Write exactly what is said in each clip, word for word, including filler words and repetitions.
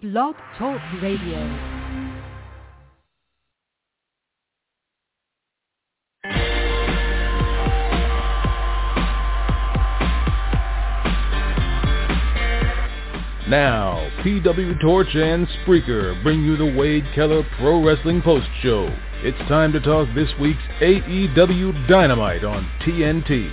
Blog Talk Radio. Now, P W Torch and Spreaker bring you the Wade Keller Pro Wrestling Post Show. It's time to talk this week's A E W Dynamite on T N T.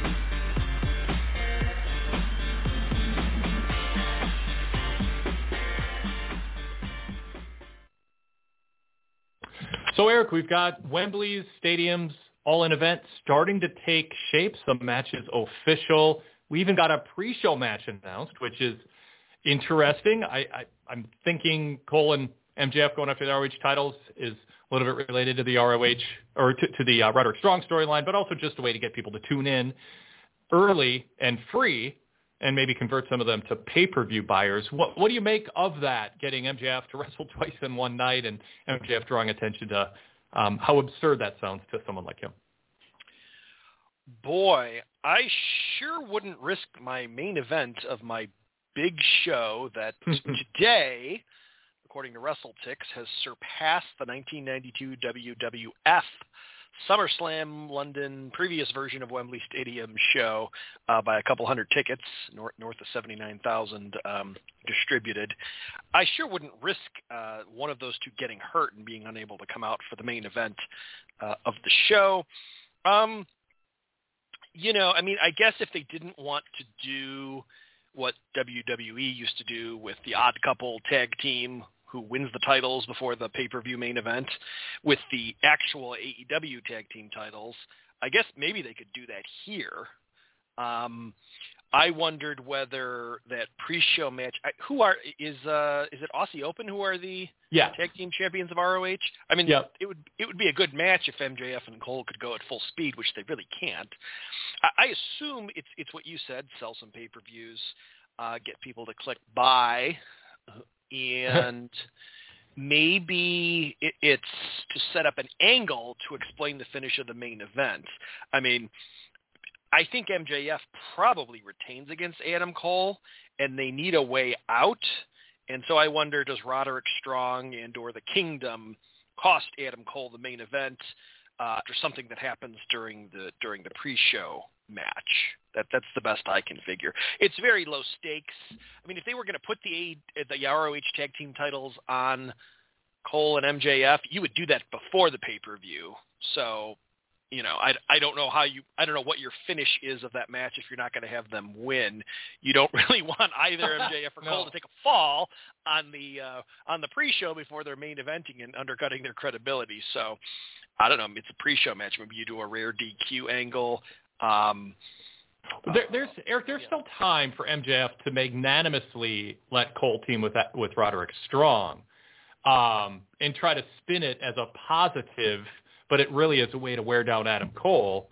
So, Eric, we've got Wembley Stadium's all-in event starting to take shape. Some matches official. We even got a pre-show match announced, which is interesting. I, I, I'm thinking Cole and M J F going after the R O H titles is a little bit related to the R O H or to, to the uh, Roderick Strong storyline, but also just a way to get people to tune in early and free and maybe convert some of them to pay-per-view buyers. What, what do you make of that, getting M J F to wrestle twice in one night and M J F drawing attention to um, how absurd that sounds to someone like him? Boy, I sure wouldn't risk my main event of my big show that today, according to WrestleTix, has surpassed the nineteen ninety-two W W F SummerSlam London previous version of Wembley Stadium show uh, by a couple hundred tickets, north, north of seventy-nine thousand um, distributed. I sure wouldn't risk uh, one of those two getting hurt and being unable to come out for the main event uh, of the show. Um, you know, I mean, I guess if they didn't want to do what W W E used to do with the odd couple tag team who wins the titles before the pay-per-view main event with the actual A E W tag team titles, I guess maybe they could do that here. Um, I wondered whether that pre-show match, I, who are, is uh, is it Aussie Open who are the yeah. tag team champions of R O H? I mean, yep. it would it would be a good match if M J F and Cole could go at full speed, which they really can't. I, I assume it's it's what you said, sell some pay-per-views, uh, get people to click buy, and maybe it, it's to set up an angle to explain the finish of the main event. I mean, I think M J F probably retains against Adam Cole, and they need a way out. And so I wonder, does Roderick Strong and or the Kingdom cost Adam Cole the main event uh, after something that happens during the during the pre-show match? That that's the best I can figure. It's very low stakes. I mean, if they were going to put the the R O H tag team titles on Cole and M J F, you would do that before the pay-per-view. So, you know, I, I don't know how you, I don't know what your finish is of that match if you're not going to have them win. You don't really want either M J F or Cole no. to take a fall on the uh, on the pre-show before they're main eventing and undercutting their credibility. So, I don't know. It's a pre-show match. Maybe you do a rare D Q angle. Um, there, there's Eric. There's yeah. still time for M J F to magnanimously let Cole team with that, with Roderick Strong, um, and try to spin it as a positive. But it really is a way to wear down Adam Cole,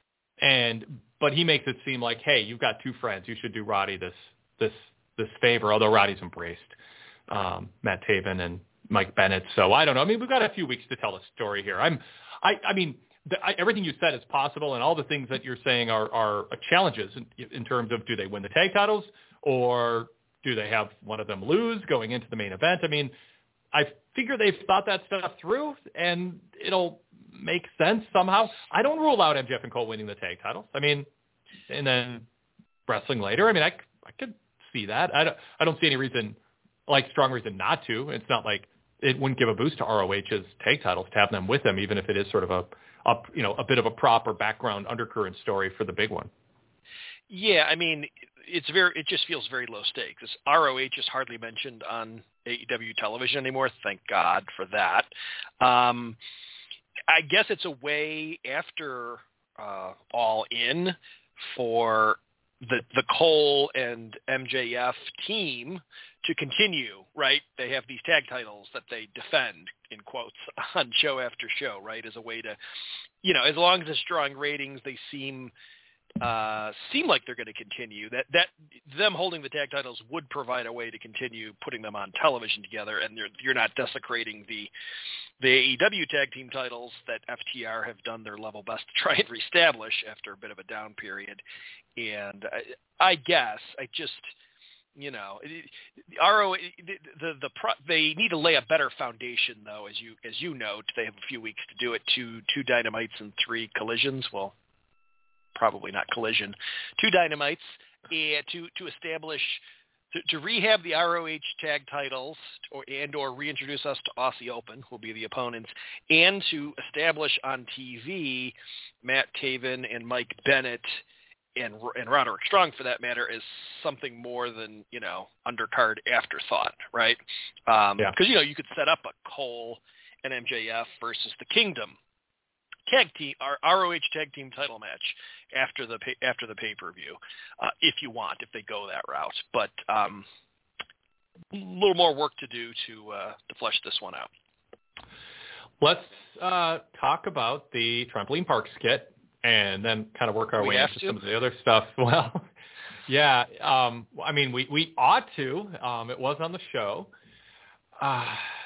and but he makes it seem like, hey, you've got two friends. You should do Roddy this this this favor. Although Roddy's embraced um, Matt Taven and Mike Bennett, so I don't know. I mean, we've got a few weeks to tell a story here. I'm, I, I mean, the, I, everything you said is possible, and all the things that you're saying are are challenges in, in terms of, do they win the tag titles or do they have one of them lose going into the main event? I mean, I figure they've thought that stuff through, and it'll make sense somehow. I don't rule out M J F and Cole winning the tag titles. I mean, and then wrestling later. I mean, I, I could see that. I don't, I don't see any reason, like strong reason not to. It's not like it wouldn't give a boost to R O H's tag titles to have them with them, even if it is sort of a, a you know, a bit of a proper background undercurrent story for the big one. Yeah, I mean, it's very. It just feels very low stakes. R O H is hardly mentioned on A E W television anymore. Thank God for that. Um, I guess it's a way after uh, All In for the the Cole and M J F team to continue, right? They have these tag titles that they defend, in quotes, on show after show, right? As a way to, you know, as long as it's drawing ratings, they seem uh, seem like they're going to continue. That that them holding the tag titles would provide a way to continue putting them on television together, and you're not desecrating the the A E W tag team titles that F T R have done their level best to try and reestablish after a bit of a down period. And I, I guess I just you know, the R O H, the, the, the pro, they need to lay a better foundation, though, as you as you note. They have a few weeks to do it. Two two dynamites and three collisions. Well, probably not collision. Two dynamites and to to establish to, to rehab the R O H tag titles, or and or reintroduce us to Aussie Open, who will be the opponents, and to establish on T V Matt Taven and Mike Bennett. And, and Roderick Strong, for that matter, is something more than, you know, undercard afterthought, right? Um, yeah. Because, you know, you could set up a Cole and M J F versus the Kingdom tag team, our R O H tag team title match after the pay, after the pay-per-view, uh, if you want, if they go that route. But um, a little more work to do to uh, to flesh this one out. Let's uh, talk about the Trampoline Park skit. And then kind of work our we way into to. some of the other stuff. Well, yeah. Um, I mean, we, we ought to. Um, it was on the show. Uh,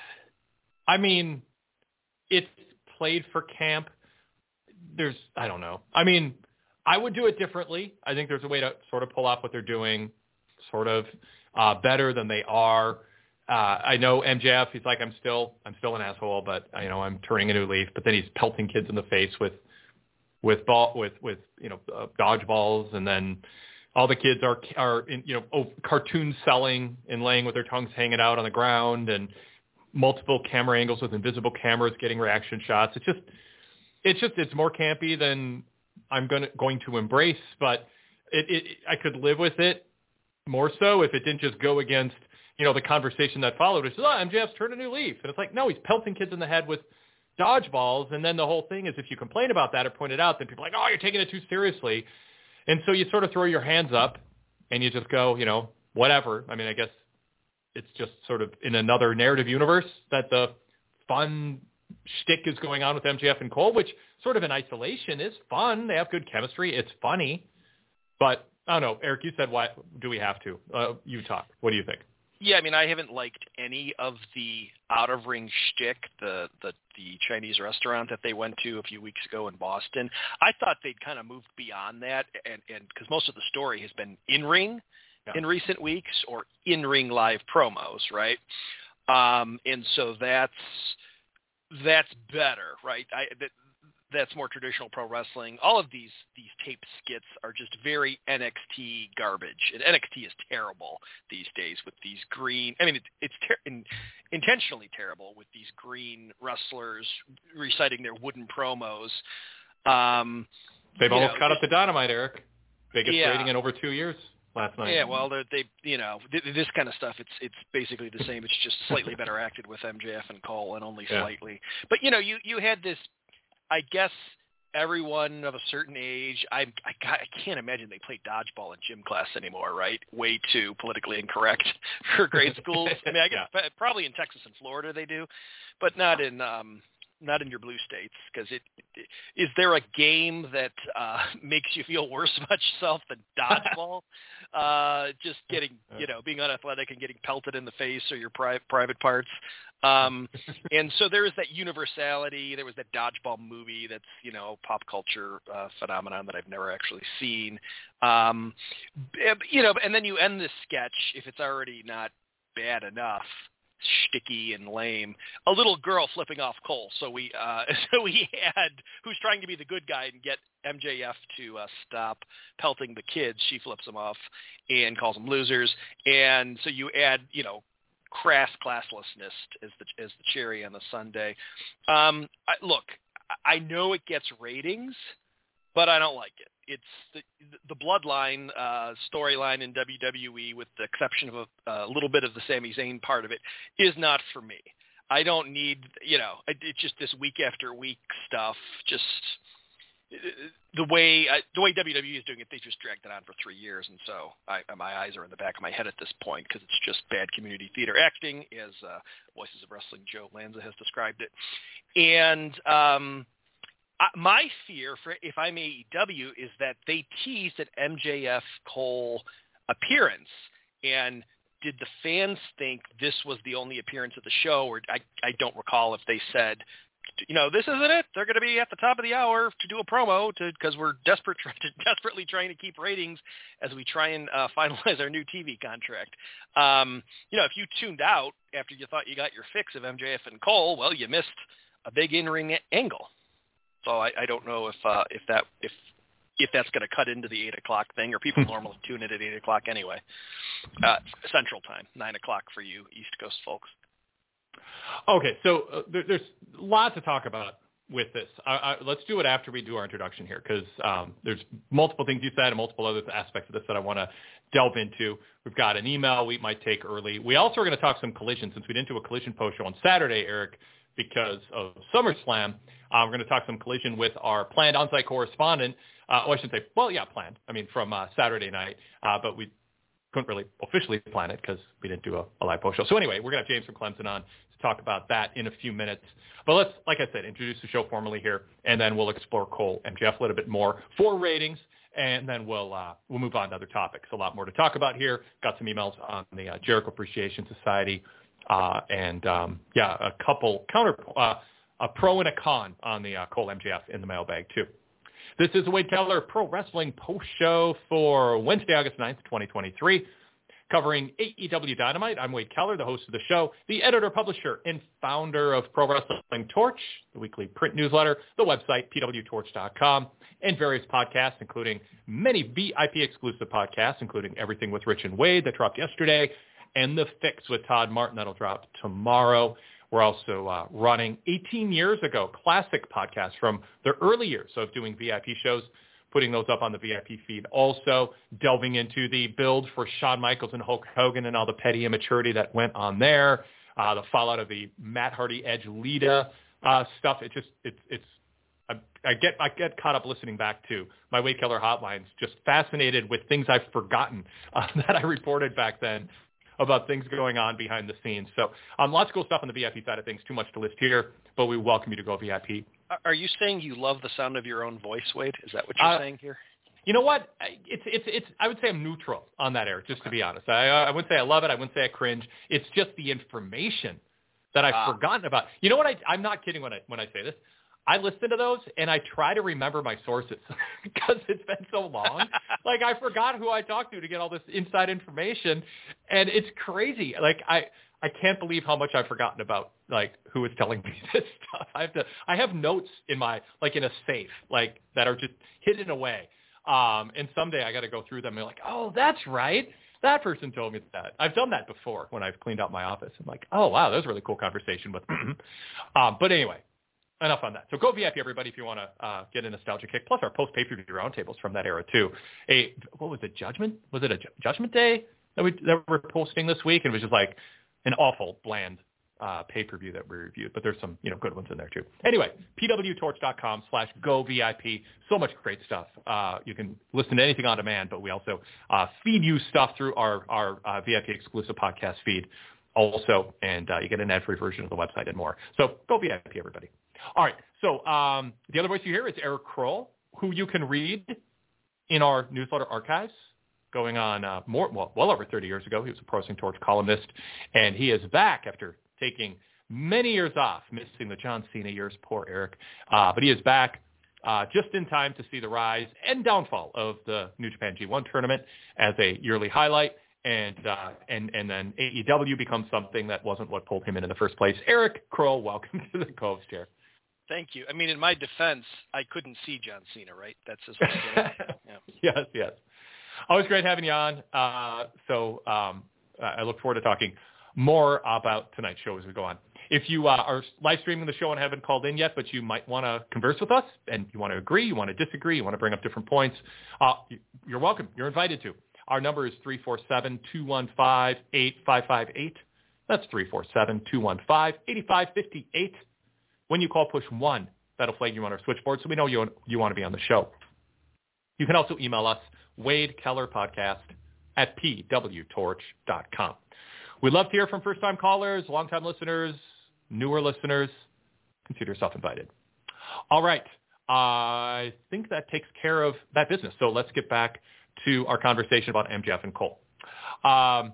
I mean, it's played for camp. There's, I don't know. I mean, I would do it differently. I think there's a way to sort of pull off what they're doing sort of uh, better than they are. Uh, I know M J F, he's like, I'm still, I'm still an asshole, but, you know, I'm turning a new leaf. But then he's pelting kids in the face with, with ball with with you know uh, dodgeballs, and then all the kids are are in, you know oh, cartoon selling and laying with their tongues hanging out on the ground, and multiple camera angles with invisible cameras getting reaction shots. It's just it's just it's more campy than I'm going to going to embrace, but it, it I could live with it more so if it didn't just go against you know the conversation that followed. It's oh, M J F's turned a new leaf, and it's like no, he's pelting kids in the head with dodgeballs, and then the whole thing is if you complain about that or point it out, then people are like, oh, you're taking it too seriously. And so you sort of throw your hands up and you just go, you know, whatever. I mean, I guess it's just sort of in another narrative universe that the fun shtick is going on with M J F and Cole, which sort of in isolation is fun. They have good chemistry. It's funny. But I don't know. Eric, you said, why do we have to? Uh, you talk. What do you think? Yeah, I mean, I haven't liked any of the out-of-ring shtick, the, the the Chinese restaurant that they went to a few weeks ago in Boston. I thought they'd kind of moved beyond that, and because most of the story has been in-ring yeah. in recent weeks, or in-ring live promos, right? Um, and so that's that's better, right? I, that, that's more traditional pro wrestling. All of these these tape skits are just very N X T garbage. And N X T is terrible these days with these green. I mean, it, it's ter- in, intentionally terrible with these green wrestlers reciting their wooden promos. Um, They've almost know, caught up to Dynamite, Eric. Biggest yeah. rating in over two years last night. Yeah, well, they, you know, th- this kind of stuff, it's it's basically the same. It's just slightly better acted with M J F and Cole, and only yeah. slightly. But, you know, you, you had this, I guess everyone of a certain age, I, I, I can't imagine they play dodgeball in gym class anymore, right? Way too politically incorrect for grade schools. I mean, I guess yeah. probably in Texas and Florida they do, but not in um, not in your blue states. Because it, it is there a game that uh, makes you feel worse about yourself than dodgeball? uh, just getting, you know, being unathletic and getting pelted in the face or your pri- private parts. Um, and so there is that universality. There was that dodgeball movie that's, you know, pop culture uh, phenomenon that I've never actually seen. Um, you know, and then you end this sketch, if it's already not bad enough, shticky and lame, a little girl flipping off Cole. So we, uh, so we had, who's trying to be the good guy and get M J F to uh, stop pelting the kids. She flips them off and calls them losers. And so you add, you know, crass classlessness as the as the cherry on the sundae. Um, I, look, I know it gets ratings, but I don't like it. It's the the Bloodline uh, storyline in W W E, with the exception of a, a little bit of the Sami Zayn part of it, is not for me. I don't need, you know, it, it's just this week after week stuff. Just the way I, the way W W E is doing it, they just dragged it on for three years, and so I, my eyes are in the back of my head at this point because it's just bad community theater acting, as uh, Voices of Wrestling Joe Lanza has described it. And um, I, my fear for if I'm A E W is that they teased an M J F Cole appearance, and did the fans think this was the only appearance of the show, or I, I don't recall if they said you know, this isn't it. They're going to be at the top of the hour to do a promo to because we're desperate, try to, desperately trying to keep ratings as we try and uh, finalize our new T V contract. Um, you know, if you tuned out after you thought you got your fix of M J F and Cole, well, you missed a big in-ring angle. So I, I don't know if uh, if that if if that's going to cut into the eight o'clock thing, or people normally tune in at eight o'clock anyway, uh, Central Time, nine o'clock for you East Coast folks. Okay, so uh, there, there's a lot to talk about with this. I, I, let's do it after we do our introduction here, because um, there's multiple things you said and multiple other aspects of this that I want to delve into. We've got an email we might take early. We also are going to talk some collision, since we didn't do a collision post show on Saturday, Eric, because of SummerSlam. Uh, we're going to talk some collision with our planned on-site correspondent. Uh, oh, I should say, well, yeah, planned. I mean, from uh, Saturday night, uh, but we couldn't really officially plan it because we didn't do a, a live post show. So anyway, we're going to have James from Clemson on to talk about that in a few minutes. But let's, like I said, introduce the show formally here, and then we'll explore Cole M J F a little bit more for ratings, and then we'll uh, we'll move on to other topics. A lot more to talk about here. Got some emails on the uh, Jericho Appreciation Society, uh, and um, yeah, a couple counter, uh, a pro and a con on the uh, Cole M J F in the mailbag too. This is the Wade Keller Pro Wrestling Post Show for Wednesday, August ninth, twenty twenty-three. Covering A E W Dynamite, I'm Wade Keller, the host of the show, the editor, publisher, and founder of Pro Wrestling Torch, the weekly print newsletter, the website, p w torch dot com, and various podcasts, including many V I P exclusive podcasts, including Everything with Rich and Wade that dropped yesterday, and The Fix with Todd Martin that'll drop tomorrow. We're also uh, running eighteen years ago classic podcasts from the early years of doing V I P shows, putting those up on the V I P feed. Also delving into the build for Shawn Michaels and Hulk Hogan and all the petty immaturity that went on there, uh, the fallout of the Matt Hardy Edge Lita uh, stuff. It just it's it's I, I get I get caught up listening back to my Wade Keller hotlines, just fascinated with things I've forgotten uh, that I reported back then about things going on behind the scenes. So um, lots of cool stuff on the V I P side of things. Too much to list here, but we welcome you to go V I P. Are you saying you love the sound of your own voice, Wade? Is that what you're uh, saying here? You know what? It's it's it's. I would say I'm neutral on that, Eric. Just okay. to be honest, I I wouldn't say I love it. I wouldn't say I cringe. It's just the information that I've ah. forgotten about. You know what? I I'm not kidding when I when I say this. I listen to those and I try to remember my sources because it's been so long. Like I forgot who I talked to to get all this inside information, and it's crazy. Like I, I can't believe how much I've forgotten about like who is telling me this stuff. I have to. I have notes in my like in a safe like that are just hidden away. Um, and someday I got to go through them and be like, oh, that's right. That person told me that. I've done that before when I've cleaned out my office. I'm like, oh wow, that was a really cool conversation with. um, but anyway. Enough on that. So go V I P, everybody, if you want to uh, get a nostalgia kick. Plus our post-pay-per-view roundtables from that era, too. A What was it, Judgment? Was it a ju- Judgment Day that, we, that we're posting this week? And it was just like an awful, bland uh, pay-per-view that we reviewed. But there's some you know good ones in there, too. Anyway, p w torch dot com slash go V I P. So much great stuff. Uh, you can listen to anything on demand, but we also uh, feed you stuff through our, our uh, V I P exclusive podcast feed also. And uh, you get an ad-free version of the website and more. So go V I P, everybody. All right, so um, the other voice you hear is Eric Kroll, who you can read in our newsletter archives going on uh, more well, well over thirty years ago. He was a Pro Wrestling Torch columnist, and he is back after taking many years off, missing the John Cena years, poor Eric. Uh, but he is back uh, just in time to see the rise and downfall of the New Japan G one tournament as a yearly highlight. And, uh, and and then A E W becomes something that wasn't what pulled him in in the first place. Eric Kroll, welcome to the Coves Chair. Thank you. I mean, in my defense, I couldn't see John Cena, right? That's his whole thing. Yeah. Yes, yes. Always great having you on. Uh, so um, I look forward to talking more about tonight's show as we go on. If you uh, are live streaming the show and haven't called in yet, but you might want to converse with us and you want to agree, you want to disagree, you want to bring up different points, uh, you're welcome. You're invited to. Our number is three four seven, two one five, eight five five eight. That's three four seven, two one five, eight five five eight. When you call, push one. That'll flag you on our switchboard so we know you, you want to be on the show. You can also email us, Wade Keller Podcast at p w torch dot com. We'd love to hear from first-time callers, long-time listeners, newer listeners. Consider yourself invited. All right. I think that takes care of that business. So let's get back to our conversation about M J F and Cole. Um,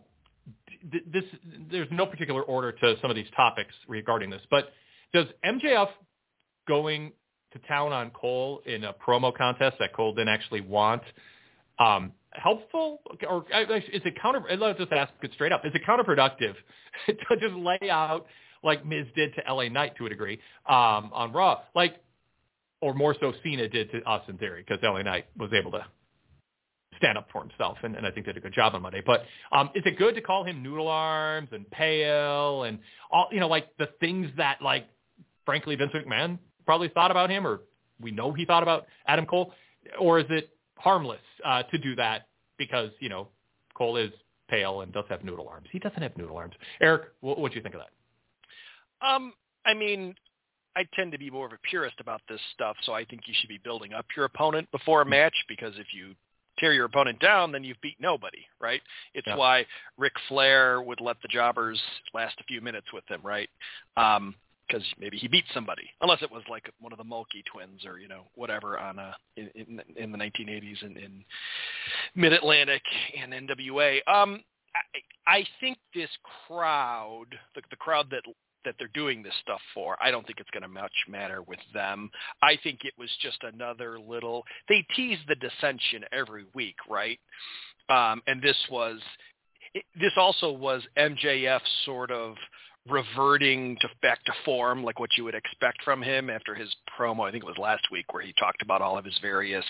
this, there's no particular order to some of these topics regarding this, but does M J F going to town on Cole in a promo contest that Cole didn't actually want um, helpful? Or is it counter? Let's just ask it straight up. Is it counterproductive to just lay out like Miz did to L A Knight to a degree um, on Raw? Like, or more so Cena did to Austin Theory, because L A Knight was able to stand up for himself, and, and I think did a good job on Monday. But um, is it good to call him Noodle Arms and Pale and all, you know, like the things that, like, frankly, Vince McMahon probably thought about him, or we know he thought about Adam Cole? Or is it harmless uh, to do that because, you know, Cole is pale and does have noodle arms? He doesn't have noodle arms. Eric, what do you think of that? Um, I mean, I tend to be more of a purist about this stuff, so I think you should be building up your opponent before a match, because if you tear your opponent down, then you've beat nobody, right? It's yeah. why Ric Flair would let the jobbers last a few minutes with him, right? Um, because maybe he beat somebody, unless it was like one of the Mulkey twins or, you know, whatever on a, in, in, in the nineteen eighties in, in Mid-Atlantic and N W A. Um, I, I think this crowd, the, the crowd that that they're doing this stuff for, I don't think it's going to much matter with them. I think it was just another little, they tease the dissension every week, right? Um, and this was, it, this also was M J F sort of reverting to back to form, like what you would expect from him after his promo, I think it was last week, where he talked about all of his various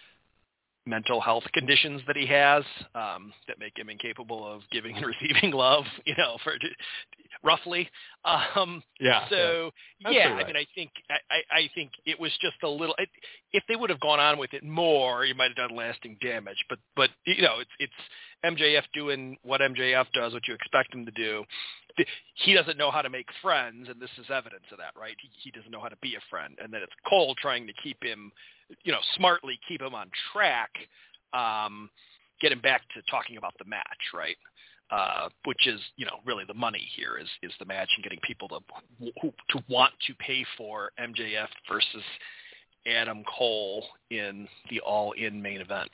mental health conditions that he has um, that make him incapable of giving and receiving love, you know, for roughly. Um, yeah. So yeah, yeah right. I mean, I think I, I think it was just a little. It, if they would have gone on with it more, you might have done lasting damage. But but you know, it's it's M J F doing what M J F does, what you expect him to do. He doesn't know how to make friends, and this is evidence of that, right? He, he doesn't know how to be a friend, and then it's Cole trying to keep him, you know, smartly keep him on track, um, get him back to talking about the match, right? Uh, which is, you know, really the money here is is the match and getting people to who, to want to pay for M J F versus Adam Cole in the All-In main event.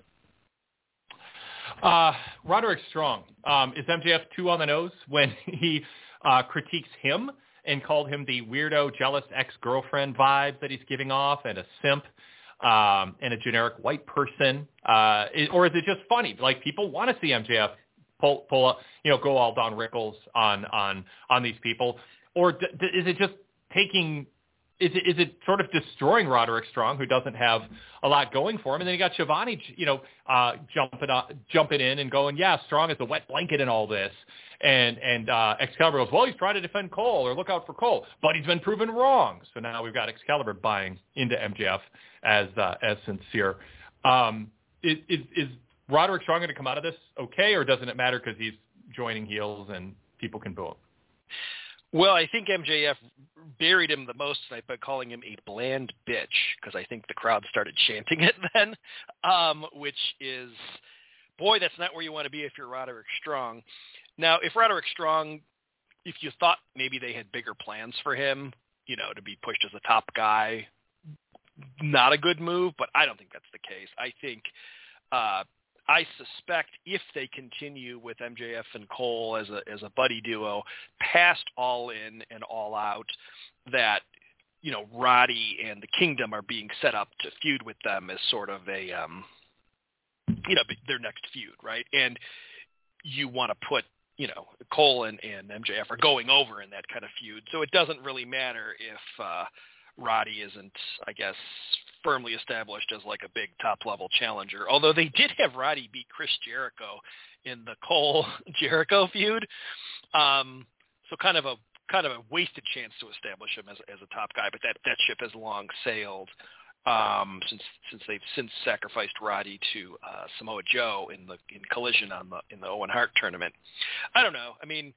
Uh, Roderick Strong, um, is M J F too on the nose when he uh, critiques him and called him the weirdo, jealous ex-girlfriend vibes that he's giving off, and a simp, um, and a generic white person? Uh, is, or is it just funny? Like, people want to see M J F pull, pull up, you know, go all Don Rickles on on on these people, or d- d- is it just taking? Is it, is it sort of destroying Roderick Strong, who doesn't have a lot going for him? And then you got Schiavone, you know, uh, jumping up, jumping in and going, yeah, Strong is a wet blanket in all this. And and uh, Excalibur goes, well, he's trying to defend Cole or look out for Cole, but he's been proven wrong. So now we've got Excalibur buying into M J F as uh, as sincere. Um, is, is, is Roderick Strong going to come out of this okay, or doesn't it matter because he's joining heels and people can boo him? Well, I think M J F buried him the most tonight by calling him a bland bitch, because I think the crowd started chanting it then, um, which is, boy, that's not where you want to be if you're Roderick Strong. Now, if Roderick Strong, if you thought maybe they had bigger plans for him, you know, to be pushed as a top guy, not a good move, but I don't think that's the case. I think uh, I suspect if they continue with M J F and Cole as a as a buddy duo past All In and All Out, that, you know, Roddy and the Kingdom are being set up to feud with them as sort of a, um, you know, their next feud, right? And you want to put, you know, Cole and, and M J F are going over in that kind of feud, so it doesn't really matter if uh, Roddy isn't, I guess, firmly established as like a big top-level challenger. Although they did have Roddy beat Chris Jericho in the Cole-Jericho feud, um, so kind of a kind of a wasted chance to establish him as as a top guy. But that, that ship has long sailed um, since since they've since sacrificed Roddy to uh, Samoa Joe in the in Collision on the in the Owen Hart tournament. I don't know. I mean,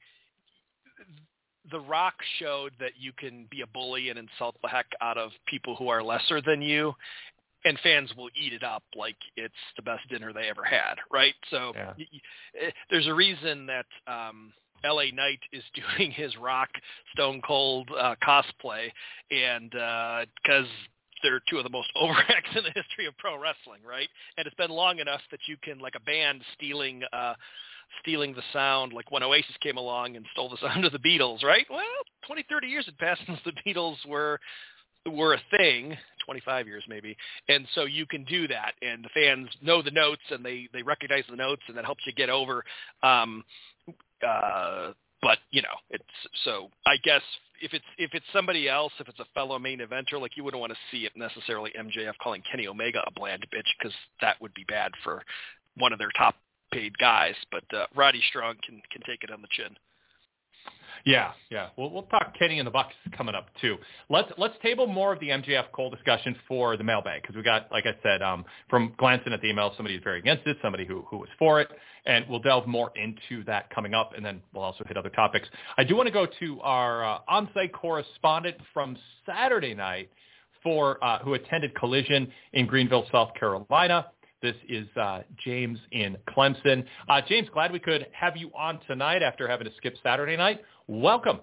The Rock showed that you can be a bully and insult the heck out of people who are lesser than you, and fans will eat it up like it's the best dinner they ever had, right? So yeah. y- y- there's a reason that um, L A Knight is doing his Rock Stone Cold uh, cosplay, and because uh, they're two of the most overacts in the history of pro wrestling, right? And it's been long enough that you can, like a band stealing uh, stealing the sound, like when Oasis came along and stole the sound of the Beatles, right? Well, twenty, thirty years had passed since the Beatles were were a thing, twenty-five years maybe, and so you can do that, and the fans know the notes, and they, they recognize the notes, and that helps you get over. Um, uh, but you know, it's so I guess if it's if it's somebody else, if it's a fellow main eventer, like you wouldn't want to see it necessarily M J F calling Kenny Omega a bland bitch, because that would be bad for one of their top paid guys. But uh, Roddy Strong can can take it on the chin. Yeah, yeah. We'll we'll talk Kenny and the Bucks coming up too. Let's let's table more of the M J F Cole discussion for the mailbag, because we got, like I said, um, from glancing at the email, somebody who's very against it, somebody who who was for it, and we'll delve more into that coming up, and then we'll also hit other topics. I do want to go to our uh, on-site correspondent from Saturday night for uh, who attended Collision in Greenville, South Carolina. This is uh, James in Clemson. Uh, James, glad we could have you on tonight after having to skip Saturday night. Welcome.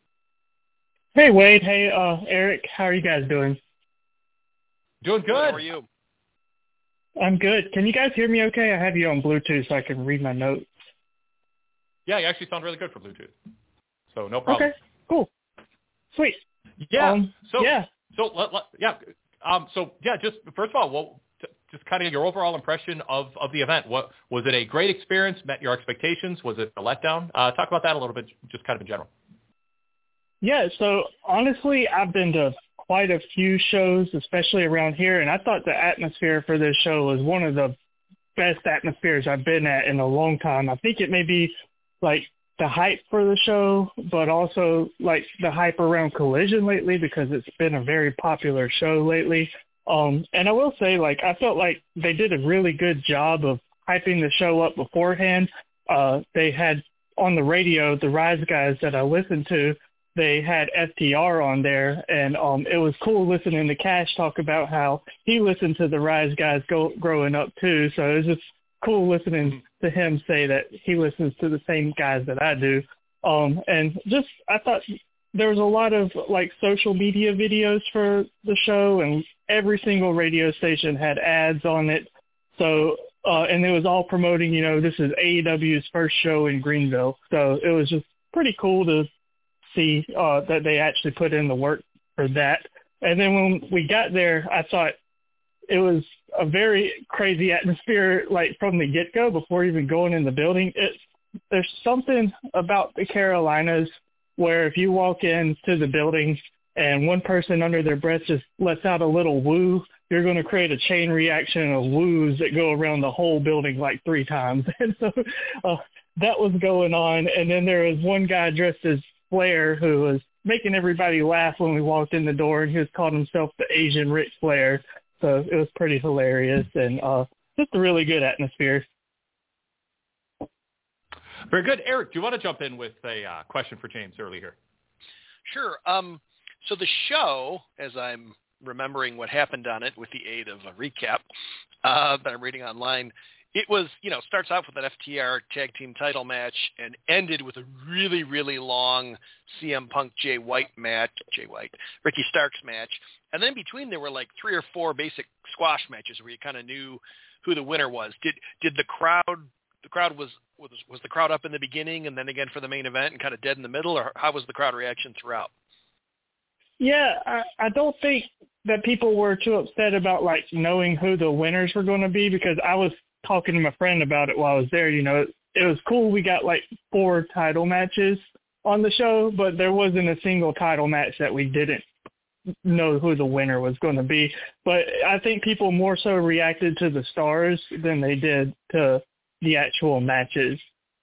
Hey, Wade. Hey, uh, Eric. How are you guys doing? Doing good. How are you? I'm good. Can you guys hear me okay? I have you on Bluetooth so I can read my notes. Yeah, you actually sound really good for Bluetooth. So no problem. Okay, cool. Sweet. Yeah. Um, so, yeah. So, let, let, yeah. Um, so, yeah, just first of all, well, just kind of your overall impression of, of the event. What was it a great experience? Met your expectations? Was it a letdown? Uh, talk about that a little bit, just kind of in general. Yeah. So honestly, I've been to quite a few shows, especially around here, and I thought the atmosphere for this show was one of the best atmospheres I've been at in a long time. I think it may be like the hype for the show, but also like the hype around Collision lately, because it's been a very popular show lately. Um, and I will say, like, I felt like they did a really good job of hyping the show up beforehand. Uh, they had on the radio, the Rise guys that I listened to, they had F T R on there, and um, it was cool listening to Cash talk about how he listened to the Rise guys go, growing up too. So it was just cool listening to him say that he listens to the same guys that I do. Um, and just, I thought there was a lot of like social media videos for the show, and every single radio station had ads on it. So, uh, and it was all promoting, you know, this is A E W's first show in Greenville. So it was just pretty cool to see uh, that they actually put in the work for that. And then when we got there, I thought it was a very crazy atmosphere, like from the get-go, before even going in the building. It, there's something about the Carolinas where if you walk into the building and one person under their breath just lets out a little woo, you're going to create a chain reaction of woos that go around the whole building like three times. And so uh, that was going on. And then there was one guy dressed as Flair who was making everybody laugh when we walked in the door, and he was called himself the Asian Ric Flair. So it was pretty hilarious, and uh, just a really good atmosphere. Very good. Eric, do you want to jump in with a uh, question for James early here? Sure. Um, so the show, as I'm remembering what happened on it with the aid of a recap uh, that I'm reading online, it was, you know, starts off with an F T R tag team title match and ended with a really, really long C M Punk Jay White match, Jay White, Ricky Starks match. And then in between there were like three or four basic squash matches where you kind of knew who the winner was. Did did the crowd, the crowd was, was, was the crowd up in the beginning and then again for the main event and kind of dead in the middle, or how was the crowd reaction throughout? Yeah, I, I don't think that people were too upset about like knowing who the winners were going to be, because I was talking to my friend about it while I was there. You know, it was cool. We got like four title matches on the show, but there wasn't a single title match that we didn't know who the winner was going to be. But I think people more so reacted to the stars than they did to the actual matches.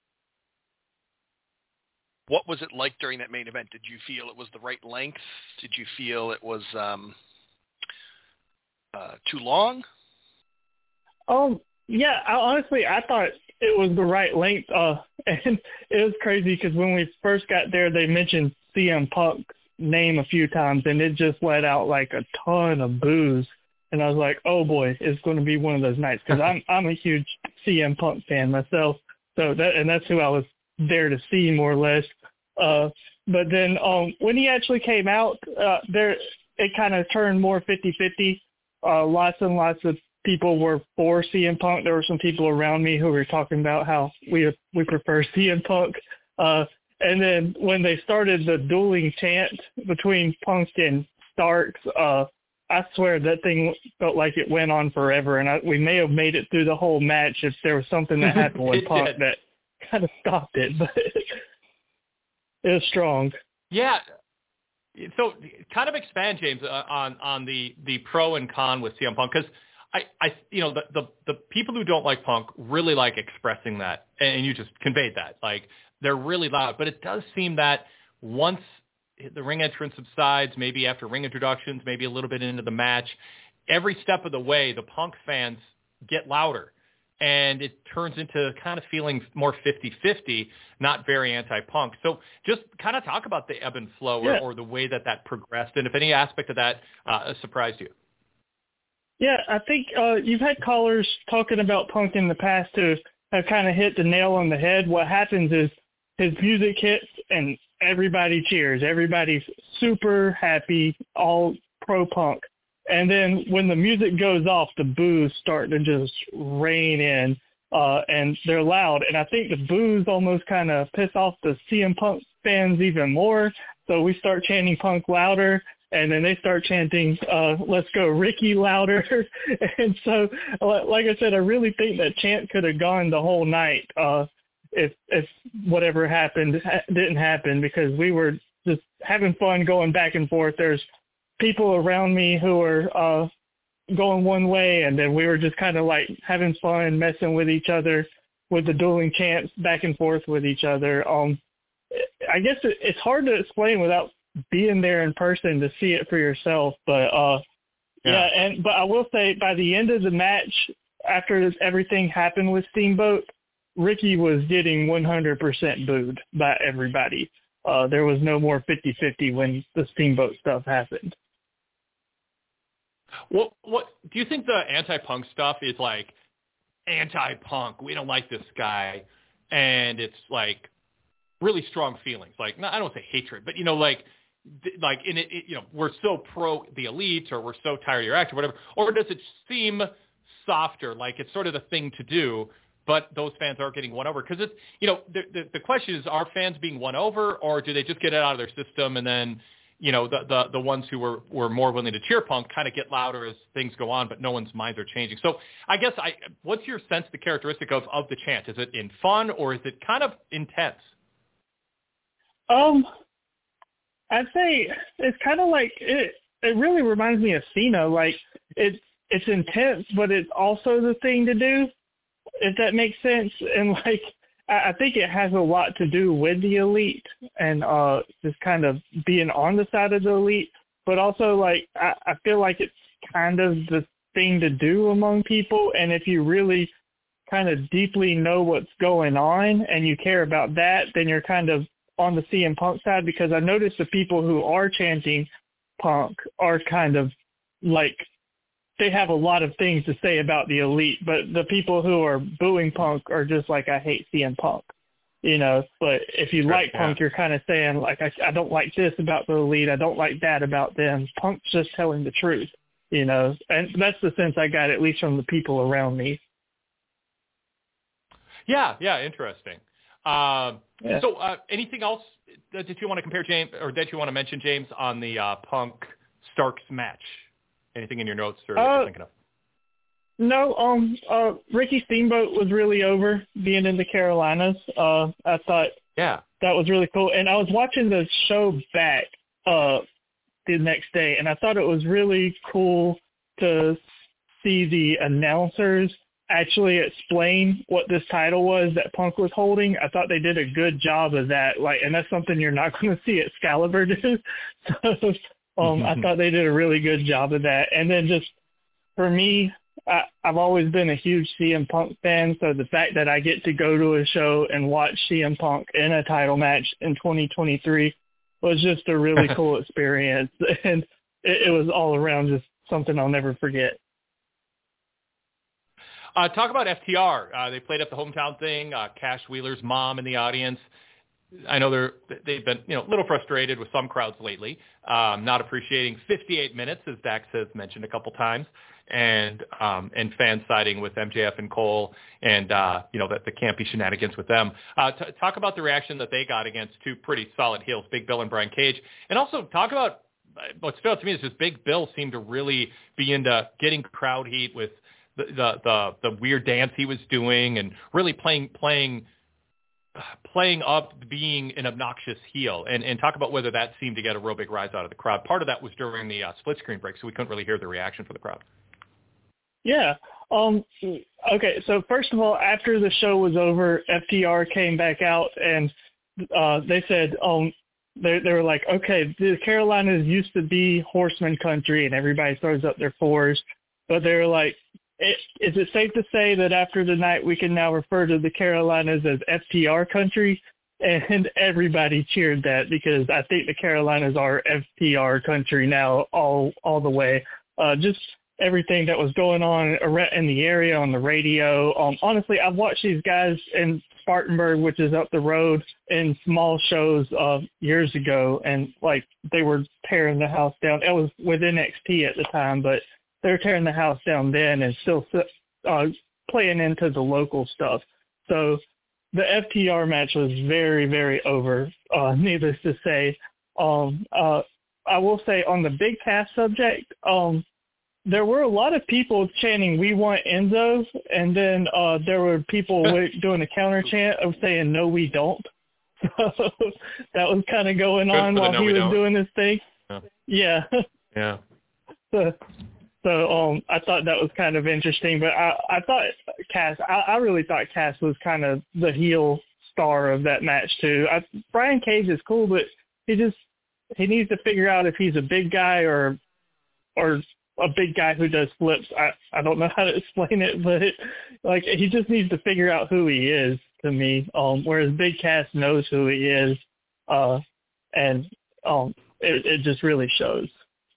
What was it like during that main event? Did you feel it was the right length? Did you feel it was um, uh, too long? Um, yeah, I, honestly, I thought it was the right length. Uh, and it was crazy because when we first got there, they mentioned C M Punk's name a few times, and it just let out like a ton of boos. And I was like, oh boy, it's going to be one of those nights, because I'm I'm a huge C M Punk fan myself. So that and that's who I was there to see, more or less. Uh, but then um, when he actually came out, uh, there it kind of turned more fifty-fifty. Uh, lots and lots of people were for C M Punk. There were some people around me who were talking about how we we prefer C M Punk. Uh, and then when they started the dueling chant between Punk and Starks, uh, I swear that thing felt like it went on forever, and I, we may have made it through the whole match if there was something that happened with Punk did. that kind of stopped it, but it was strong. Yeah. So kind of expand, James, uh, on on the, the pro and con with C M Punk, because I, I, you know, the, the the people who don't like Punk really like expressing that, and you just conveyed that. Like, they're really loud, but it does seem that once the ring entrance subsides, maybe after ring introductions, maybe a little bit into the match, every step of the way, the Punk fans get louder. And it turns into kind of feeling more fifty-fifty, not very anti-Punk. So just kind of talk about the ebb and flow yeah. or, or the way that that progressed, and if any aspect of that uh, surprised you. Yeah, I think uh, you've had callers talking about Punk in the past who have kind of hit the nail on the head. What happens is his music hits and everybody cheers. Everybody's super happy, all pro-Punk. And then when the music goes off, the boos start to just rain in, uh, and they're loud. And I think the boos almost kind of piss off the C M Punk fans even more. So we start chanting Punk louder, and then they start chanting, uh, let's go Ricky louder. And so, like I said, I really think that chant could have gone the whole night uh, if, if whatever happened didn't happen, because we were just having fun going back and forth. There's people around me who were uh, going one way, and then we were just kind of like having fun, messing with each other with the dueling chants back and forth with each other. Um, I guess it, it's hard to explain without being there in person to see it for yourself. But uh, yeah. yeah, and but I will say by the end of the match, after everything happened with Steamboat, Ricky was getting one hundred percent booed by everybody. Uh, there was no more fifty-fifty when the Steamboat stuff happened. Well, what do you think the anti-Punk stuff is like? Anti-Punk, we don't like this guy, and it's like really strong feelings. Like, not, I don't say hatred, but you know, like, like in it, it, you know, we're so pro the Elite, or we're so tired of your act, or whatever. Or does it seem softer, like it's sort of the thing to do, but those fans are getting won over? Because it's, you know, the, the the question is, are fans being won over, or do they just get it out of their system, and then, you know, the, the, the ones who were, were more willing to cheer Punk kind of get louder as things go on, but no one's minds are changing. So I guess, I what's your sense, the characteristic of, of the chant? Is it in fun, or is it kind of intense? Um, I'd say it's kind of like, it, it really reminds me of Cena. Like, it's, it's intense, but it's also the thing to do, if that makes sense. And like, I think it has a lot to do with the Elite and uh, just kind of being on the side of the Elite, but also like I, I feel like it's kind of the thing to do among people. And if you really kind of deeply know what's going on and you care about that, then you're kind of on the C M Punk side, because I noticed the people who are chanting Punk are kind of like, they have a lot of things to say about the Elite, but the people who are booing Punk are just like, I hate C M Punk, you know. But if you like yeah. Punk, you're kind of saying, like, I, I don't like this about the Elite, I don't like that about them. Punk's just telling the truth, you know. And that's the sense I got, at least from the people around me. Yeah, yeah, interesting. Um, yeah. So uh, anything else that you want to compare, James, or that you want to mention, James, on the uh, Punk-Starks match? Anything in your notes or uh, you're thinking of? No, um, uh, Ricky Steamboat was really over being in the Carolinas. Uh, I thought yeah. that was really cool. And I was watching the show back uh, the next day, and I thought it was really cool to see the announcers actually explain what this title was that Punk was holding. I thought they did a good job of that. Like, and that's something you're not going to see Excalibur do. So, Um, I thought they did a really good job of that. And then just for me, I, I've always been a huge C M Punk fan, so the fact that I get to go to a show and watch C M Punk in a title match in twenty twenty-three was just a really cool experience. And it, it was all around just something I'll never forget. Uh, talk about F T R. Uh, they played up the hometown thing. Uh, Cash Wheeler's mom in the audience. I know they're they've been you know a little frustrated with some crowds lately, um, not appreciating fifty-eight minutes, as Dax has mentioned a couple times, and um, and fans siding with M J F and Cole, and uh, you know that the campy shenanigans with them. Uh, t- talk about the reaction that they got against two pretty solid heels, Big Bill and Brian Cage, and also talk about what stood out to me is this Big Bill seemed to really be into getting crowd heat with the the the, the weird dance he was doing and really playing playing playing up being an obnoxious heel, and and talk about whether that seemed to get a real big rise out of the crowd. Part of that was during the uh, split screen break, so we couldn't really hear the reaction from the crowd. Yeah. Um, okay, so first of all, after the show was over, F T R came back out and uh, they said, um, they, they were like, okay, the Carolinas used to be horseman country and everybody throws up their fours, but they were like, it, is it safe to say that after the night we can now refer to the Carolinas as F T R country? And everybody cheered that because I think the Carolinas are F T R country now all all the way. Uh, just everything that was going on in the area on the radio. Um, honestly, I've watched these guys in Spartanburg, which is up the road, in small shows uh, years ago, and like they were tearing the house down. It was with N X T at the time, but they were tearing the house down then and still uh, playing into the local stuff. So the F T R match was very, very over, uh, needless to say. Um, uh, I will say on the Big Cass subject, um, there were a lot of people chanting, "We want Enzo," and then uh, there were people doing a counter chant of saying, "No, we don't." So that was kind of going on while no, he was don't. doing his thing. Yeah. Yeah. Yeah. so, so um, I thought that was kind of interesting, but I, I thought Cass, I, I really thought Cass was kind of the heel star of that match too. I, Brian Cage is cool, but he just he needs to figure out if he's a big guy or or a big guy who does flips. I, I don't know how to explain it, but it, like he just needs to figure out who he is to me. Um, whereas Big Cass knows who he is, uh, and um, it, it just really shows.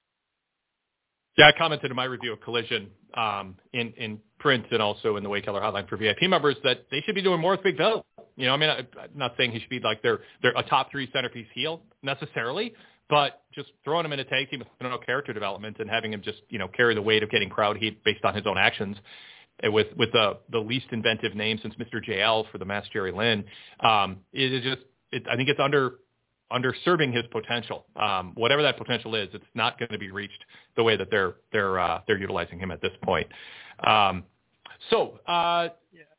Yeah, I commented in my review of Collision um, in in print and also in the Wade Keller Hotline for V I P members that they should be doing more with Big Bill. You know, I mean, I, I'm not saying he should be like their they're a top three centerpiece heel necessarily, but just throwing him in a tag team with no character development and having him just, you know, carry the weight of getting crowd heat based on his own actions with with the the least inventive name since Mister J L for the Mass Jerry Lynn, um, it is just, it, I think it's under underserving his potential. Um, whatever that potential is, it's not going to be reached the way that they're they're uh, they're utilizing him at this point. Um, so, uh,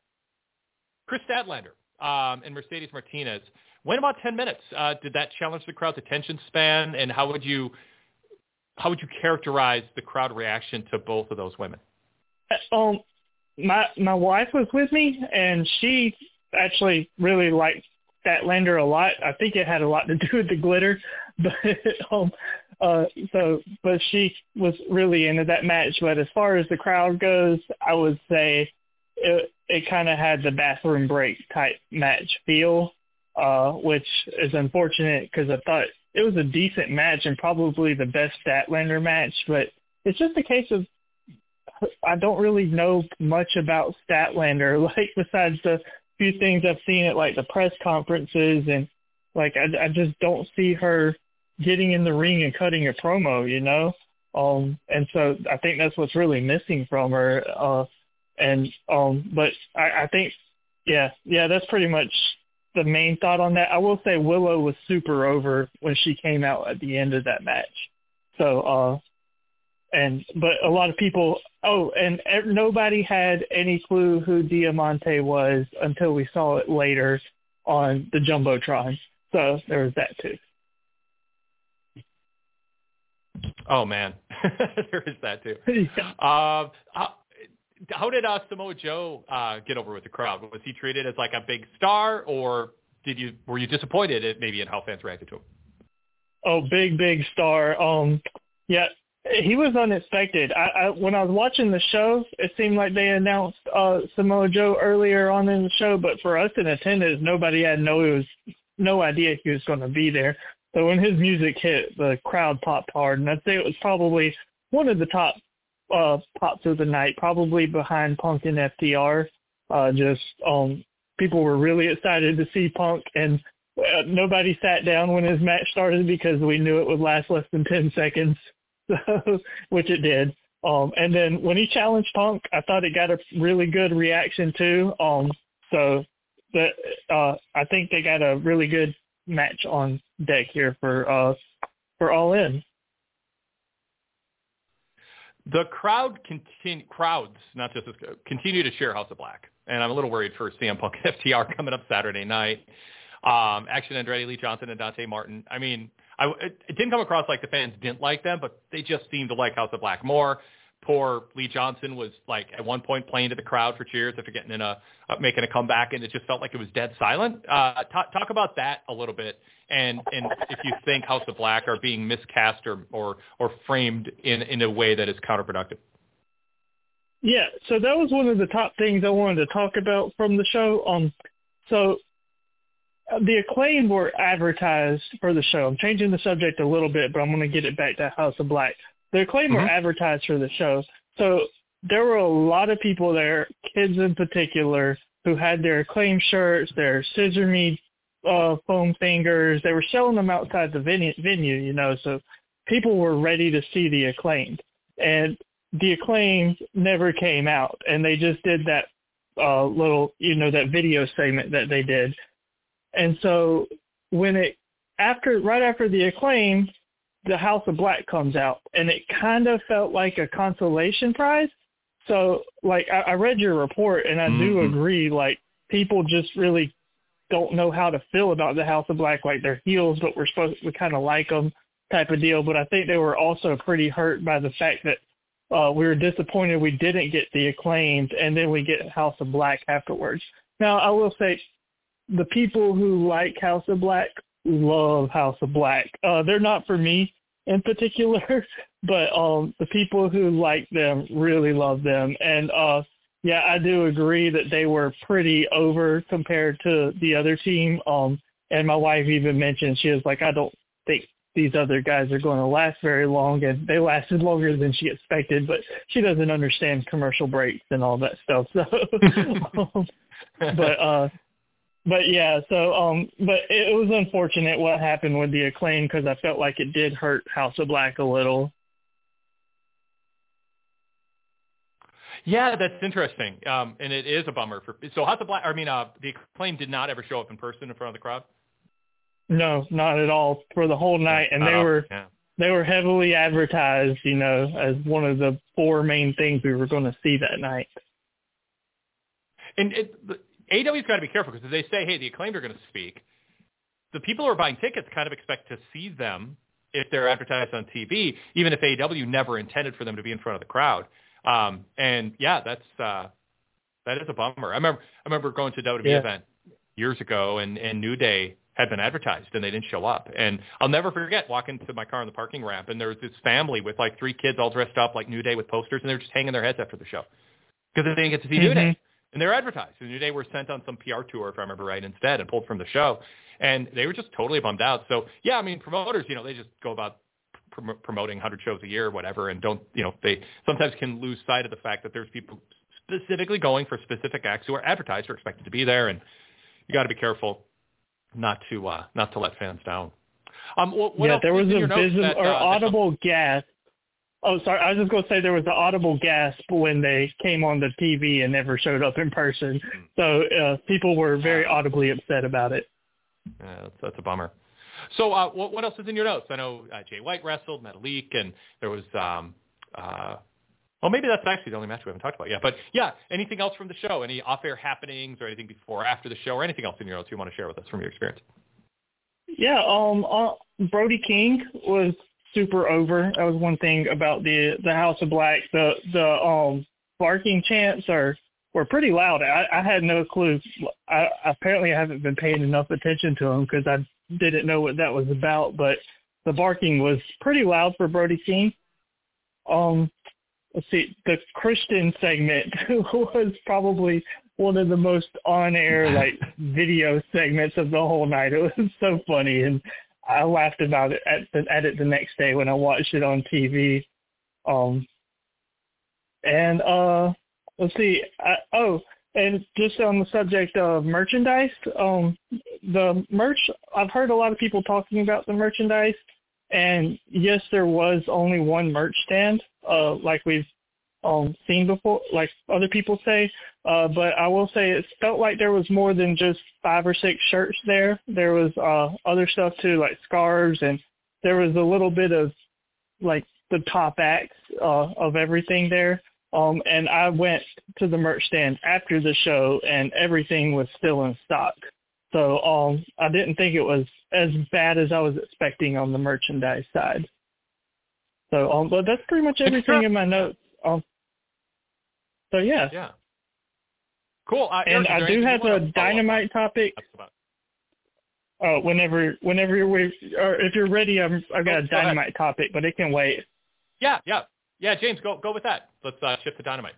Chris Statlander um, and Mercedes Martinez went about ten minutes. Uh, did that challenge the crowd's attention span, and how would you how would you characterize the crowd reaction to both of those women? Um, my my wife was with me, and she actually really liked Statlander a lot. I think it had a lot to do with the glitter, but um, uh, so but she was really into that match. But as far as the crowd goes, I would say it it kind of had the bathroom break type match feel. Uh, which is unfortunate because I thought it was a decent match and probably the best Statlander match, but it's just a case of I don't really know much about Statlander, like besides the few things I've seen at like the press conferences, and like I, I just don't see her getting in the ring and cutting a promo, you know? Um, and so I think that's what's really missing from her. Uh, and um, but I, I think, yeah, yeah, that's pretty much the main thought on that. I will say Willow was super over when she came out at the end of that match. So, uh, and, but a lot of people, oh, and nobody had any clue who Diamante was until we saw it later on the Jumbotron. So there was that too. Oh man, there is that too. Yeah. Um, how, how did uh, Samoa Joe uh, get over with the crowd? Was he treated as like a big star, or did you were you disappointed at maybe in how fans reacted to him? Oh, big big star. Um, yeah, he was unexpected. I, I when I was watching the show, it seemed like they announced uh, Samoa Joe earlier on in the show, but for us in attendance, nobody had no it was no idea he was going to be there. So when his music hit, the crowd popped hard, and I'd say it was probably one of the top uh, pops of the night, probably behind Punk and F T R. Uh, just um, people were really excited to see Punk, and uh, nobody sat down when his match started because we knew it would last less than ten seconds, so, which it did. Um, and then when he challenged Punk, I thought it got a really good reaction too. Um, so that uh, I think they got a really good match on deck here for uh, for All In. the crowd continue crowds, not just this, continue to share House of Black, and I'm a little worried for C M Punk and F T R coming up Saturday night. Um, Action Andretti, Lee Johnson, and Dante Martin. I mean, I, it, it didn't come across like the fans didn't like them, but they just seemed to like House of Black more. Poor Lee Johnson was like at one point playing to the crowd for cheers after getting in a uh, making a comeback, and it just felt like it was dead silent. Uh, talk, talk about that a little bit, and and if you think House of Black are being miscast or or, or framed in, in a way that is counterproductive. Yeah, so that was one of the top things I wanted to talk about from the show. Um, so the Acclaim were advertised for the show. I'm changing the subject a little bit, but I'm going to get it back to House of Black. The Acclaim mm-hmm. were advertised for the show. So there were a lot of people there, kids in particular, who had their Acclaim shirts, their Scissor Me uh, foam fingers. They were selling them outside the venue, venue, you know, so people were ready to see the Acclaimed. And the Acclaimed never came out, and they just did that uh, little, you know, that video segment that they did. And so when it, after, right after the Acclaim, the House of Black comes out, and it kind of felt like a consolation prize. So, like, I, I read your report, and I mm-hmm. do agree, like, people just really don't know how to feel about the House of Black. Like, they're heels, but we're supposed we kind of like them type of deal. But I think they were also pretty hurt by the fact that uh, we were disappointed we didn't get the Acclaimed, and then we get House of Black afterwards. Now, I will say, the people who like House of Black love House of Black. Uh, they're not for me in particular, but um, the people who like them really love them. And uh, yeah, I do agree that they were pretty over compared to the other team. Um, and my wife even mentioned, she was like, I don't think these other guys are going to last very long, and they lasted longer than she expected, but she doesn't understand commercial breaks and all that stuff. So, um, but uh, But yeah, so um, but it was unfortunate what happened with the Acclaim, because I felt like it did hurt House of Black a little. Yeah, that's interesting, um, and it is a bummer for. So House of Black, I mean, uh, the Acclaim did not ever show up in person in front of the crowd. No, not at all for the whole night, and they uh, were yeah. they were heavily advertised, you know, as one of the four main things we were going to see that night. And it. A E W's got to be careful, because if they say, hey, the Acclaimed are going to speak, the people who are buying tickets kind of expect to see them if they're advertised on T V, even if A E W never intended for them to be in front of the crowd. Um, and, yeah, that's uh, that is a bummer. I remember I remember going to a W W E yeah. event years ago, and, and New Day had been advertised, and they didn't show up. And I'll never forget walking to my car on the parking ramp, and there was this family with, like, three kids all dressed up like New Day with posters, and they were just hanging their heads after the show because they didn't get to see mm-hmm. New Day. And they were advertised. The New Day were sent on some P R tour, if I remember right, instead, and pulled from the show. And they were just totally bummed out. So, yeah, I mean, promoters, you know, they just go about pr- promoting one hundred shows a year or whatever, and don't, you know, they sometimes can lose sight of the fact that there's people specifically going for specific acts who are advertised or expected to be there. And you got to be careful not to uh, not to let fans down. Um, what, what yeah, else there was a visible that, or uh, audible gasp. Oh, sorry. I was just going to say there was an audible gasp when they came on the T V and never showed up in person. So uh, people were very audibly upset about it. Yeah, that's, that's a bummer. So uh, what, what else is in your notes? I know uh, Jay White wrestled, Metalik, and there was, um, uh, well, maybe that's actually the only match we haven't talked about yet. But, yeah, anything else from the show? Any off-air happenings or anything before or after the show, or anything else in your notes you want to share with us from your experience? Yeah, um, uh, Brody King was super over. That was one thing about the the House of Black. The the um barking chants are were pretty loud. I, I had no clue. I apparently I haven't been paying enough attention to them because I didn't know what that was about. But the barking was pretty loud for Brody King. Um, let's see. The Christian segment was probably one of the most on-air like video segments of the whole night. It was so funny, and I laughed about it at, the, at it the next day when I watched it on T V. Um, and uh, let's see. I, oh, and just on the subject of merchandise, um, the merch, I've heard a lot of people talking about the merchandise. And yes, there was only one merch stand, uh, like we've um, seen before, like other people say. Uh, but I will say it felt like there was more than just five or six shirts there. There was uh, other stuff too, like scarves, and there was a little bit of like the top acts uh, of everything there. Um, and I went to the merch stand after the show, and everything was still in stock. So um, I didn't think it was as bad as I was expecting on the merchandise side. So, um, but that's pretty much everything in my notes. Um, so yeah. Yeah. Cool. Uh, and Eric, I do have a Dynamite topic. Uh, whenever, whenever you're, or if you're ready, I'm, I've got go, a Dynamite topic, but it can wait. Yeah, yeah, yeah. James, go go with that. Let's uh, shift to Dynamite.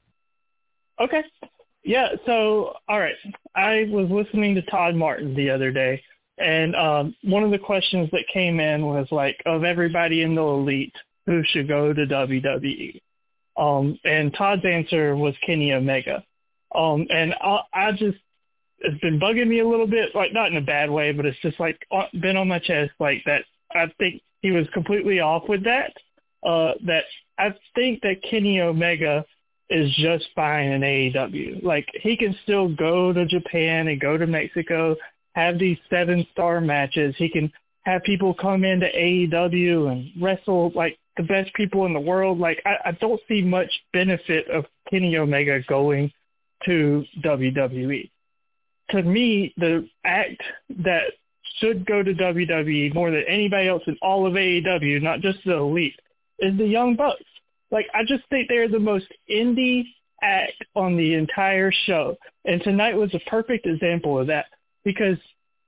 Okay. Yeah. So, all right. I was listening to Todd Martin the other day, and um, one of the questions that came in was like, of everybody in the Elite, who should go to W W E? Um, and Todd's answer was Kenny Omega. Um, and I, I just, it's been bugging me a little bit, like not in a bad way, but it's just like been on my chest, like that. I think he was completely off with that. Uh, that I think that Kenny Omega is just fine in A E W. Like he can still go to Japan and go to Mexico, have these seven star matches. He can have people come into A E W and wrestle like the best people in the world. Like I, I don't see much benefit of Kenny Omega going to W W E. To me, the act that should go to W W E more than anybody else in all of A E W, not just the Elite, is the Young Bucks. Like, I just think they're the most indie act on the entire show. And tonight was a perfect example of that because,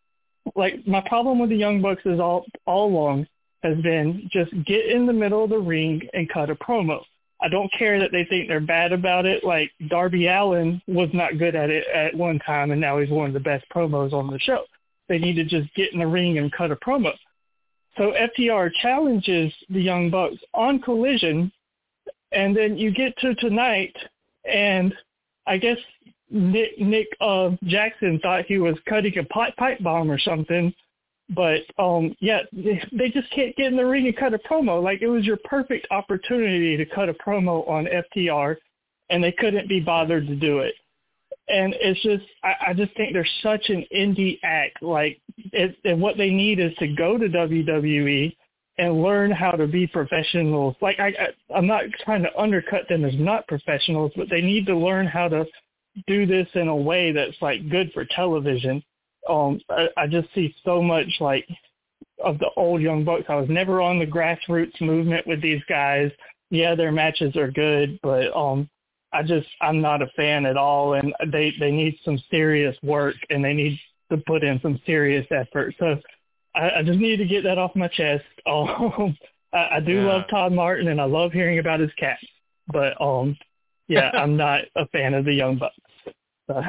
like, my problem with the Young Bucks is all, all along has been just get in the middle of the ring and cut a promo. I don't care that they think they're bad about it. Like Darby Allin was not good at it at one time, and now he's one of the best promos on the show. They need to just get in the ring and cut a promo. So F T R challenges the Young Bucks on Collision, and then you get to tonight, and I guess Nick, Nick uh, Jackson thought he was cutting a pipe, pipe bomb or something. But, um, yeah, they, they just can't get in the ring and cut a promo. Like, it was your perfect opportunity to cut a promo on F T R, and they couldn't be bothered to do it. And it's just, I, I just think they're such an indie act. Like, it, and what they need is to go to W W E and learn how to be professionals. Like, I, I, I'm not trying to undercut them as not professionals, but they need to learn how to do this in a way that's, like, good for television. Um, I, I just see so much like of the old Young Bucks. I was never on the grassroots movement with these guys. Yeah, their matches are good, but um, I just I'm not a fan at all. And they they need some serious work, and they need to put in some serious effort. So I, I just need to get that off my chest. Um, I, I do yeah. love Todd Martin, and I love hearing about his cats. But um, yeah, I'm not a fan of the Young Bucks. So.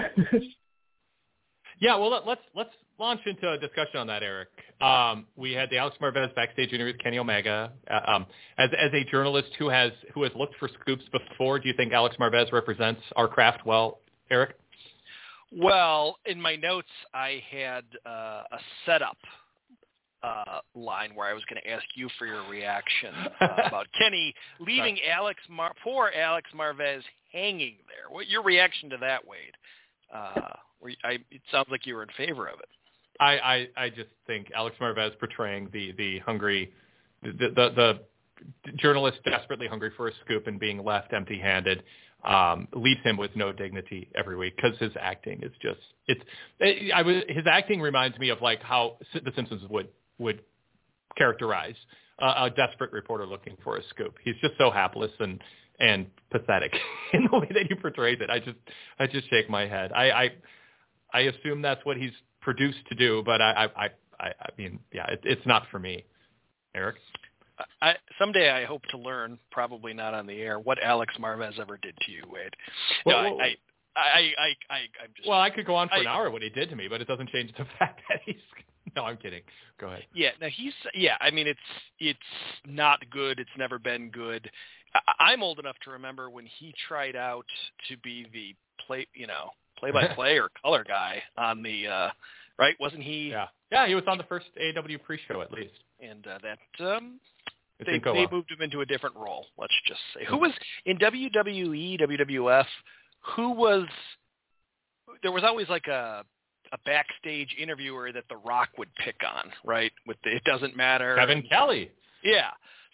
Yeah, well, let, let's let's launch into a discussion on that, Eric. Um, we had the Alex Marvez backstage interview with Kenny Omega. Uh, um, as as a journalist who has who has looked for scoops before, do you think Alex Marvez represents our craft well, Eric? Well, in my notes, I had uh, a setup uh, line where I was going to ask you for your reaction uh, about Kenny leaving Sorry. Alex Mar- poor Alex Marvez hanging there. What your reaction to that, Wade? Uh, I, it sounds like you were in favor of it. I, I, I just think Alex Marvez portraying the, the hungry, the, the, the journalist desperately hungry for a scoop and being left empty-handed um, leaves him with no dignity every week because his acting is just it's. It, I was his acting reminds me of like how The Simpsons would would characterize uh, a desperate reporter looking for a scoop. He's just so hapless and. and pathetic in the way that he portrays it. I just, I just shake my head. I, I, I assume that's what he's produced to do, but I, I, I, I mean, yeah, it, it's not for me. Eric? I, someday I hope to learn, probably not on the air, what Alex Marvez ever did to you, Wade. Well, no, well, I, I, I, I, I'm just. Well, I could go on for I, an hour what he did to me, but it doesn't change the fact that he's. No, I'm kidding. Go ahead. Yeah, no, he's. Yeah, I mean, it's it's not good. It's never been good. I'm old enough to remember when he tried out to be the play, you know, play-by-play or color guy on the, uh, right? Wasn't he? Yeah, yeah, he was on the first A E W pre-show at least. And uh, that um, it they, they well. moved him into a different role. Let's just say, who was in W W E, W W F? Who was? There was always like a a backstage interviewer that The Rock would pick on, right? With the, it doesn't matter. Kevin Kelly. Yeah.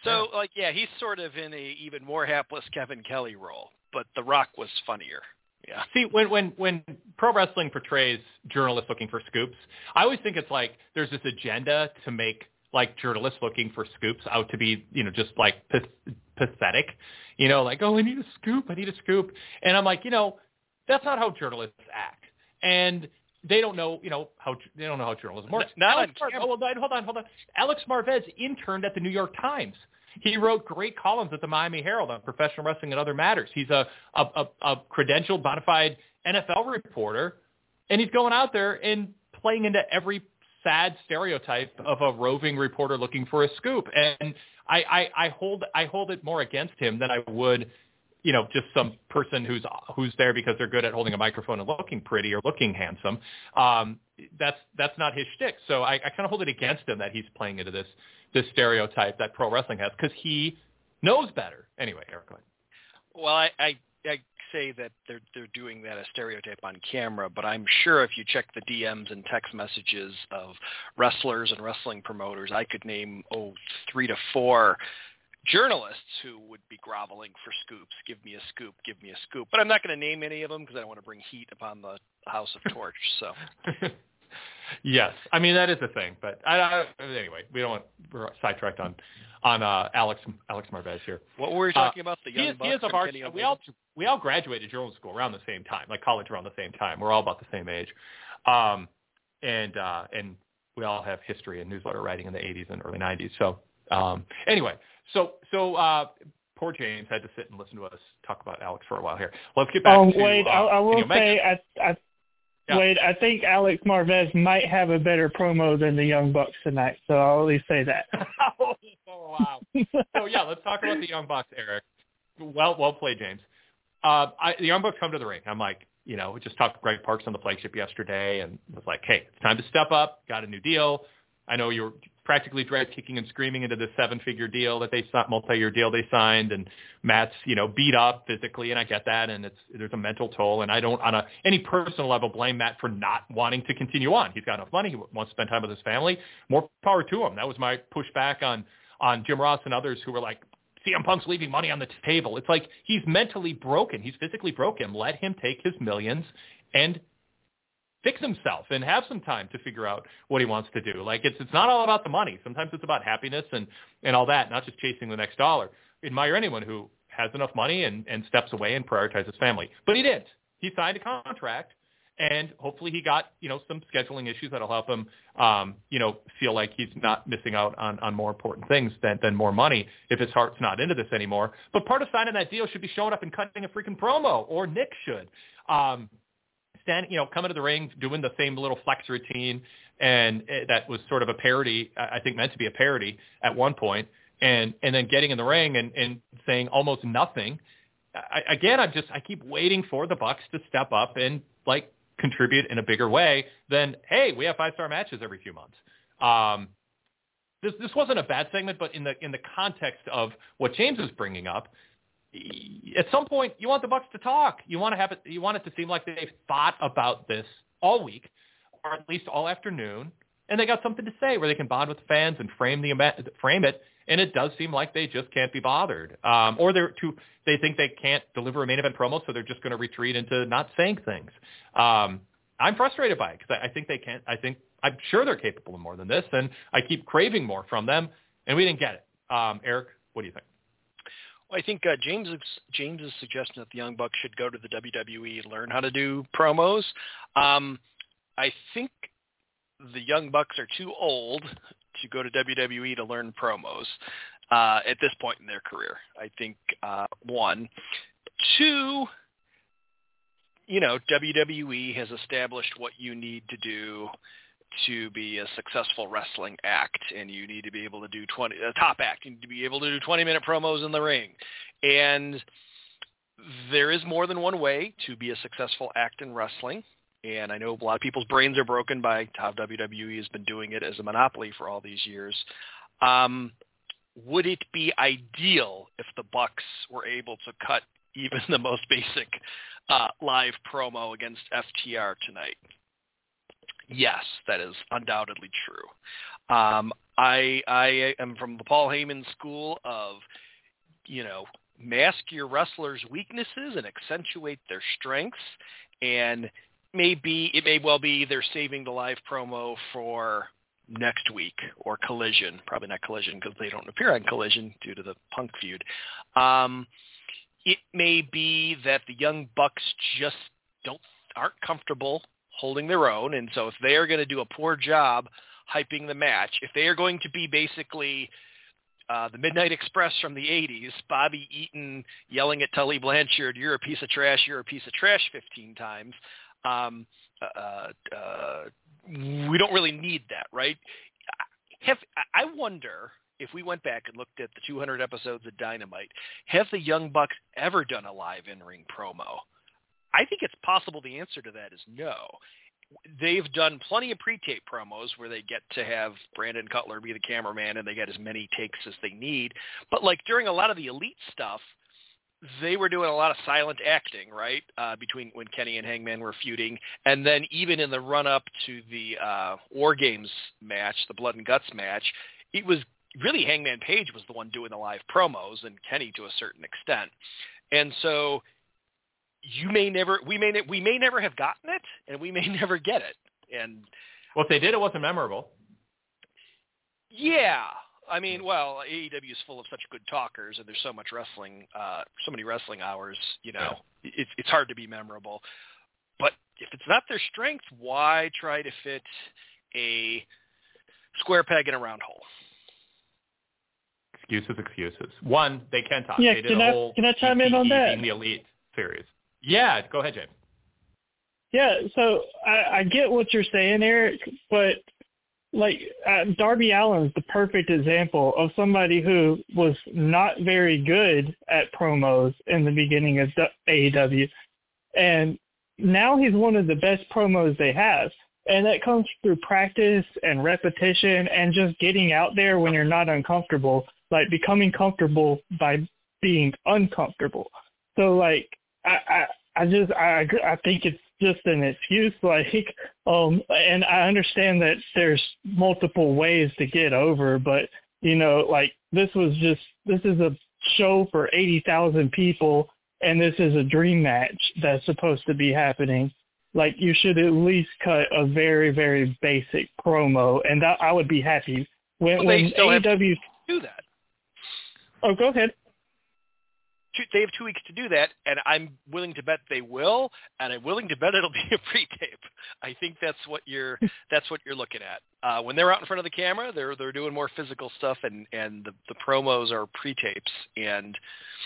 So, like, yeah, he's sort of in a even more hapless Kevin Kelly role, but The Rock was funnier. Yeah. See, when when when pro wrestling portrays journalists looking for scoops, I always think it's like there's this agenda to make like journalists looking for scoops out to be, you know, just like p- pathetic, you know, like, oh, I need a scoop, I need a scoop, and I'm like, you know, that's not how journalists act, and they don't know, you know, how they don't know how journalism works. Not Alex on Mar- oh, well, hold on, hold on. Alex Marvez interned at the New York Times. He wrote great columns at the Miami Herald on professional wrestling and other matters. He's a, a, a, a credentialed, bona fide N F L reporter, and he's going out there and playing into every sad stereotype of a roving reporter looking for a scoop. And I, I, I hold I hold it more against him than I would, you know, just some person who's who's there because they're good at holding a microphone and looking pretty or looking handsome. Um, that's that's not his shtick. So I, I kind of hold it against him that he's playing into this this stereotype that pro wrestling has because he knows better. Anyway, Eric, go ahead. Well, I, I I say that they're they're doing that as stereotype on camera, but I'm sure if you check the D Ms and text messages of wrestlers and wrestling promoters, I could name oh three to four journalists who would be groveling for scoops. Give me a scoop, give me a scoop. But I'm not going to name any of them because I don't want to bring heat upon the House of Torch. So. Yes, I mean that is a thing, but I, I, anyway, we don't want we're sidetracked on on uh, Alex Alex Marvez here. What were we talking uh, about? The young he is, bucks. He is of our, we all we all graduated journalism school around the same time, like college around the same time. We're all about the same age, um, and uh, and we all have history and newsletter writing in the eighties and early nineties. So um, anyway, so so uh, poor James had to sit and listen to us talk about Alex for a while here. Let's get back um, to. Wade, uh, I, I will you know, say I. I Yeah. Wade, I think Alex Marvez might have a better promo than the Young Bucks tonight, so I'll at least say that. oh, wow. So, yeah, let's talk about the Young Bucks, Eric. Well well played, James. Uh, I, the Young Bucks come to the ring. I'm like, you know, we just talked to Greg Parks on the flagship yesterday and was like, hey, it's time to step up. Got a new deal. I know you're practically dragged kicking and screaming into the seven-figure deal that they signed, multi-year deal they signed, and Matt's, you know, beat up physically, and I get that, and it's there's a mental toll, and I don't, on a any personal level, blame Matt for not wanting to continue on. He's got enough money. He wants to spend time with his family. More power to him. That was my pushback on on Jim Ross and others who were like, C M Punk's leaving money on the table. It's like he's mentally broken. He's physically broken. Let him take his millions and fix himself and have some time to figure out what he wants to do. Like it's it's not all about the money. Sometimes it's about happiness and, and all that, not just chasing the next dollar. Admire anyone who has enough money and, and steps away and prioritizes family. But he didn't. He signed a contract, and hopefully he got, you know, some scheduling issues that'll help him, um, you know, feel like he's not missing out on, on more important things than, than more money if his heart's not into this anymore. But part of signing that deal should be showing up and cutting a freaking promo, or Nick should. Um, Stand, you know, coming to the ring, doing the same little flex routine, and uh, that was sort of a parody, I think meant to be a parody at one point, and and then getting in the ring and, and saying almost nothing. I, again, I'm just I keep waiting for the Bucks to step up and like contribute in a bigger way than, hey, we have five star matches every few months. Um, this this wasn't a bad segment, but in the in the context of what James is bringing up. At some point, you want the Bucks to talk. You want to have it. You want it to seem like they've thought about this all week, or at least all afternoon, and they got something to say where they can bond with the fans and frame the frame it. And it does seem like they just can't be bothered, um, or they're too. They think they can't deliver a main event promo, so they're just going to retreat into not saying things. Um, I'm frustrated by it because I, I think they can't. I think I'm sure they're capable of more than this, and I keep craving more from them, and we didn't get it. Um, Eric, what do you think? I think uh, James's James's suggestion that the Young Bucks should go to the W W E and learn how to do promos. Um, I think the Young Bucks are too old to go to W W E to learn promos uh, at this point in their career. I think uh, one, two. You know, W W E has established what you need to do to be a successful wrestling act, and you need to be able to do twenty a top act. You need to be able to do twenty minute promos in the ring, and there is more than one way to be a successful act in wrestling. And I know a lot of people's brains are broken by how W W E has been doing it as a monopoly for all these years. Um, would it be ideal if the Bucks were able to cut even the most basic uh, live promo against F T R tonight? Yes, that is undoubtedly true. Um, I I am from the Paul Heyman school of, you know, mask your wrestlers' weaknesses and accentuate their strengths, and maybe it may well be they're saving the live promo for next week or Collision. Probably not Collision because they don't appear on Collision due to the Punk feud. Um, it may be that the Young Bucks just don't aren't comfortable holding their own, and so if they are going to do a poor job hyping the match, if they are going to be basically uh, the Midnight Express from the eighties, Bobby Eaton yelling at Tully Blanchard, "You're a piece of trash, you're a piece of trash," fifteen times, um, uh, uh, we don't really need that, right? Have, I wonder if we went back and looked at the two hundred episodes of Dynamite, have the Young Bucks ever done a live in-ring promo? I think it's possible the answer to that is no. They've done plenty of pre-tape promos where they get to have Brandon Cutler be the cameraman and they get as many takes as they need. But like during a lot of the Elite stuff, they were doing a lot of silent acting, right, uh, between when Kenny and Hangman were feuding. And then even in the run-up to the uh, War Games match, the Blood and Guts match, it was really Hangman Page was the one doing the live promos and Kenny to a certain extent. And so you may never, we may, we may never have gotten it, and we may never get it. And well, if they did, it wasn't memorable. Yeah. I mean, well, A E W is full of such good talkers, and there's so much wrestling, uh, so many wrestling hours. You know, yeah. it's it's hard to be memorable. But if it's not their strength, why try to fit a square peg in a round hole? Excuses, excuses. One, they can talk. Yeah, they did can a I whole can I chime in on that? The Elite series. Yeah, go ahead, James. Yeah, so I, I get what you're saying, Eric, but like uh, Darby Allin's the perfect example of somebody who was not very good at promos in the beginning of A E W, and now he's one of the best promos they have, and that comes through practice and repetition and just getting out there when you're not uncomfortable, like becoming comfortable by being uncomfortable. So like I I, I just I agree, I think it's just an excuse, like, um, and I understand that there's multiple ways to get over, but, you know, like, this was just, this is a show for eighty thousand people, and this is a dream match that's supposed to be happening. Like, you should at least cut a very, very basic promo, and that, I would be happy. When, well, when they still A E W... have to do that. Oh, go ahead. They have two weeks to do that, and I'm willing to bet they will, and I'm willing to bet it'll be a pre-tape. I think that's what you're that's what you're looking at. Uh, when they're out in front of the camera, they're they're doing more physical stuff, and, and the, the promos are pre-tapes. And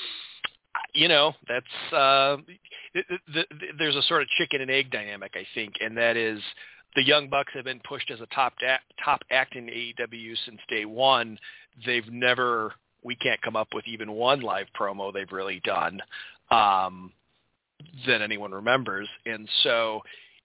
you know, that's uh, the, the, the, there's a sort of chicken and egg dynamic, I think, and that is the Young Bucks have been pushed as a top act, top act in A E W since day one. They've never we can't come up with even one live promo they've really done um, that anyone remembers. And so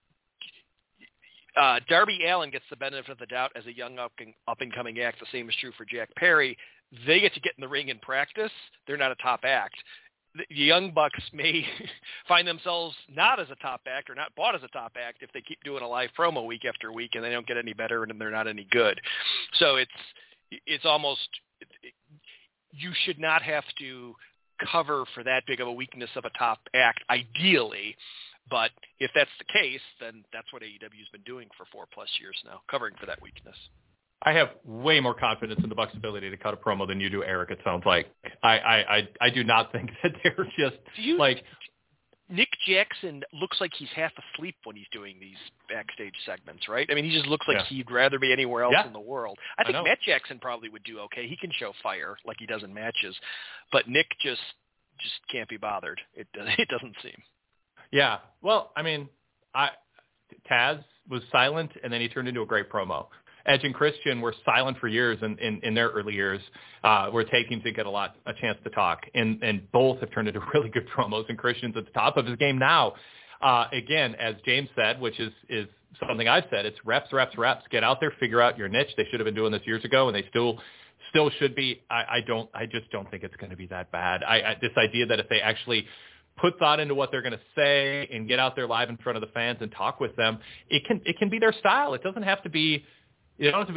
uh, Darby Allin gets the benefit of the doubt as a young up and, up and coming act. The same is true for Jack Perry. They get to get in the ring and practice. They're not a top act. The Young Bucks may find themselves not as a top act or not bought as a top act if they keep doing a live promo week after week and they don't get any better and they're not any good. So it's, it's almost, it, you should not have to cover for that big of a weakness of a top act, ideally. But if that's the case, then that's what A E W has been doing for four plus years now, covering for that weakness. I have way more confidence in the Bucks' ability to cut a promo than you do, Eric, it sounds like. I, I, I, I do not think that they're just you, like... Nick Jackson looks like he's half asleep when he's doing these backstage segments, right? I mean, he just looks like yeah. he'd rather be anywhere else yeah. in the world. I think I Matt Jackson probably would do okay. He can show fire like he does in matches, but Nick just just can't be bothered. It it doesn't seem. Yeah. Well, I mean, I Taz was silent, and then he turned into a great promo. Edge and Christian were silent for years in, in, in their early years, uh, were taking to get a lot a chance to talk, and, and both have turned into really good promos, and Christian's at the top of his game now. Uh, again, as James said, which is, is something I've said, it's reps, reps, reps. Get out there, figure out your niche. They should have been doing this years ago, and they still still should be. I, I don't. I just don't think it's going to be that bad. I, I, this idea that if they actually put thought into what they're going to say and get out there live in front of the fans and talk with them, it can it can be their style. It doesn't have to be. You don't have to be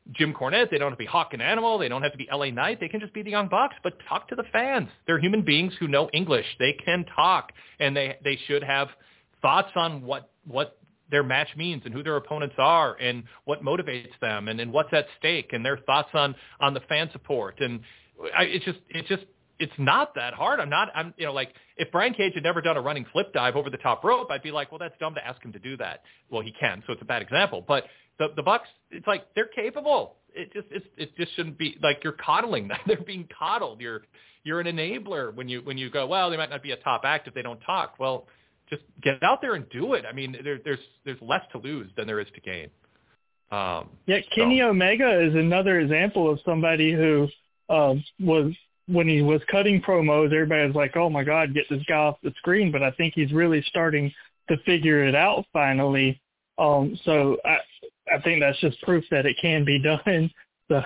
Jim Cornette. They don't have to be Hawk and Animal. They don't have to be L A Knight. They can just be the Young Bucks, but talk to the fans. They're human beings who know English. They can talk, and they, they should have thoughts on what, what their match means and who their opponents are and what motivates them and, and what's at stake and their thoughts on, on the fan support. And I, it's just, it's just, it's not that hard. I'm not, I'm, you know, like if Brian Cage had never done a running flip dive over the top rope, I'd be like, well, that's dumb to ask him to do that. Well, he can, so it's a bad example. But the the Bucks, it's like they're capable. It just, it's, it just shouldn't be like you're coddling them. They're being coddled. You're, you're an enabler when you, when you go, well, they might not be a top act if they don't talk. Well, just get out there and do it. I mean, there, there's, there's less to lose than there is to gain. Um, yeah, Kenny so. Omega is another example of somebody who um, was. When he was cutting promos, everybody was like, oh, my God, get this guy off the screen. But I think he's really starting to figure it out finally. Um, so I, I think that's just proof that it can be done. So.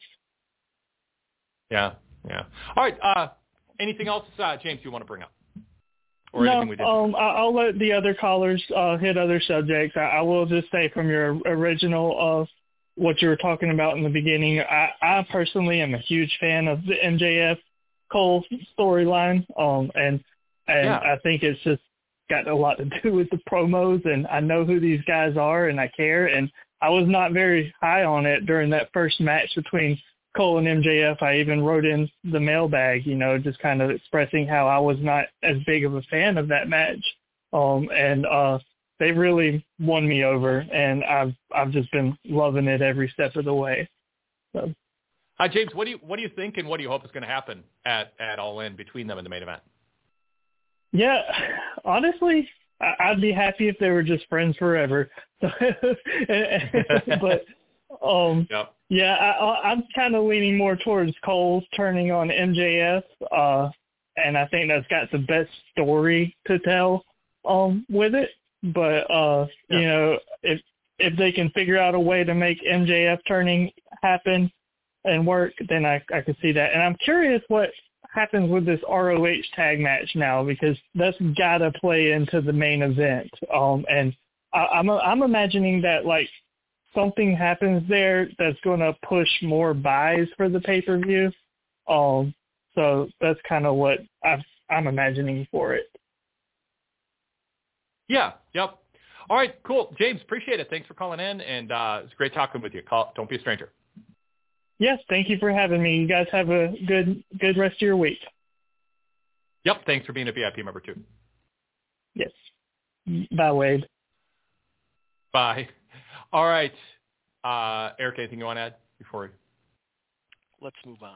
Yeah, yeah. All right. Uh, anything else, uh, James, you want to bring up? Or no, anything we did? Um, I'll let the other callers uh, hit other subjects. I, I will just say from your original uh what you were talking about in the beginning, I, I personally am a huge fan of the M J F Cole storyline, um, and and yeah. I think it's just got a lot to do with the promos, and I know who these guys are, and I care, and I was not very high on it during that first match between Cole and M J F. I even wrote in the mailbag, you know, just kind of expressing how I was not as big of a fan of that match, um, and uh, they really won me over, and I've I've just been loving it every step of the way. So, uh, James, what do you what do you think, and what do you hope is going to happen at, at All In between them in the main event? Yeah, honestly, I'd be happy if they were just friends forever. but um, yep. yeah, I, I'm kind of leaning more towards Cole turning on M J F, uh, and I think that's got the best story to tell um, with it. But, uh, yeah. you know, if if they can figure out a way to make M J F turning happen and work, then I, I could see that. And I'm curious what happens with this R O H tag match now, because that's got to play into the main event. Um, and I, I'm I'm imagining that, like, something happens there that's going to push more buys for the pay-per-view. Um, so that's kind of what I've, I'm imagining for it. Yeah, yep. All right, cool. James, appreciate it. Thanks for calling in, and uh, it's great talking with you. Call, don't be a stranger. Yes, thank you for having me. You guys have a good good rest of your week. Yep, thanks for being a V I P member, too. Yes. Bye, Wade. Bye. All right. Uh, Eric, anything you want to add before we... Let's move on.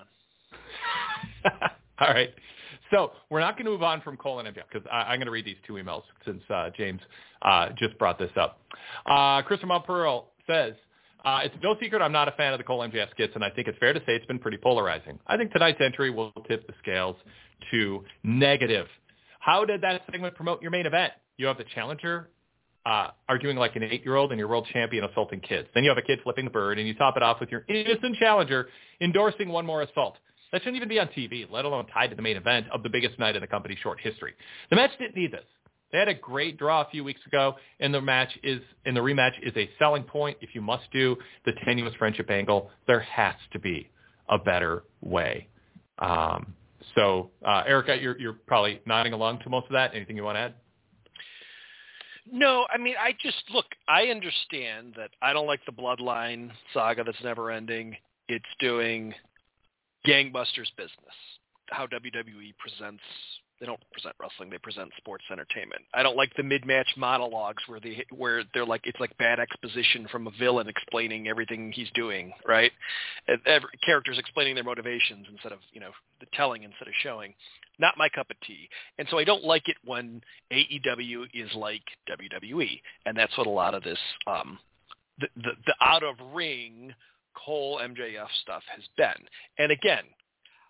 All right. So we're not going to move on from Cole and M J F because I'm going to read these two emails since uh, James uh, just brought this up. Uh, Christopher Montpearl says, uh, it's no secret I'm not a fan of the Cole M J F skits, and I think it's fair to say it's been pretty polarizing. I think tonight's entry will tip the scales to negative. How did that segment promote your main event? You have the challenger uh, arguing like an eight-year-old and your world champion assaulting kids. Then you have a kid flipping the bird, and you top it off with your innocent challenger endorsing one more assault. That shouldn't even be on T V, let alone tied to the main event of the biggest night in the company's short history. The match didn't need this. They had a great draw a few weeks ago, and the match is, and the rematch is a selling point. If you must do the tenuous friendship angle, there has to be a better way. Um, so, uh, Erica, you're, you're probably nodding along to most of that. Anything you want to add? No, I mean, I just, look, I understand that I don't like the Bloodline saga that's never ending. It's doing gangbusters business, how W W E presents. They don't present wrestling, they present sports entertainment. I don't like the mid-match monologues where they where they're like, it's like bad exposition from a villain explaining everything he's doing, right? Every, characters explaining their motivations instead of, you know, the telling instead of showing. Not my cup of tea. And so I don't like it when A E W is like W W E. And that's what a lot of this, um, the, the, the out-of-ring Cole M J F stuff has been. And again,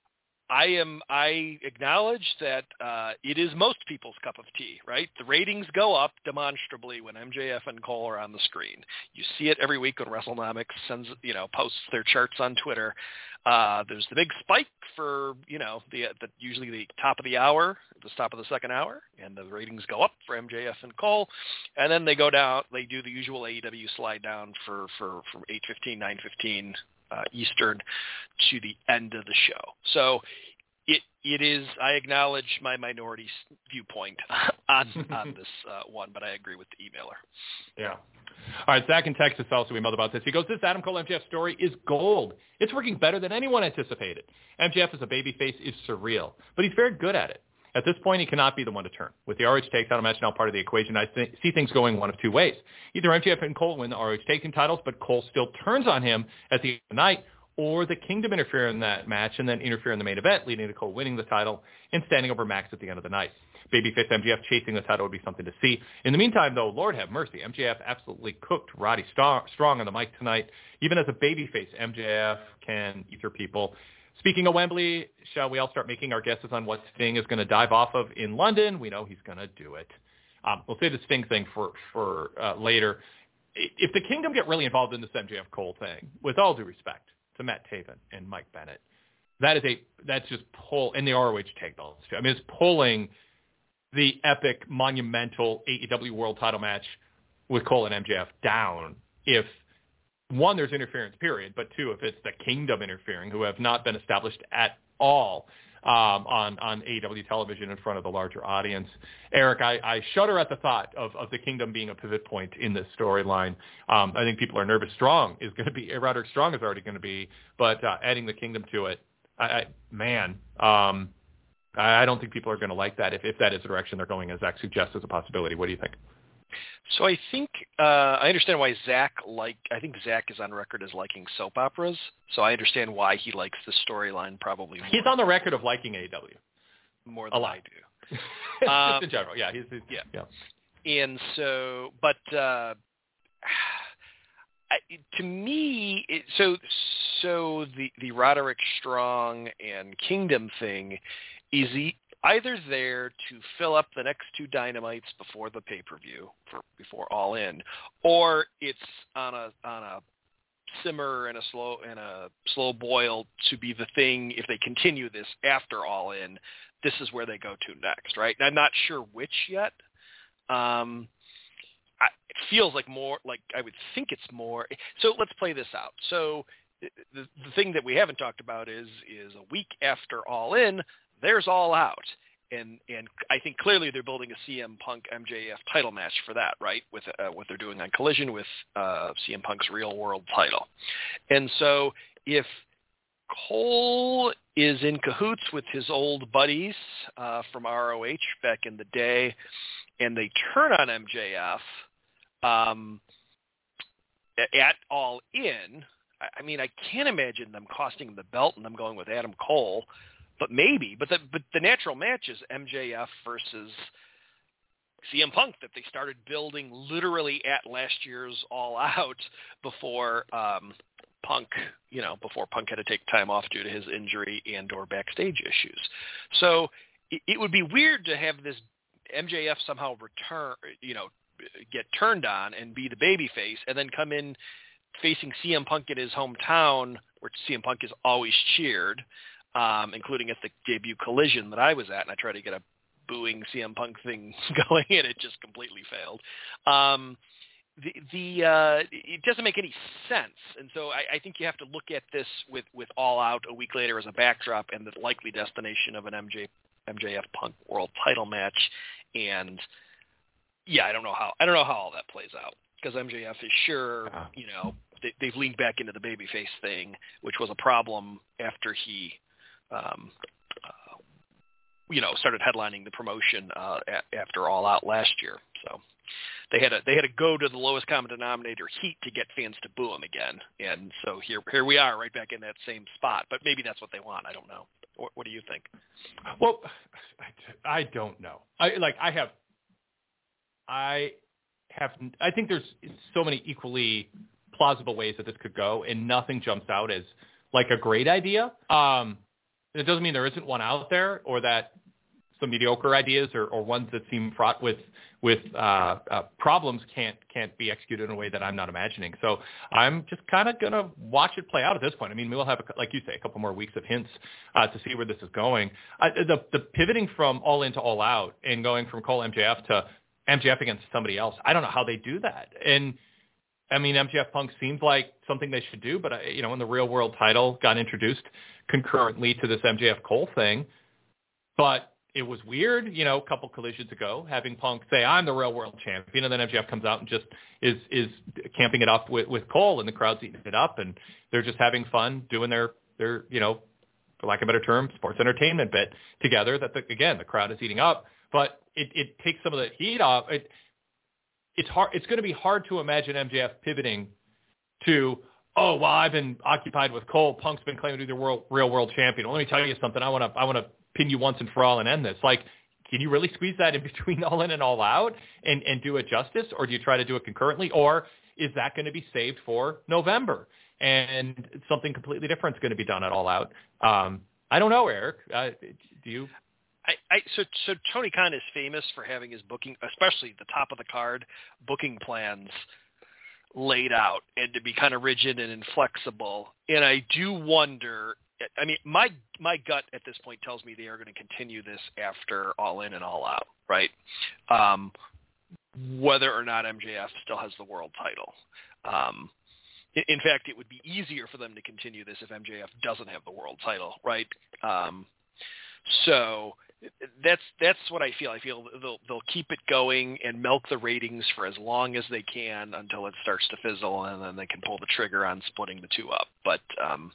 I am. I acknowledge that uh, it is most people's cup of tea, right? The ratings go up demonstrably when M J F and Cole are on the screen. You see it every week when WrestleNomics sends, you know, posts their charts on Twitter. Uh, there's the big spike for, you know, the, the usually the top of the hour, the top of the second hour, and the ratings go up for M J F and Cole, and then they go down. They do the usual A E W slide down for for from eight fifteen, nine fifteen. Uh, Eastern to the end of the show. So it it is, I acknowledge my minority viewpoint on on this uh, one, but I agree with the emailer. Yeah. All right, Zach in Texas also emailed about this. He goes, this Adam Cole M J F story is gold. It's working better than anyone anticipated. M J F as a babyface is surreal, but he's very good at it. At this point, he cannot be the one to turn. With the R O H Tag title match now part of the equation, I th- see things going one of two ways. Either M J F and Cole win the R O H Tag team titles, but Cole still turns on him at the end of the night, or the Kingdom interfere in that match and then interfere in the main event, leading to Cole winning the title and standing over Max at the end of the night. Babyface M J F chasing the title would be something to see. In the meantime, though, Lord have mercy, M J F absolutely cooked Roddy Star- Strong on the mic tonight. Even as a babyface, M J F can ether people. Speaking of Wembley, shall we all start making our guesses on what Sting is going to dive off of in London? We know he's going to do it. Um, we'll save the Sting thing for, for uh, later. If the Kingdom get really involved in this M J F Cole thing, with all due respect to Matt Taven and Mike Bennett, that is a that's just pull, and the R O H tag belts too. I mean, it's pulling the epic, monumental A E W World Title match with Cole and M J F down if, one, there's interference, period, but two, if it's the Kingdom interfering, who have not been established at all um, on, on A E W television in front of the larger audience. Eric, I, I shudder at the thought of, of the Kingdom being a pivot point in this storyline. Um, I think people are nervous. Strong is going to be, Roderick Strong is already going to be, but uh, adding the Kingdom to it, I, I, man, um, I don't think people are going to like that if, if that is the direction they're going, as Zach suggests as a possibility. What do you think? So I think uh, I understand why Zach like. I think Zach is on record as liking soap operas. So I understand why he likes the storyline probably more. He's on the record of liking A E W more than a lot. I do. um, Just in general, yeah. He's, he's yeah. yeah. And so, but uh, I, to me, it, so so the the Roderick Strong and Kingdom thing is the. Either there to fill up the next two Dynamites before the pay-per-view, for, before All In, or it's on a on a simmer and a slow and a slow boil to be the thing if they continue this after All In. This is where they go to next, right? And I'm not sure which yet. Um, I, it feels like more like I would think it's more. So let's play this out. So the the thing that we haven't talked about is is a week after All In. There's All Out, and and I think clearly they're building a C M Punk M J F title match for that, right? With uh, what they're doing on Collision with uh, C M Punk's Real World title, and so if Cole is in cahoots with his old buddies uh, from R O H back in the day, and they turn on M J F um, at All In, I mean, I can't imagine them costing the belt and them going with Adam Cole. But maybe, but the but the natural match is M J F versus C M Punk that they started building literally at last year's All Out before um, Punk, you know, before Punk had to take time off due to his injury and or backstage issues. So it, it would be weird to have this M J F somehow return, you know, get turned on and be the babyface, and then come in facing C M Punk in his hometown, where C M Punk is always cheered. Um, including at the debut Collision that I was at, and I tried to get a booing C M Punk thing going, and it just completely failed. Um, the the uh, it doesn't make any sense, and so I, I think you have to look at this with, with All Out a week later as a backdrop and the likely destination of an M J M J F Punk World Title match. And yeah, I don't know how I don't know how all that plays out, because M J F is sure, you know, they, they've leaned back into the babyface thing, which was a problem after he. Um, uh, you know, started headlining the promotion uh, a- after All Out last year. So they had to they had to go to the lowest common denominator heat to get fans to boo him again. And so here here we are, right back in that same spot. But maybe that's what they want. I don't know. What, what do you think? Well, I, I don't know. I like I have I have I think there's so many equally plausible ways that this could go, and nothing jumps out as like a great idea. Um, it doesn't mean there isn't one out there, or that some mediocre ideas or, or ones that seem fraught with with uh, uh, problems can't can't be executed in a way that I'm not imagining. So I'm just kind of going to watch it play out at this point. I mean, we'll have, a, like you say, a couple more weeks of hints uh, to see where this is going. Uh, the, the pivoting from All In to All Out and going from Cole M J F to M J F against somebody else, I don't know how they do that. And I mean, M J F Punk seems like something they should do, but, uh, you know, when the real world title got introduced concurrently to this M J F Cole thing, but it was weird, you know, a couple collisions ago, having Punk say, I'm the real world champion, and then M J F comes out and just is is camping it up with, with Cole, and the crowd's eating it up, and they're just having fun doing their, their, you know, for lack of a better term, sports entertainment bit together that, the, again, the crowd is eating up. But it, it takes some of the heat off. It, it's hard. It's going to be hard to imagine M J F pivoting to, oh, well, I've been occupied with Cole. Punk's been claiming to be the world, real world champion. Well, let me tell you something. I want to I want to pin you once and for all and end this. Like, can you really squeeze that in between All In and All Out and, and do it justice, or do you try to do it concurrently, or is that going to be saved for November and something completely different is going to be done at All Out? Um, I don't know, Eric. Uh, do you? I, I so so Tony Khan is famous for having his booking, especially the top of the card booking plans laid out and to be kind of rigid and inflexible. And I do wonder. I mean, my my gut at this point tells me they are going to continue this after All In and All Out, right? Um, whether or not M J F still has the world title. Um, in, in fact, it would be easier for them to continue this if M J F doesn't have the world title, right? Um, so that's that's what I feel. I feel they'll they'll keep it going and milk the ratings for as long as they can until it starts to fizzle, and then they can pull the trigger on splitting the two up. But um,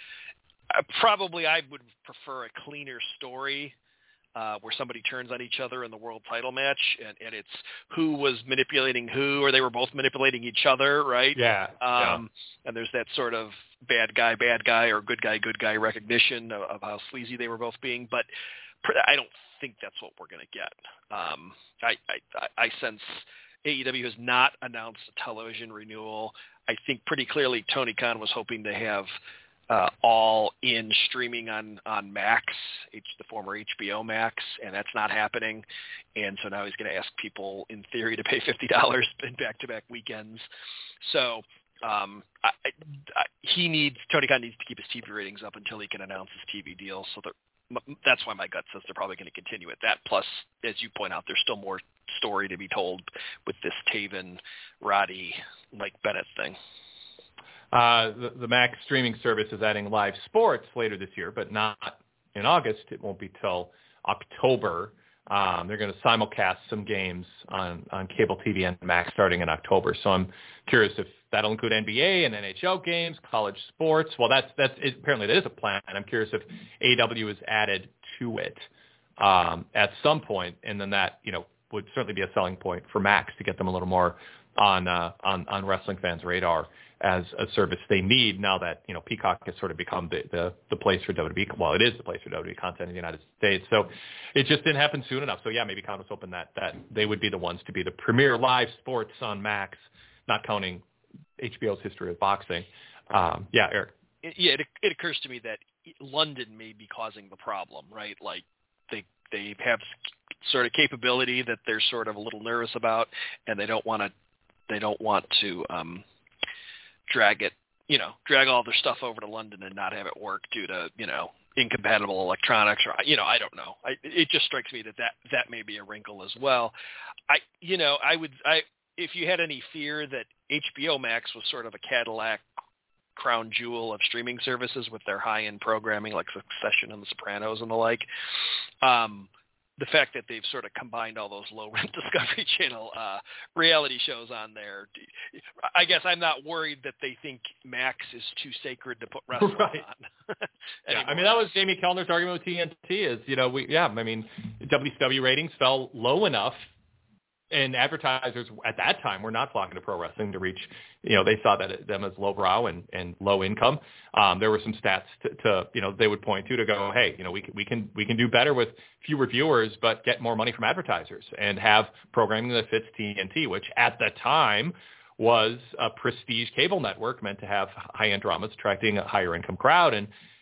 probably I would prefer a cleaner story uh, where somebody turns on each other in the world title match, and, and it's who was manipulating who, or they were both manipulating each other, right? Yeah. Um, yeah. And there's that sort of bad guy, bad guy, or good guy, good guy recognition of, of how sleazy they were both being. But I don't think that's what we're going to get. Um, I, I, I sense A E W has not announced a television renewal. I think pretty clearly Tony Khan was hoping to have Uh, all in streaming on, on Max, H, the former H B O Max, and that's not happening. And so now he's going to ask people, in theory, to pay fifty dollars in back-to-back weekends. So um, I, I, he needs, Tony Khan needs to keep his T V ratings up until he can announce his T V deal. So that, that's why my gut says they're probably going to continue it. That plus, as you point out, there's still more story to be told with this Taven, Roddy, Mike Bennett thing. Uh, the, the Max streaming service is adding live sports later this year, but not in August. It won't be till October. Um, they're going to simulcast some games on, on cable T V and Max starting in October. So I'm curious if that'll include N B A and N H L games, college sports. Well, that's that's it, apparently that is a plan. I'm curious if A E W is added to it um, at some point, and then that you know would certainly be a selling point for Max to get them a little more on uh, on on wrestling fans' radar as a service they need now that, you know, Peacock has sort of become the, the, the place for W W E. Well, it is the place for W W E content in the United States. So it just didn't happen soon enough. So, yeah, maybe Khan was hoping that, that they would be the ones to be the premier live sports on Max, not counting H B O's history of boxing. Um, yeah, Eric. Yeah, it, it occurs to me that London may be causing the problem, right? Like they they have sort of capability that they're sort of a little nervous about, and they don't want to they don't want to um, – drag it, you know, drag all their stuff over to London and not have it work due to, you know, incompatible electronics or, you know, I don't know. I, it just strikes me that, that that may be a wrinkle as well. I, you know, I would, I, if you had any fear that H B O Max was sort of a Cadillac crown jewel of streaming services with their high-end programming like Succession and The Sopranos and the like, um, the fact that they've sort of combined all those low-rent Discovery Channel uh, reality shows on there, I guess I'm not worried that they think Max is too sacred to put wrestling right. on. Yeah, I mean, that was Jamie Kellner's argument with T N T is, you know, we, yeah, I mean, W C W ratings fell low enough, and advertisers at that time were not flocking to pro wrestling to reach, you know, they saw that them as lowbrow and, and low income. Um, there were some stats to, to, you know, they would point to to go, hey, you know, we can, we can, we can do better with fewer viewers, but get more money from advertisers and have programming that fits T N T, which at the time was a prestige cable network meant to have high-end dramas attracting a higher income crowd. And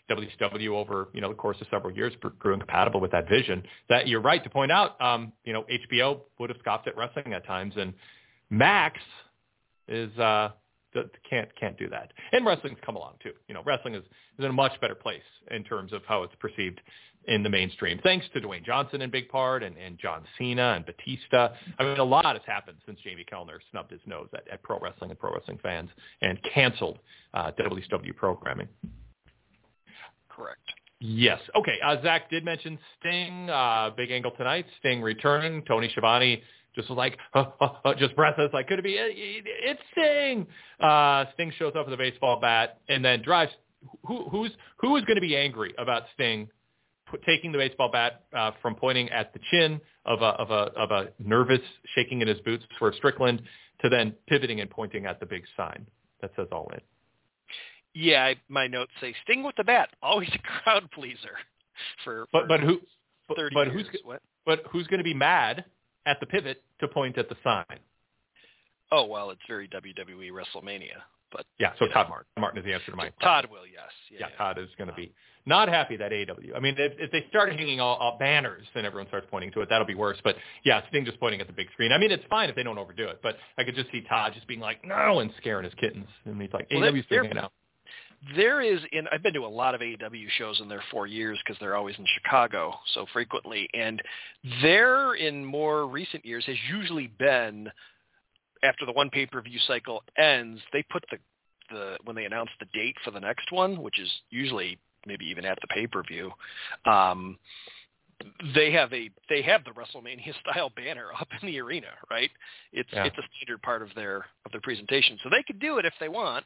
W C W over, you know, the course of several years grew incompatible with that vision. That you're right to point out, um, you know, H B O would have scoffed at wrestling at times, and Max is uh, can't can't do that. And wrestling's come along too. You know, wrestling is, is in a much better place in terms of how it's perceived in the mainstream, thanks to Dwayne Johnson in big part, and, and John Cena and Batista. I mean, a lot has happened since Jamie Kellner snubbed his nose at, at pro wrestling and pro wrestling fans and canceled uh, W C W programming. Correct. Yes. Okay. Uh, Zach did mention Sting, uh, big angle tonight. Sting returning. Tony Schiavone just was like, uh, uh, uh, just breathless, like, could it be? It, it's Sting. Uh, Sting shows up with a baseball bat and then drives. Who, who's who is going to be angry about Sting Put, taking the baseball bat uh, from pointing at the chin of a, of a of a nervous shaking in his boots for Strickland to then pivoting and pointing at the big sign that says "All In"? Yeah, I, my notes say Sting with the bat, always a crowd pleaser. For, for but but who but, thirty but years. who's What? but who's going to be mad at the pivot to point at the sign? Oh well, it's very W W E WrestleMania. But yeah, so Todd know. Martin. Martin is the answer to my Todd question. will, yes. Yeah, yeah, yeah. Todd is going to be not happy that A E W. I mean, if, if they start hanging all, all banners and everyone starts pointing to it, that'll be worse. But yeah, Sting just pointing at the big screen. I mean, it's fine if they don't overdo it, but I could just see Todd just being like, no, and scaring his kittens. And he's like, well, A E W's doing it now. There is, in I've been to a lot of A E W shows in their four years because they're always in Chicago so frequently, and there in more recent years has usually been, after the one pay-per-view cycle ends, they put the the when they announce the date for the next one, which is usually maybe even at the pay-per-view, um, they have a they have the WrestleMania style banner up in the arena, right? It's yeah. it's a standard part of their of their presentation, so they could do it if they want.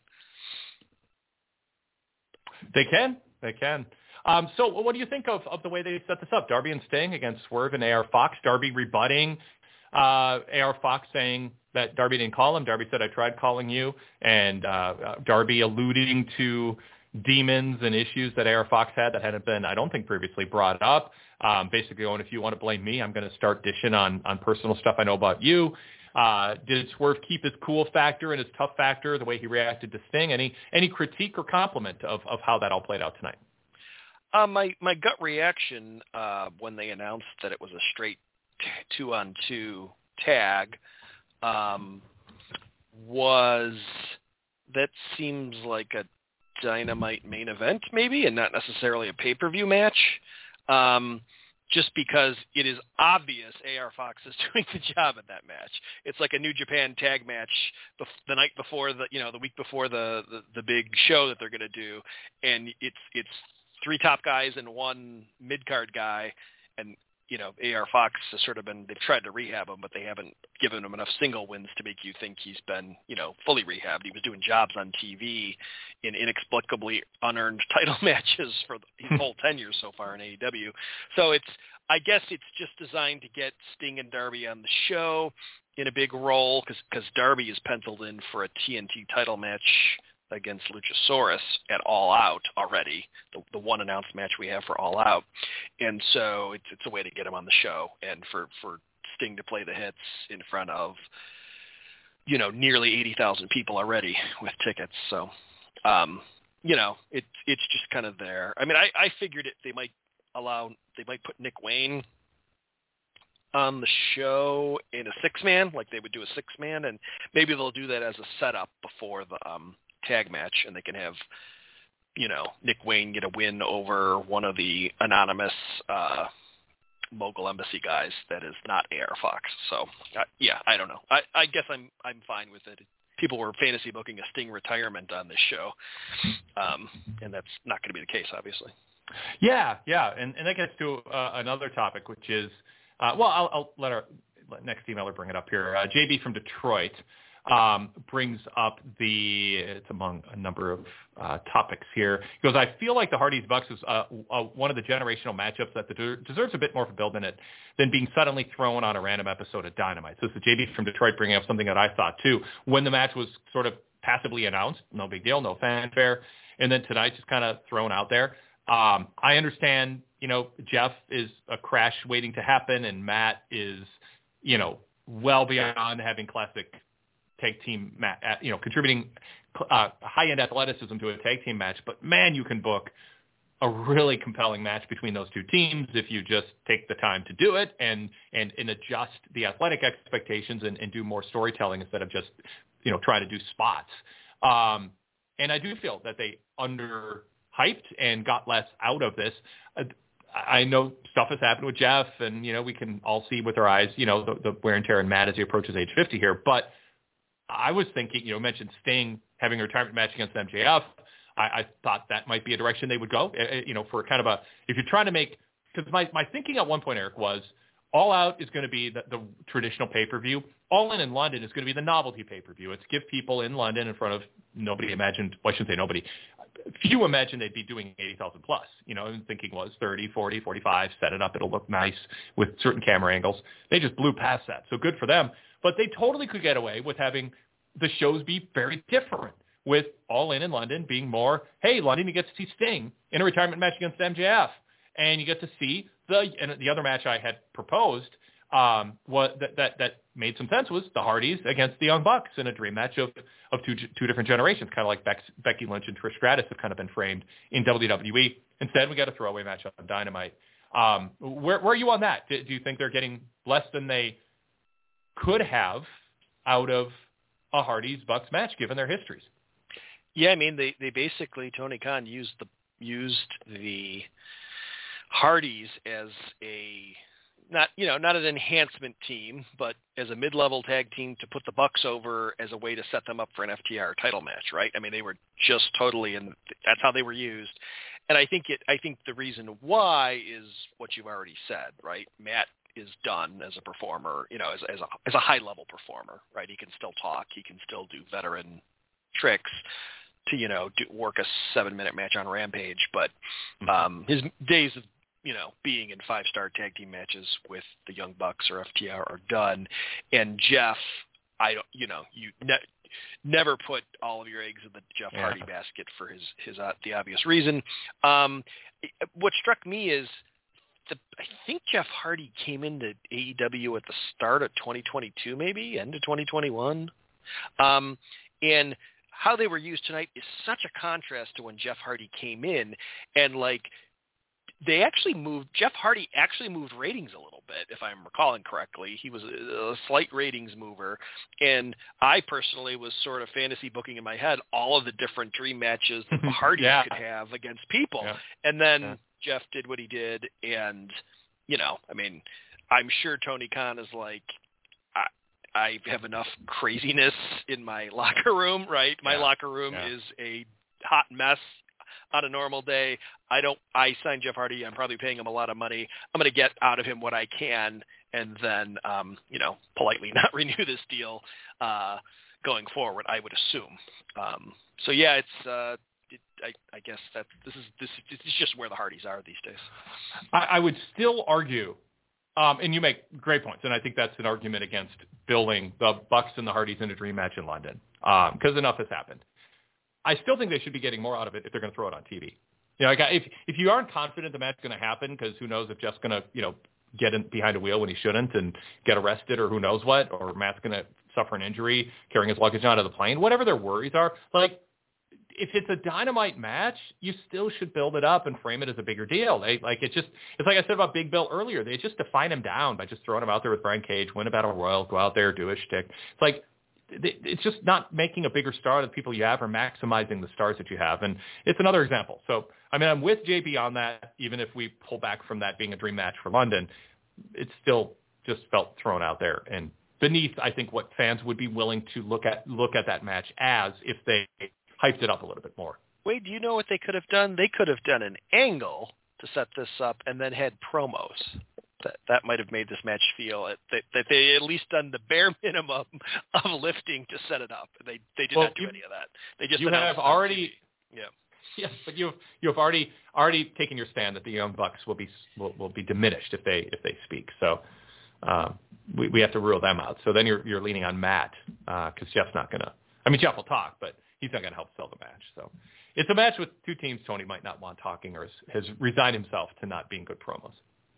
They can, they can. Um, so, what do you think of, of the way they set this up? Darby and Sting against Swerve and A R Fox. Darby rebutting uh, A R Fox saying that Darby didn't call him. Darby said, I tried calling you. And uh, uh, Darby alluding to demons and issues that A R Fox had that hadn't been, I don't think, previously brought up. Um, basically going, if you want to blame me, I'm going to start dishing on, on personal stuff I know about you. Uh, did Swerve keep his cool factor and his tough factor, the way he reacted to Sting? Any any critique or compliment of, of how that all played out tonight? Uh, my, my gut reaction uh, when they announced that it was a straight t- two-on-two tag um, was that seems like a Dynamite main event maybe, and not necessarily a pay-per-view match, um, just because it is obvious A R Fox is doing the job at that match. It's like a New Japan tag match bef- the night before the, you know, the week before the, the, the big show that they're going to do, and it's it's three top guys and one mid-card guy, and you know, A R Fox has sort of been, they've tried to rehab him, but they haven't given him enough single wins to make you think he's been, you know, fully rehabbed. He was doing jobs on T V in inexplicably unearned title matches for his whole tenure so far in A E W. So it's, I guess it's just designed to get Sting and Darby on the show in a big role, because because Darby is penciled in for a T N T title match against Luchasaurus at All Out already, the, the one announced match we have for All Out. And so it's it's a way to get him on the show and for, for Sting to play the hits in front of, you know, nearly eighty thousand people already with tickets. So, um, you know, it, it's just kind of there. I mean, I, I figured it, they might allow, they might put Nick Wayne on the show in a six-man, like they would do a six-man, and maybe they'll do that as a setup before the um, tag match, and they can have, you know, Nick Wayne get a win over one of the anonymous uh, Mogul Embassy guys that is not A R Fox. So, uh, yeah, I don't know. I, I guess I'm I'm fine with it. People were fantasy booking a Sting retirement on this show, um, and that's not going to be the case, obviously. Yeah, yeah, and, and that gets to uh, another topic, which is, uh, well, I'll, I'll let our let next emailer bring it up here. Uh, J B from Detroit um, brings up the, it's among a number of uh, topics here. He goes, I feel like the Hardys Bucks is uh, uh, one of the generational matchups that the, deserves a bit more fulfillment than being suddenly thrown on a random episode of Dynamite. So this is J B from Detroit bringing up something that I thought too. When the match was sort of passively announced, no big deal, no fanfare, and then tonight just kind of thrown out there. Um, I understand, you know, Jeff is a crash waiting to happen, and Matt is, you know, well beyond having classic tag team, ma- you know, contributing uh, high-end athleticism to a tag team match. But, man, you can book a really compelling match between those two teams if you just take the time to do it and and, and adjust the athletic expectations and, and do more storytelling instead of just, you know, trying to do spots. Um, and I do feel that they underhyped and got less out of this. Uh, I know stuff has happened with Jeff, and, you know, we can all see with our eyes, you know, the, the wear and tear in Matt as he approaches age fifty here. But I was thinking, you know, mentioned Sting having a retirement match against M J F. I, I thought that might be a direction they would go, you know, for kind of a, if you're trying to make, because my, my thinking at one point, Eric, was All Out is going to be the, the traditional pay-per-view. All In in London is going to be the novelty pay-per-view. It's give people in London in front of nobody imagined, well, I shouldn't say nobody, few imagined they'd be doing eighty thousand plus, you know, and thinking was thirty, forty, forty-five, set it up, it'll look nice with certain camera angles. They just blew past that, so good for them. But they totally could get away with having the shows be very different, with All In in London being more, hey, London, you get to see Sting in a retirement match against M J F, and you get to see the, and the other match I had proposed, um, what that, that that made some sense was the Hardys against the Young Bucks in a dream match of, of two two different generations, kind of like Bex, Becky Lynch and Trish Stratus have kind of been framed in W W E. Instead, we got a throwaway match on Dynamite. Um, where, where are you on that? Do, do you think they're getting less than they could have out of a Hardys Bucks match, given their histories? Yeah, I mean, they, they basically, Tony Khan used the used the Hardys as a, not, you know, not an enhancement team, but as a mid-level tag team to put the Bucks over as a way to set them up for an F T R title match, right? I mean, they were just totally, and that's how they were used. And I think it, I think the reason why is what you've already said, right? Matt is done as a performer, you know, as, as a, as a high-level performer, right? He can still talk. He can still do veteran tricks to, you know, do, work a seven-minute match on Rampage. But um, his days of, you know, being in five-star tag team matches with the Young Bucks or F T R are done. And Jeff, I don't, you know, you ne- never put all of your eggs in the Jeff yeah. Hardy basket for his, his uh, the obvious reason. Um, what struck me is, The, I think Jeff Hardy came into A E W at the start of twenty twenty-two, maybe end of twenty twenty-one, um, and how they were used tonight is such a contrast to when Jeff Hardy came in, and like they actually moved. Jeff Hardy actually moved ratings a little bit, if I'm recalling correctly. He was a, a slight ratings mover, and I personally was sort of fantasy booking in my head all of the different dream matches that the Hardys yeah. could have against people, yeah. and then. Yeah. Jeff did what he did, and, you know, I mean, I'm sure Tony Khan is like, I, I have enough craziness in my locker room, right? My yeah. locker room yeah. is a hot mess on a normal day. I don't, I signed Jeff Hardy. I'm probably paying him a lot of money. I'm going to get out of him what I can, and then, um, you know, politely not renew this deal uh, going forward, I would assume. Um, so, yeah, it's, uh, It, I, I guess that this is this, this is just where the Hardys are these days. I, I would still argue, um, and you make great points, and I think that's an argument against building the Bucks and the Hardys in a dream match in London, because um, enough has happened. I still think they should be getting more out of it if they're going to throw it on T V. You know, like if if you aren't confident the match is going to happen, because who knows if Jeff's going to, you know, get in behind a wheel when he shouldn't and get arrested, or who knows what, or Matt's going to suffer an injury carrying his luggage onto the plane, whatever their worries are, like. If it's a Dynamite match, you still should build it up and frame it as a bigger deal. They like it just it's like I said about Big Bill earlier. They just define him down by just throwing him out there with Brian Cage, win a battle royal, go out there, do a shtick. It's like it's just not making a bigger star of the people you have or maximizing the stars that you have. And it's another example. So I mean, I'm with J B on that. Even if we pull back from that being a dream match for London, it still just felt thrown out there and beneath, I think, what fans would be willing to look at look at that match as if they hyped it up a little bit more. Wade, do you know what they could have done? They could have done an angle to set this up and then had promos. That that might have made this match feel that, that they at least done the bare minimum of lifting to set it up. They they did well, not do you, any of that. They just you have already yeah yeah, but you you have already already taken your stand that the Young Bucks will be will, will be diminished if they if they speak. So um, we we have to rule them out. So then you're you're leaning on Matt because uh, Jeff's not gonna. I mean, Jeff will talk, but he's not going to help sell the match. So it's a match with two teams Tony might not want talking or has, has resigned himself to not being good promos.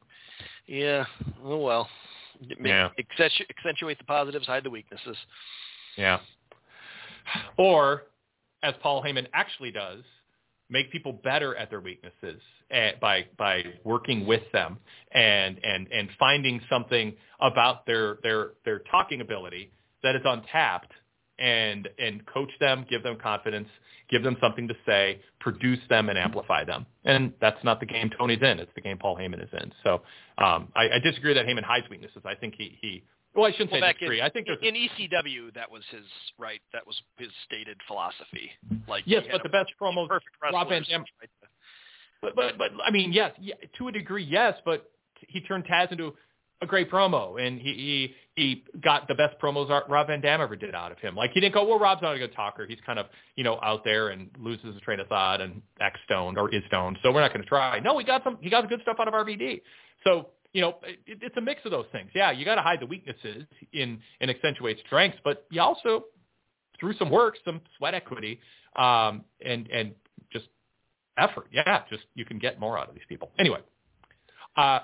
Yeah. Oh, well. Yeah. Accentu- accentuate the positives, hide the weaknesses. Yeah. Or, as Paul Heyman actually does, make people better at their weaknesses at, by by working with them and and and finding something about their their their talking ability that is untapped, and and coach them, give them confidence, give them something to say, produce them, and amplify them. And that's not the game Tony's in. It's the game Paul Heyman is in. So um, I, I disagree that Heyman hides weaknesses. I think he he. Well, I shouldn't well, say back disagree. in, I think there's in E C W that was his right. That was his stated philosophy. Like yes, he had but the best promos, perfect Rob Van wrestlers. Dam. But, but but I mean, yes, yeah, to a degree, yes. But he turned Taz into a great promo, and he he, he got the best promos Rob Van Dam ever did out of him. Like he didn't go, well, Rob's not a good talker. He's kind of you know out there and loses his train of thought and acts stoned or is stoned. So we're not going to try. No, he got some. He got the good stuff out of R V D. So you know, it, it's a mix of those things. Yeah, you got to hide the weaknesses in and accentuate strengths, but you also through some work, some sweat equity, um, and and just effort. Yeah, just you can get more out of these people. Anyway, uh,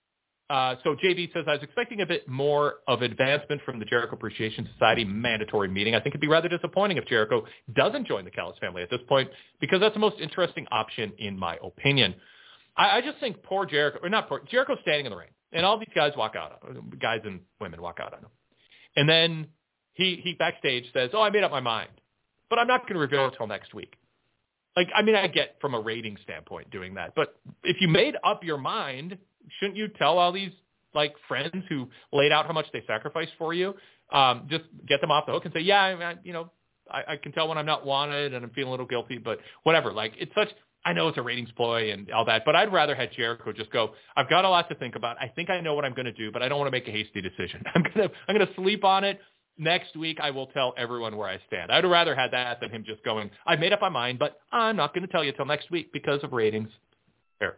uh, so J B says, I was expecting a bit more of advancement from the Jericho Appreciation Society mandatory meeting. I think it'd be rather disappointing if Jericho doesn't join the Callis family at this point, because that's the most interesting option in my opinion. I, I just think poor Jericho, or not poor, Jericho's standing in the ring, and all these guys walk out on him, guys and women walk out on him. And then he, he backstage says, oh, I made up my mind, but I'm not going to reveal it until next week. Like, I mean, I get from a rating standpoint doing that, but if you made up your mind, shouldn't you tell all these like friends who laid out how much they sacrificed for you, um, just get them off the hook and say, yeah, I, I, you know, I, I can tell when I'm not wanted and I'm feeling a little guilty, but whatever. Like, it's such, I know it's a ratings ploy and all that, but I'd rather have Jericho just go, I've got a lot to think about. I think I know what I'm going to do, but I don't want to make a hasty decision. I'm going to, I'm going to sleep on it. Next week, I will tell everyone where I stand. I'd rather have that than him just going, I've made up my mind, but I'm not going to tell you till next week because of ratings. Eric.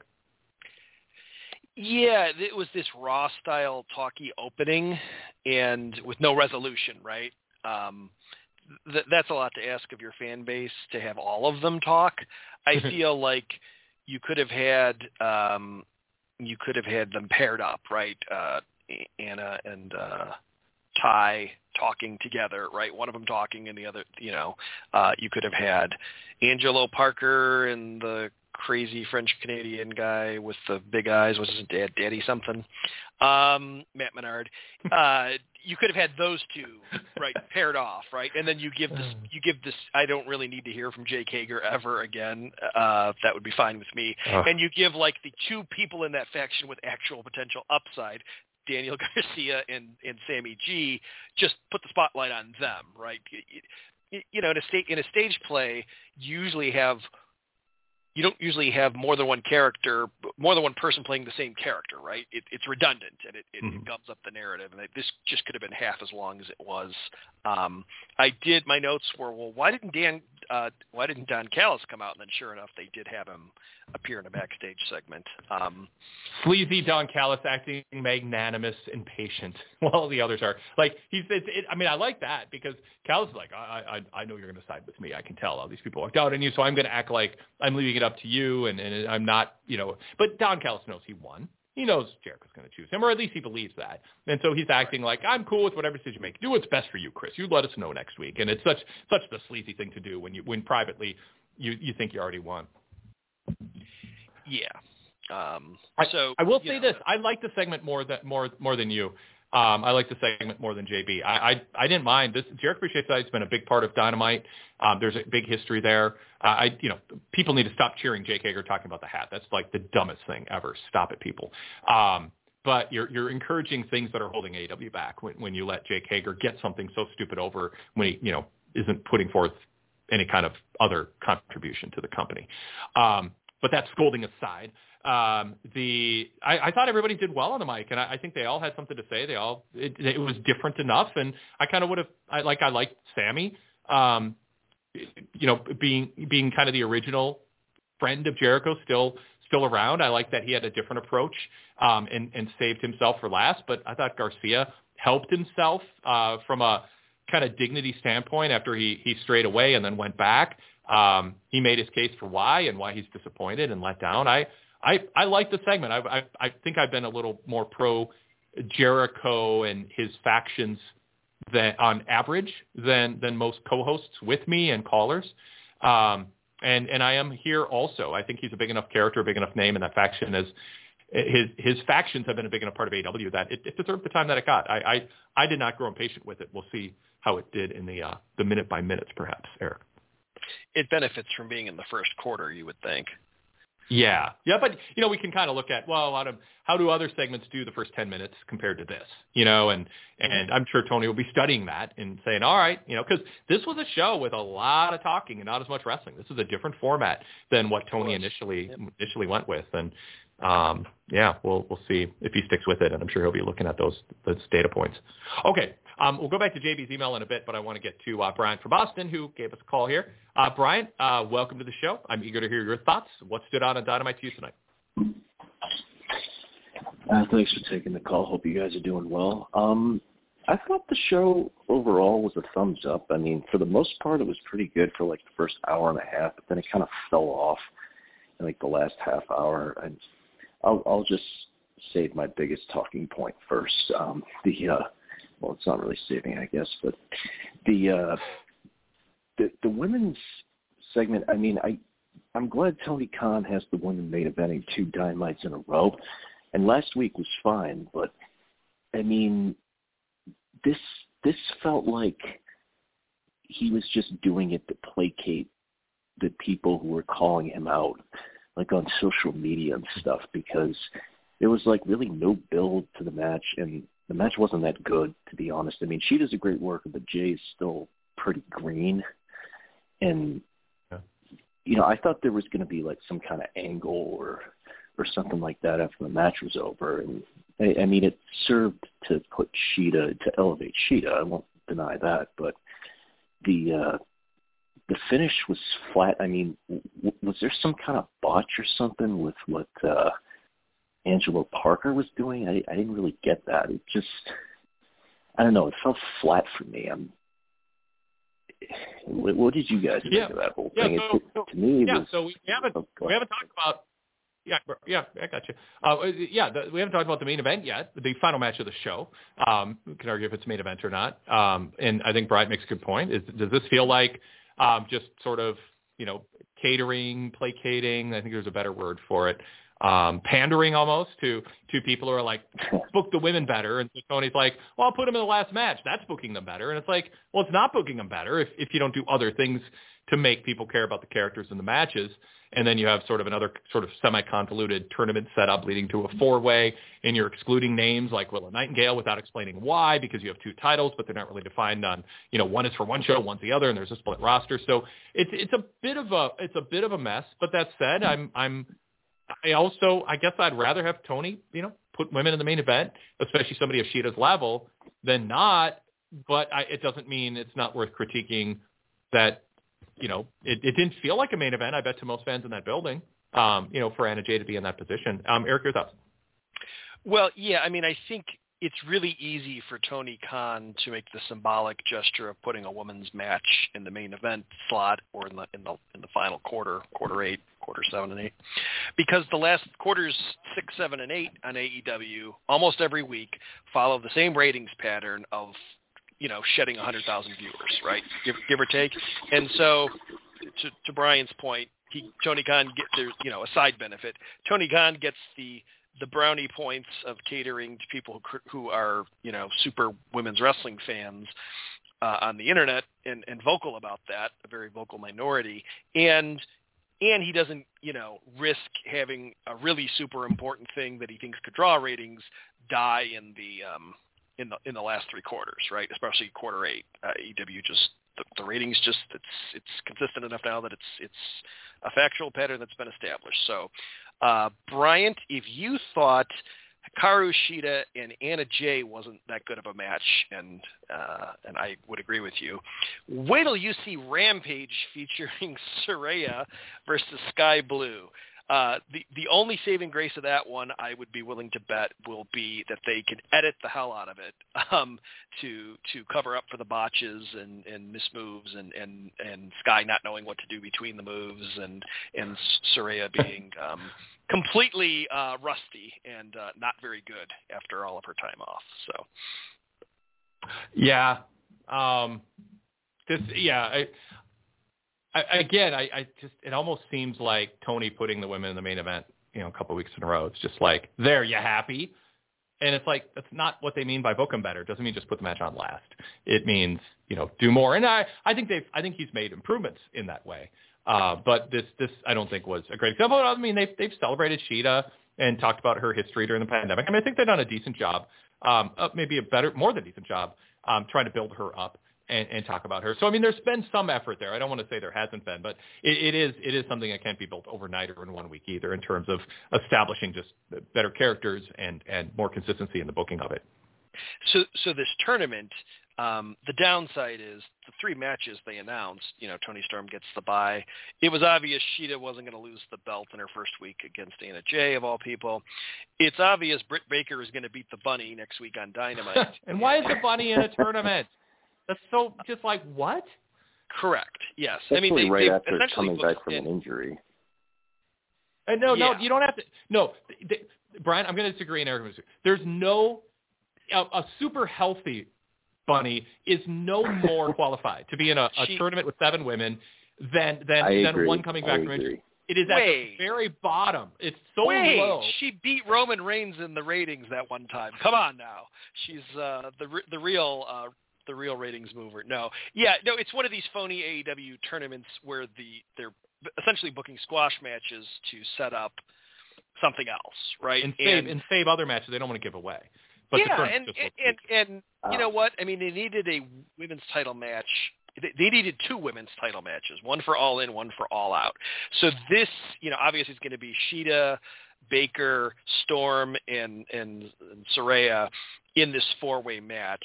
Yeah, it was this Raw-style talky opening and with no resolution, right? Um, th- that's a lot to ask of your fan base to have all of them talk. I feel like you could have had um, you could have had them paired up, right? Uh, Anna and uh, Ty talking together, right? One of them talking and the other, you know, uh, you could have had Angelo Parker and the crazy French-Canadian guy with the big eyes. What's his dad? Daddy something? Um, Matt Menard. Uh, you could have had those two, right, paired off, right? And then you give this, you give this, I don't really need to hear from Jake Hager ever again. Uh, that would be fine with me. Uh. And you give like the two people in that faction with actual potential upside, Daniel Garcia and, and Sammy G, just put the spotlight on them, right? You, you know, in a state in a stage play, you usually have you don't usually have more than one character, more than one person playing the same character, right? It, it's redundant and it, it, mm-hmm. it gums up the narrative. And it, this just could have been half as long as it was. Um, I did my notes were, well, why didn't Dan, uh, why didn't Don Callis come out? And then sure enough, they did have him appear in a backstage segment. Um, Sleazy Don Callis acting magnanimous and patient while the others are like, he's, it, it, I mean, I like that because Callis is like, I, I, I know you're going to side with me. I can tell all these people walked out on you. So I'm going to act like I'm leaving it up to you. And, and I'm not, you know, but Don Callis knows he won. He knows Jericho's going to choose him, or at least he believes that. And so he's acting like, I'm cool with whatever decision you make. Do what's best for you, Chris. You let us know next week. And it's such such the sleazy thing to do when you when privately you, you think you already won. Yeah. Um, I, so I will say know. this: I like the segment more than more more than you. Um, I like the segment more than J B. I, I, I didn't mind this. Jericho Appreciation Society has been a big part of Dynamite. Um, there's a big history there. Uh, I, you know, people need to stop cheering Jake Hager talking about the hat. That's like the dumbest thing ever. Stop it, people. Um, but you're you're encouraging things that are holding A E W back when, when you let Jake Hager get something so stupid over when he, you know, isn't putting forth any kind of other contribution to the company. Um, but that's scolding aside. Um, the I, I thought everybody did well on the mic, and I, I think they all had something to say. They all it, it was different enough, and I kind of would have I like I liked Sammy, um, you know, being being kind of the original friend of Jericho, still still around. I like that he had a different approach um, and and saved himself for last. But I thought Garcia helped himself uh, from a kind of dignity standpoint after he he strayed away and then went back. Um, he made his case for why and why he's disappointed and let down. I. I, I like the segment. I, I I think I've been a little more pro Jericho and his factions than on average than than most co-hosts with me and callers. Um, and and I am here also. I think he's a big enough character, a big enough name, and that faction is his his factions have been a big enough part of A E W that it, it deserved the time that it got. I, I I did not grow impatient with it. We'll see how it did in the uh, the minute by minutes, perhaps, Eric. It benefits from being in the first quarter, you would think. Yeah, yeah, but you know, we can kind of look at well, a lot of how do other segments do the first ten minutes compared to this, you know, and and I'm sure Tony will be studying that and saying, all right, you know, because this was a show with a lot of talking and not as much wrestling. This is a different format than what Tony initially yep. initially went with, and um, yeah, we'll we'll see if he sticks with it, and I'm sure he'll be looking at those those data points. Okay, um, we'll go back to J B's email in a bit, but I want to get to uh, Brian from Boston, who gave us a call here. Uh, Brian, uh, welcome to the show. I'm eager to hear your thoughts. What stood out on Dynamite to you tonight? Uh, thanks for taking the call. Hope you guys are doing well. Um, I thought the show overall was a thumbs up. I mean, for the most part, it was pretty good for like the first hour and a half, but then it kind of fell off in like the last half hour. And I'll, I'll just save my biggest talking point first. Um, the uh, well, it's not really saving, I guess, but the uh, the the women's segment. I mean, I I'm glad Tony Khan has the women main eventing two Dynamites in a row. And last week was fine, but I mean, this this felt like he was just doing it to placate the people who were calling him out, like on social media and stuff, because there was like really no build to the match, and the match wasn't that good, to be honest. I mean, she does a great work, but Jay's still pretty green, and yeah. you know, I thought there was going to be like some kind of angle or. or something like that after the match was over. And I, I mean, it served to put Shida, to elevate Shida. I won't deny that, but the uh, the finish was flat. I mean, w- was there some kind of botch or something with what uh, Angelo Parker was doing? I, I didn't really get that. It just, I don't know, it felt flat for me. I'm, what, what did you guys think yeah. of that whole yeah, thing? So, it, so, to me, it yeah, was... so we haven't, oh, we haven't talked about Yeah, yeah, I got you. Uh, yeah, the, we haven't talked about the main event yet, the final match of the show. Um, we can argue if it's main event or not. Um, and I think Brian makes a good point. Is, does this feel like um, just sort of, you know, catering, placating? I think there's a better word for it. Um, pandering almost to, to people who are like, book the women better. And so Tony's like, well, I'll put them in the last match. That's booking them better. And it's like, well, it's not booking them better if, if you don't do other things to make people care about the characters in the matches. And then you have sort of another sort of semi-convoluted tournament setup leading to a four-way, and you're excluding names like Willow Nightingale without explaining why, because you have two titles, but they're not really defined on, you know, one is for one show, one's the other, and there's a split roster. So it's it's a bit of a it's a bit of a mess. But that said, I'm I'm I also I guess I'd rather have Tony, you know, put women in the main event, especially somebody of Shida's level, than not. But I, it doesn't mean it's not worth critiquing that. You know, it, it didn't feel like a main event, I bet, to most fans in that building, um, you know, for Anna Jay to be in that position. Um, Eric, your thoughts? Well, yeah, I mean, I think it's really easy for Tony Khan to make the symbolic gesture of putting a women's match in the main event slot or in the in the in the final quarter, quarter eight, quarter seven and eight, because the last quarters six, seven, and eight on A E W almost every week follow the same ratings pattern of, you know, shedding one hundred thousand viewers, right? Give, give or take. And so to, to Brian's point, he, Tony Khan gets, there's, you know, a side benefit. Tony Khan gets the, the brownie points of catering to people who, who are, you know, super women's wrestling fans uh, on the internet and, and vocal about that, a very vocal minority. And, and he doesn't, you know, risk having a really super important thing that he thinks could draw ratings die in the, um, in the in the last three quarters, right? Especially quarter eight. Uh, A E W just the, the ratings just it's it's consistent enough now that it's it's a factual pattern that's been established. So, uh, Bryant, if you thought Hikaru Shida and Anna Jay wasn't that good of a match, and uh, and I would agree with you, wait till you see Rampage featuring Saraya versus Sky Blue. Uh, the the only saving grace of that one, I would be willing to bet, will be that they can edit the hell out of it um, to to cover up for the botches and, and mismoves and, and, and Sky not knowing what to do between the moves and and Saraya being um, completely uh, rusty and uh, not very good after all of her time off. So, yeah, um, this yeah. I, I, again, I, I just it almost seems like Tony putting the women in the main event, you know, a couple of weeks in a row. It's just like, there, you happy? And it's like, that's not what they mean by book them better. It doesn't mean just put the match on last. It means, you know, do more. And I, I think they've, I think he's made improvements in that way. Uh, but this, this, I don't think was a great example. I mean, they've, they've celebrated Sheeta and talked about her history during the pandemic. I mean, I think they've done a decent job, um, uh, maybe a better, more than decent job, um, trying to build her up and, and talk about her. So, I mean, there's been some effort there. I don't want to say there hasn't been, but it, it is, it is something that can't be built overnight or in one week either in terms of establishing just better characters and, and more consistency in the booking of it. So, so this tournament, um, the downside is the three matches they announced, you know, Toni Storm gets the bye. It was obvious Sheeta wasn't going to lose the belt in her first week against Anna Jay, of all people. It's obvious Britt Baker is going to beat the Bunny next week on Dynamite. And why is the Bunny in a tournament? That's so just like, what? Correct. Yes. Especially I mean, they, right they after essentially coming back from in, an injury. Uh, no, yeah. no, you don't have to. No, th- th- Brian, I'm going to disagree. And Eric, there's no a, a super healthy Bunny is no more qualified to be in a, a she, tournament with seven women than than, I than agree. one coming back I from injury. agree. It is at Wait. the very bottom. It's so Wait, low. she beat Roman Reigns in the ratings that one time. Come on now, she's uh, the re- the real uh, the real ratings mover. No, yeah, no, it's one of these phony A E W tournaments where the they're essentially booking squash matches to set up something else, right? And save, and save other matches they don't want to give away. But the yeah, tournament and just looks and, weak. and and you know what? I mean, they needed a women's title match. They they needed two women's title matches, one for All In, one for All Out. So this, you know, obviously it's going to be Sheeta, Baker, Storm, and, and, and Saraya in this four-way match.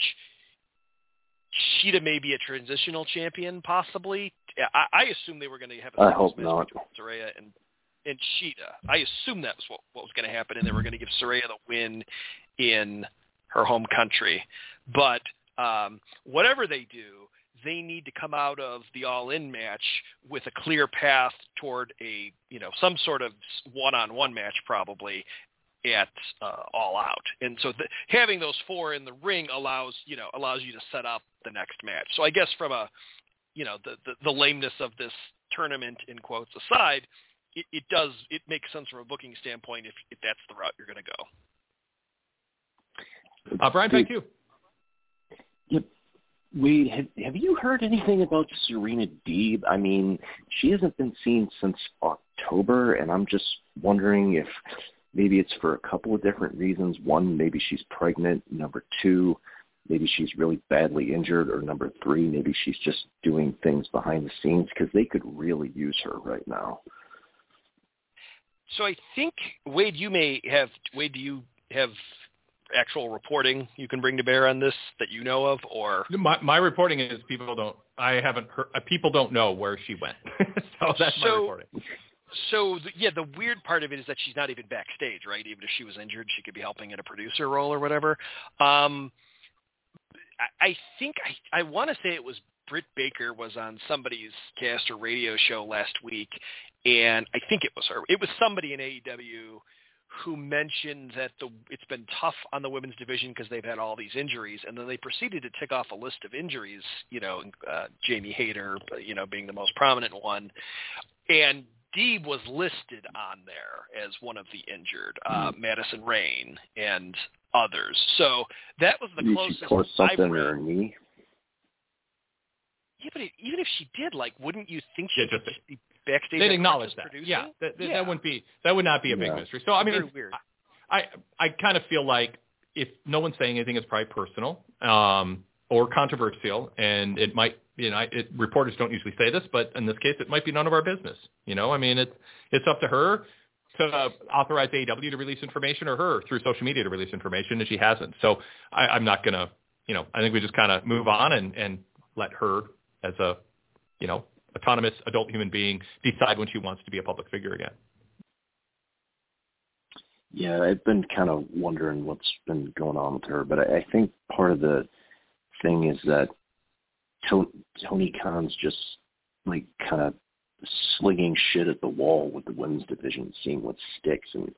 Sheeta may be a transitional champion, possibly. I, I assume they were going to have a I singles hope match not. between Saraya and, and Sheeta. I assume that was what, what was going to happen, and they were going to give Saraya the win in her home country. But um, whatever they do, they need to come out of the All-In match with a clear path toward a, you know, some sort of one-on-one match probably at uh, All Out. And so the, having those four in the ring allows, you know, allows you to set up the next match. So I guess from a, you know, the, the, the lameness of this tournament in quotes aside, it, it does, it makes sense from a booking standpoint if, if that's the route you're going to go. Uh, Brian, thank you. Yep. Wade, have, have you heard anything about Serena Deeb? I mean, she hasn't been seen since October, and I'm just wondering if maybe it's for a couple of different reasons. One, maybe she's pregnant. Number two, maybe she's really badly injured. Or number three, maybe she's just doing things behind the scenes because they could really use her right now. So I think, Wade, you may have, Wade, do you have actual reporting you can bring to bear on this that you know of, or my my reporting is people don't I haven't heard uh, people don't know where she went. So that's so, my reporting. So the, yeah, the weird part of it is that she's not even backstage, right? Even if she was injured, she could be helping in a producer role or whatever. Um, I, I think I I want to say it was Britt Baker was on somebody's cast or radio show last week, and I think it was her. It was somebody in A E W who mentioned that the it's been tough on the women's division because they've had all these injuries, and then they proceeded to tick off a list of injuries, you know, uh, Jamie Hayter, you know, being the most prominent one, and Deeb was listed on there as one of the injured, uh, mm-hmm. Madison Rain and others. So that was the Maybe closest she tore something I've in read. her knee. Yeah, but it, even if she did, like, wouldn't you think she Yeah, would just- just be backstage? They'd at acknowledge Princess that. producing? Yeah, that, that, yeah. that wouldn't be that would not be a big Yeah. mystery. So I mean, Very it's, weird. I I kind of feel like if no one's saying anything, it's probably personal um, or controversial, and it might, you know, it, reporters don't usually say this, but in this case, it might be none of our business. You know, I mean, it's it's up to her to uh, authorize A E W to release information, or her through social media to release information, and she hasn't. So I, I'm not gonna, you know, I think we just kind of move on and and let her as a, you know, autonomous adult human being decide when she wants to be a public figure again. Yeah, I've been kind of wondering what's been going on with her, but I, I think part of the thing is that to- Tony Khan's just like kind of slinging shit at the wall with the women's division, seeing what sticks. And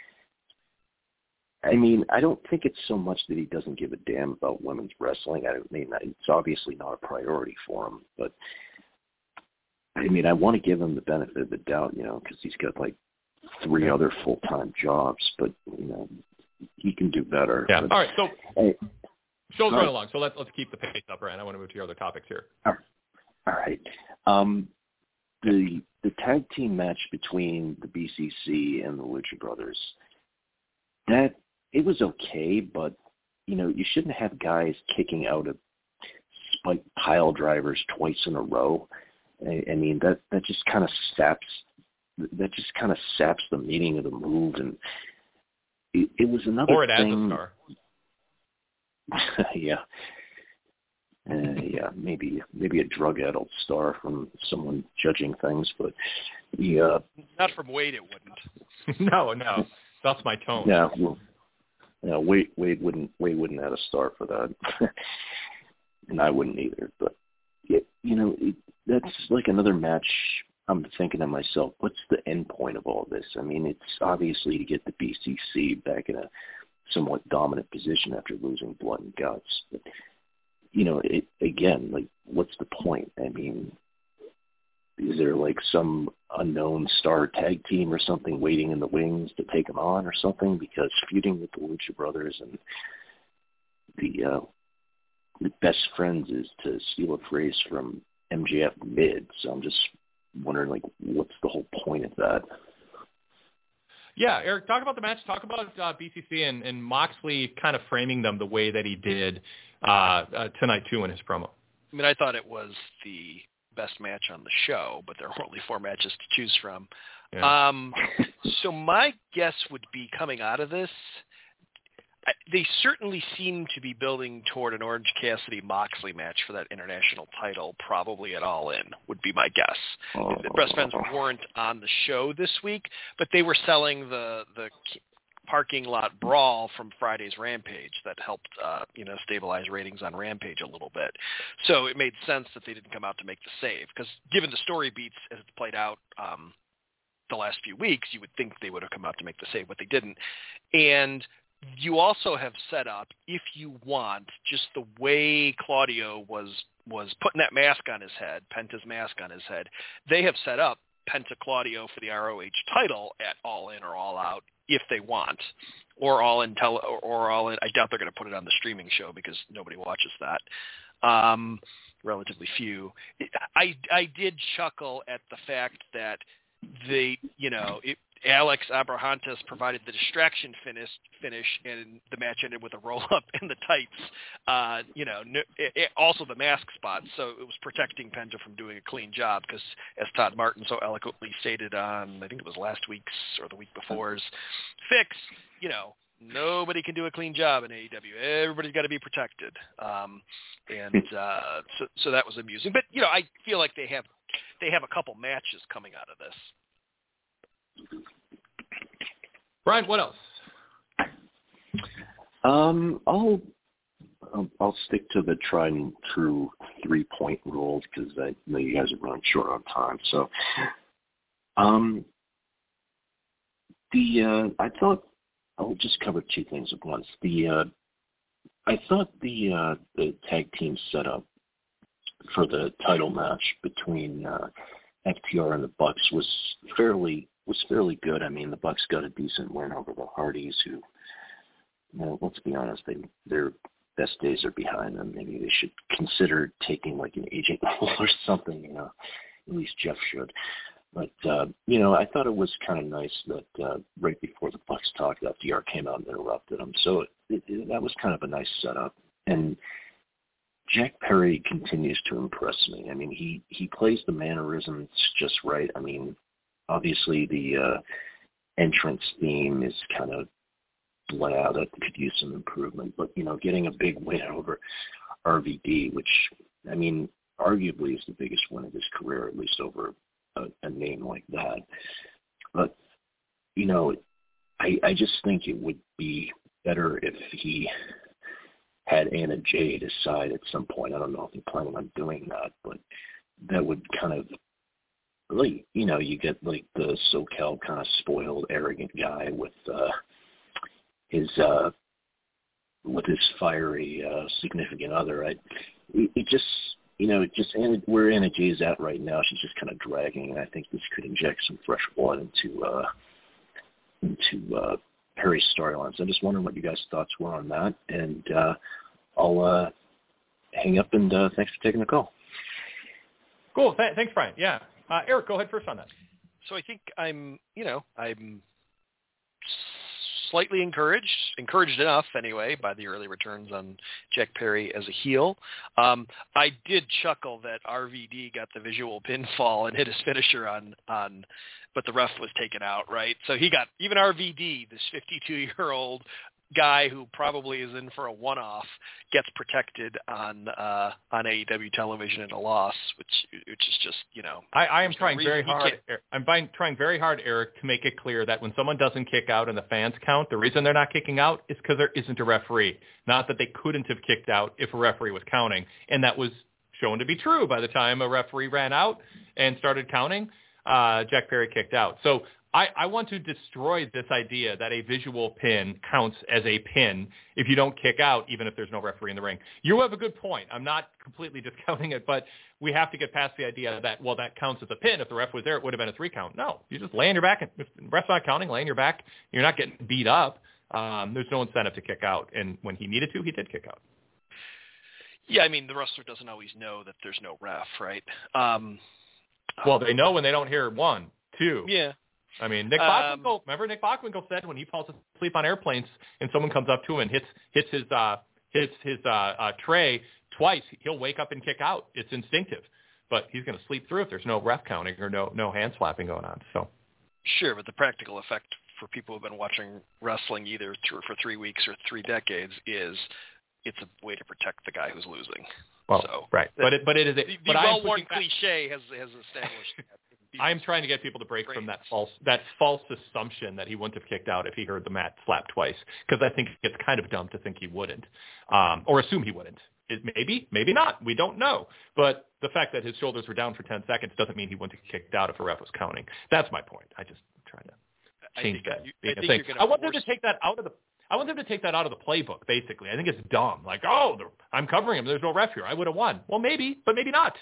I mean, I don't think it's so much that he doesn't give a damn about women's wrestling. I mean, it's obviously not a priority for him, but I mean, I want to give him the benefit of the doubt, you know, because he's got like three other full-time jobs, but, you know, he can do better. Yeah. But, all right. So hey, show's right. running along. So let's let's keep the pace up, Ryan. I want to move to your other topics here. All right. Um, the the tag team match between the B C C and the Lucha Brothers, that it was okay, but you know, you shouldn't have guys kicking out of spike pile drivers twice in a row. I, I mean, that that just kind of saps that just kind of saps the meaning of the move, and it, it was another or it thing. adds a star. yeah. Uh, yeah, maybe maybe a drug-addled star from someone judging things, but the uh, not from Wade, it wouldn't. no, no, that's my tone. Yeah, well, yeah, Wade Wade wouldn't Wade wouldn't add a star for that, and I wouldn't either. But it, you know, it, that's like another match. I'm thinking to myself, what's the end point of all this? I mean, it's obviously to get the B C C back in a somewhat dominant position after losing blood and guts, but you know, it, again, like, what's the point? I mean, is there, like, some unknown star tag team or something waiting in the wings to take them on or something? Because feuding with the Lucha Brothers and the, uh, the best friends is, to steal a phrase from M J F, mid. So I'm just wondering, like, what's the whole point of that? Yeah, Eric, talk about the match. Talk about uh, B C C and, and Moxley kind of framing them the way that he did uh, uh, tonight, too, in his promo. I mean, I thought it was the best match on the show, but there are only four matches to choose from. Yeah. Um, so my guess would be coming out of this, I, they certainly seem to be building toward an Orange Cassidy-Moxley match for that international title, probably at All In, would be my guess. Oh. The Best Friends weren't on the show this week, but they were selling the the parking lot brawl from Friday's Rampage that helped, uh, you know, stabilize ratings on Rampage a little bit. So it made sense that they didn't come out to make the save, because given the story beats as it's played out um, the last few weeks, you would think they would have come out to make the save, but they didn't. And you also have set up, if you want, just the way Claudio was was putting that mask on his head, Penta's mask on his head, they have set up Penta Claudio for the R O H title at All In or All Out if they want, or All In tele, or, or All In. I doubt they're going to put it on the streaming show because nobody watches that. Um, relatively few. I I did chuckle at the fact that they, you know, it, Alex Abrahantes provided the distraction finish, finish, and the match ended with a roll-up in the tights. Uh, you know, it, it, also the mask spot, so it was protecting Penta from doing a clean job because, as Todd Martin so eloquently stated on, I think it was last week's or the week before's Fix, you know, nobody can do a clean job in A E W. Everybody's got to be protected. Um, and uh, so, so that was amusing. But, you know, I feel like they have they have a couple matches coming out of this. Brian, what else? Um, I'll I'll stick to the tried and true three point rules because I know you guys are running short on time. So, um, the uh, I thought I'll just cover two things at once. The uh, I thought the uh, the tag team setup for the title match between uh, F T R and the Bucks was fairly was fairly good. I mean, the Bucks got a decent win over the Hardys, who, you know, let's be honest, they their best days are behind them. Maybe they should consider taking like an agent or something. You know, at least Jeff should. But uh, you know, I thought it was kind of nice that uh, right before the Bucks talked, F T R came out and interrupted them. So it, it, that was kind of a nice setup. And Jack Perry continues to impress me. I mean, he, he plays the mannerisms just right. I mean, obviously the uh, entrance theme is kind of bled out. That could use some improvement. But, you know, getting a big win over R V D, which, I mean, arguably is the biggest win of his career, at least over a, a name like that. But, you know, I, I just think it would be better if he had Anna Jay decide at some point. I don't know if they're planning on doing that, but that would kind of really, you know, you get like the SoCal kind of spoiled, arrogant guy with uh, his uh, with his fiery uh, significant other. I, it, it just you know, just Anna, where Anna Jay is at right now, she's just kind of dragging, and I think this could inject some fresh blood into uh, into uh, Perry's storyline. So I'm just wondering what you guys' thoughts were on that, and uh, I'll uh, hang up, and uh, thanks for taking the call. Cool. Th- thanks, Brian. Yeah. Uh, Eric, go ahead first on that. So I think I'm, you know, I'm slightly encouraged, encouraged enough anyway, by the early returns on Jack Perry as a heel. Um, I did chuckle that R V D got the visual pinfall and hit his finisher on, on, but the ref was taken out, right? So he got, even R V D, this fifty-two-year-old guy who probably is in for a one-off, gets protected on uh, on A E W television in a loss, which which is just, you know. I, I am trying no very hard. I'm buying, trying very hard, Eric, to make it clear that when someone doesn't kick out and the fans count, the reason they're not kicking out is because there isn't a referee. Not that they couldn't have kicked out if a referee was counting, and that was shown to be true by the time a referee ran out and started counting. Uh, Jack Perry kicked out. So I, I want to destroy this idea that a visual pin counts as a pin if you don't kick out, even if there's no referee in the ring. You have a good point. I'm not completely discounting it, but we have to get past the idea that, well, that counts as a pin. If the ref was there, it would have been a three count. No, you just lay on your back. And if the ref's not counting, lay on your back. You're not getting beat up. Um, there's no incentive to kick out. And when he needed to, he did kick out. Yeah, I mean, the wrestler doesn't always know that there's no ref, right? Um, well, they know when they don't hear one, two. Yeah. I mean, Nick Um, Bockwinkel, remember Nick Bockwinkel said when he falls asleep on airplanes and someone comes up to him and hits hits his uh, hits his uh, uh, tray twice, he'll wake up and kick out. It's instinctive, but he's going to sleep through if there's no ref counting or no no hand slapping going on. So, sure, but the practical effect for people who've been watching wrestling either through, for three weeks or three decades is it's a way to protect the guy who's losing. Well, so, right, but it but it is a, the, the but well-worn cliche has has established that. I'm trying to get people to break Brains. from that false that false assumption that he wouldn't have kicked out if he heard the mat slap twice, because I think it's kind of dumb to think he wouldn't, um, or assume he wouldn't. It, maybe, maybe not. We don't know. But the fact that his shoulders were down for ten seconds doesn't mean he wouldn't have kicked out if a ref was counting. That's my point. I just try to change that you, being I a thing. You're I want them force... to take that out of the. I want them to take that out of the playbook. Basically, I think it's dumb. Like, oh, I'm covering him. There's no ref here. I would have won. Well, maybe, but maybe not.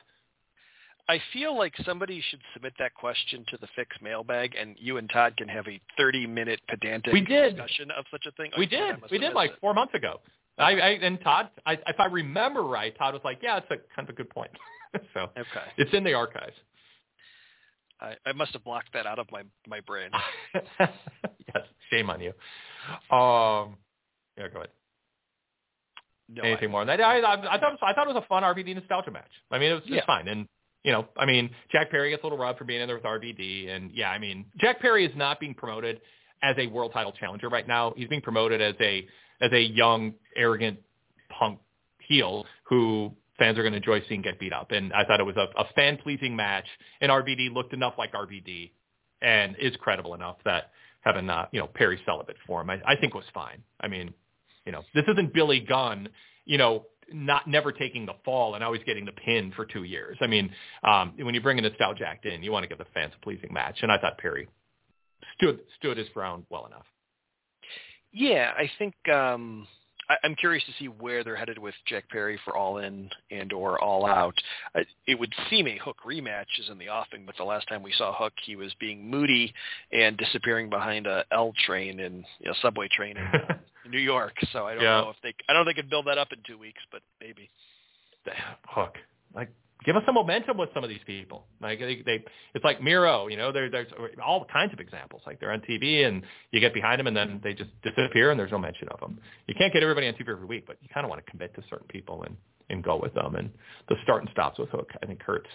I feel like somebody should submit that question to the Fix mailbag, and you and Todd can have a thirty-minute pedantic we did. discussion of such a thing. We oh, did. God, We did like it. four months ago. I, I and Todd, I, if I remember right, Todd was like, "Yeah, it's a kind of a good point." So okay, it's in the archives. I, I must have blocked that out of my my brain. Yes, shame on you. Um, yeah, go ahead. No, Anything I, more on that? I, I, I thought it was, I thought it was a fun R V D nostalgia match. I mean, it was, it was yeah. fine. And you know, I mean, Jack Perry gets a little rub for being in there with R V D, and yeah, I mean, Jack Perry is not being promoted as a world title challenger right now. He's being promoted as a as a young, arrogant punk heel who fans are going to enjoy seeing get beat up. And I thought it was a, a fan-pleasing match, and R V D looked enough like R V D and is credible enough that having, uh, you know, Perry celibate for him, I, I think was fine. I mean, you know, this isn't Billy Gunn, you know, not never taking the fall and always getting the pin for two years. I mean, um, when you bring a nostalgia act in, you want to give the fans a pleasing match. And I thought Perry stood stood his ground well enough. Yeah, I think um, I, I'm curious to see where they're headed with Jack Perry for All In and or All Out. I, it would seem a Hook rematch is in the offing, but the last time we saw Hook, he was being moody and disappearing behind a L train and you know, subway train in uh, New York. So I don't yeah. know if they. I don't think they could build that up in two weeks, but maybe. Hook, like, give us some momentum with some of these people. Like they, they it's like Miro, you know, there, there's all kinds of examples. Like they're on T V and you get behind them and then they just disappear and there's no mention of them. You can't get everybody on T V every week, but you kind of want to commit to certain people and, and go with them. And the start and stops with Hook, I think, hurts.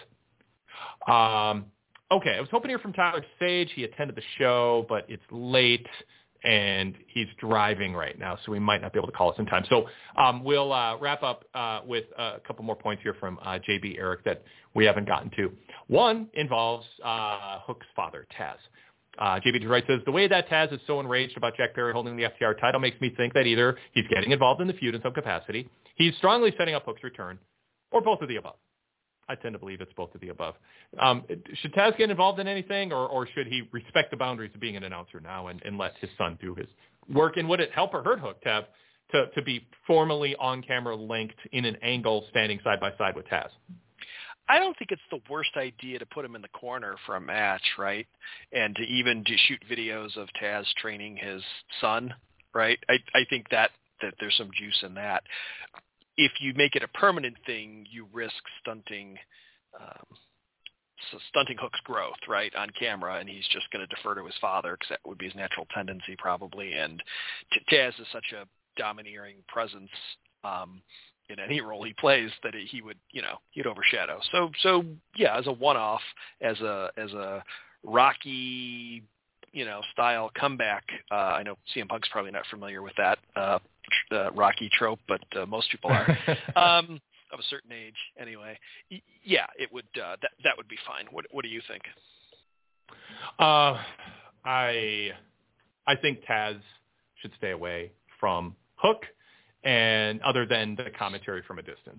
Um, okay, I was hoping to hear from Tyler Sage. He attended the show, but it's late. And he's driving right now, so we might not be able to call us in time. So um, we'll uh, wrap up uh, with a couple more points here from uh, J B Eric that we haven't gotten to. One involves uh, Hook's father, Taz. Uh, J B Detroit says, the way that Taz is so enraged about Jack Perry holding the F T R title makes me think that either he's getting involved in the feud in some capacity, he's strongly setting up Hook's return, or both of the above. I tend to believe it's both of the above. Um, should Taz get involved in anything, or, or should he respect the boundaries of being an announcer now and, and let his son do his work? And would it help or hurt Hook to, have, to, to be formally on-camera linked in an angle standing side by side with Taz? I don't think it's the worst idea to put him in the corner for a match, right? And to even to shoot videos of Taz training his son, right? I, I think that, that there's some juice in that. If you make it a permanent thing, you risk stunting um, so stunting Hook's growth, right, on camera, and he's just going to defer to his father because that would be his natural tendency probably. And Taz is such a domineering presence um, in any role he plays that he would, you know, he'd overshadow. So, so yeah, as a one-off, as a as a Rocky, you know, style comeback. Uh, I know C M Punk's probably not familiar with that uh, uh, Rocky trope, but uh, most people are. um, of a certain age, anyway. Y- yeah, it would. Uh, that that would be fine. What What do you think? Uh, I I think Taz should stay away from Hook, and other than the commentary from a distance.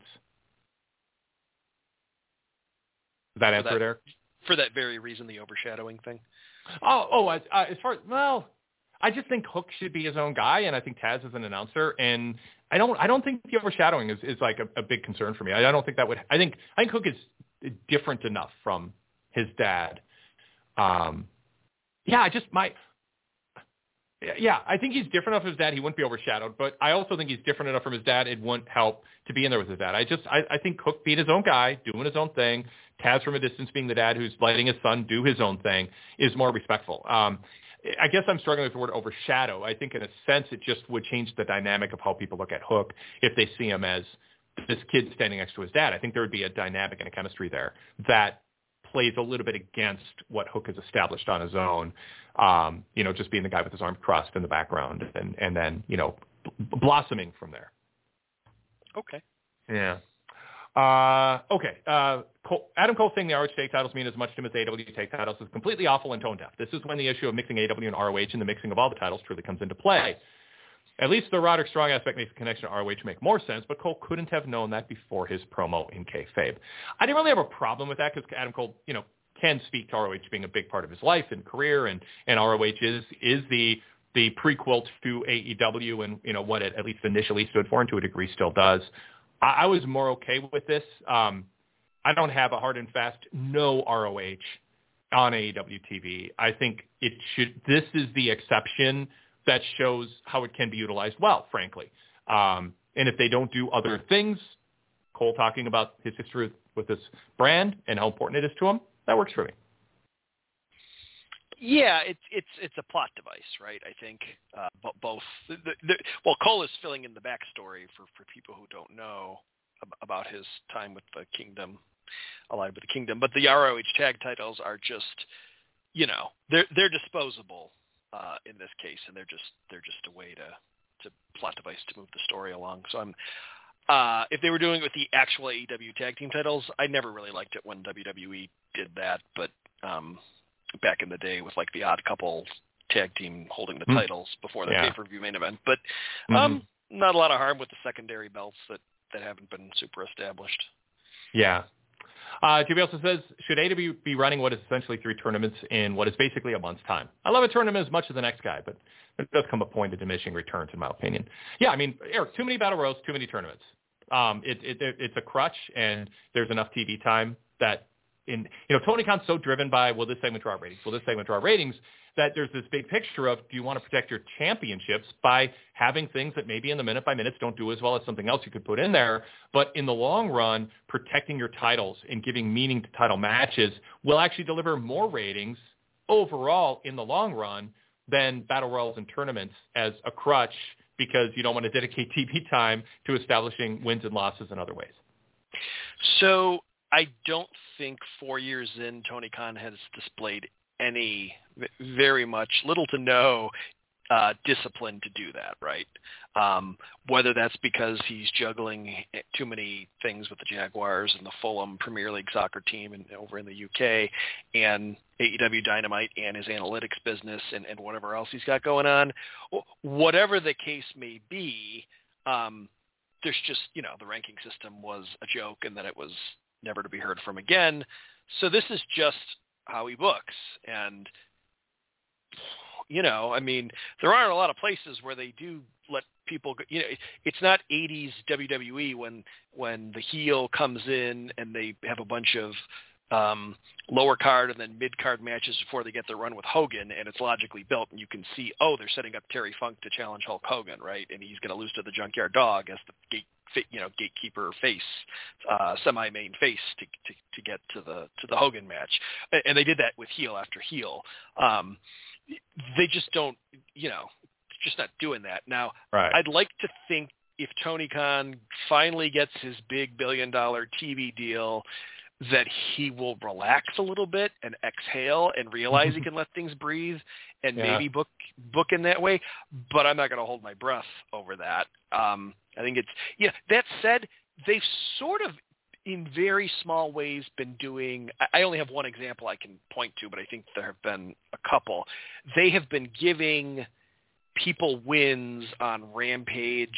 Does that answer that, it, Eric? For that very reason, the overshadowing thing. Oh, oh, as, uh, as far as well, I just think Hook should be his own guy, and I think Taz is an announcer, and I don't, I don't think the overshadowing is, is like a, a big concern for me. I, I don't think that would. I think, I think Hook is different enough from his dad. Um, yeah, I just my, yeah, I think he's different enough from his dad. He wouldn't be overshadowed, but I also think he's different enough from his dad. It wouldn't help to be in there with his dad. I just, I, I think Hook being his own guy, doing his own thing. Taz from a distance being the dad who's letting his son do his own thing is more respectful. Um, I guess I'm struggling with the word overshadow. I think in a sense it just would change the dynamic of how people look at Hook if they see him as this kid standing next to his dad. I think there would be a dynamic and a chemistry there that plays a little bit against what Hook has established on his own, um, you know, just being the guy with his arms crossed in the background and, and then, you know, b- blossoming from there. Okay. Yeah. Uh, okay. Uh, Cole, Adam Cole saying the R O H tag titles mean as much to him as A E W tag titles is completely awful and tone deaf. This is when the issue of mixing A E W and R O H and the mixing of all the titles truly comes into play. At least the Roderick Strong aspect makes the connection to R O H make more sense, but Cole couldn't have known that before his promo in kayfabe. I didn't really have a problem with that because Adam Cole, you know, can speak to R O H being a big part of his life and career, and, and R O H is is the the prequel to A E W and, you know, what it at least initially stood for and to a degree still does. I, I was more okay with this. Um, I don't have a hard and fast no R O H on A E W T V. I think it should. This is the exception that shows how it can be utilized well, frankly. Um, and if they don't do other things, Cole talking about his history with, with this brand and how important it is to him, that works for me. Yeah, it's it's it's a plot device, right? I think uh, both. The, the, well, Cole is filling in the backstory for, for people who don't know about his time with the Kingdom, allied with the Kingdom. But the R O H tag titles are just, you know, they're they're disposable uh, in this case, and they're just they're just a way to to plot device to move the story along. So I'm. Uh, if they were doing it with the actual A E W tag team titles, I never really liked it when W W E did that, but um, back in the day with like the Odd Couple tag team holding the mm. titles before the yeah. pay-per-view main event. But um, mm-hmm. not a lot of harm with the secondary belts that, that haven't been super established. Yeah. Uh, J B also says, should A E W be running what is essentially three tournaments in what is basically a month's time? I love a tournament as much as the next guy, but it does come a point of diminishing returns, in my opinion. Yeah, I mean, Eric, too many battle royals, too many tournaments. Um, it, it, it, it's a crutch, and there's enough T V time that, in you know, Tony Khan's so driven by, will this segment draw ratings? Will this segment draw ratings? That there's this big picture of, do you want to protect your championships by having things that maybe in the minute by minutes don't do as well as something else you could put in there, but in the long run, protecting your titles and giving meaning to title matches will actually deliver more ratings overall in the long run than battle royals and tournaments as a crutch, because you don't want to dedicate T V time to establishing wins and losses in other ways. So I don't think four years in, Tony Khan has displayed any, very much, little to no uh, discipline to do that, right? Um, whether that's because he's juggling too many things with the Jaguars and the Fulham Premier League soccer team and over in the U K, and A E W Dynamite and his analytics business and, and whatever else he's got going on. Whatever the case may be, um, there's just, you know, the ranking system was a joke and that it was never to be heard from again. So this is just how he books. And, you know, I mean, there aren't a lot of places where they do let people, you know, it's not eighties W W E when when the heel comes in and they have a bunch of um, lower card and then mid card matches before they get their run with Hogan, and it's logically built, and you can see, oh, they're setting up Terry Funk to challenge Hulk Hogan, right? And he's going to lose to the Junkyard Dog as the gate, you know, gatekeeper face, uh, semi-main face to, to to get to the to the Hogan match, and they did that with heel after heel. Um, they just don't, you know, just not doing that now. Right. I'd like to think if Tony Khan finally gets his big billion dollar T V deal, that he will relax a little bit and exhale and realize he can let things breathe and yeah. maybe book book in that way. But I'm not going to hold my breath over that. Um, I think it's, yeah, that said, they've sort of in very small ways been doing, I only have one example I can point to, but I think there have been a couple. They have been giving people wins on Rampage.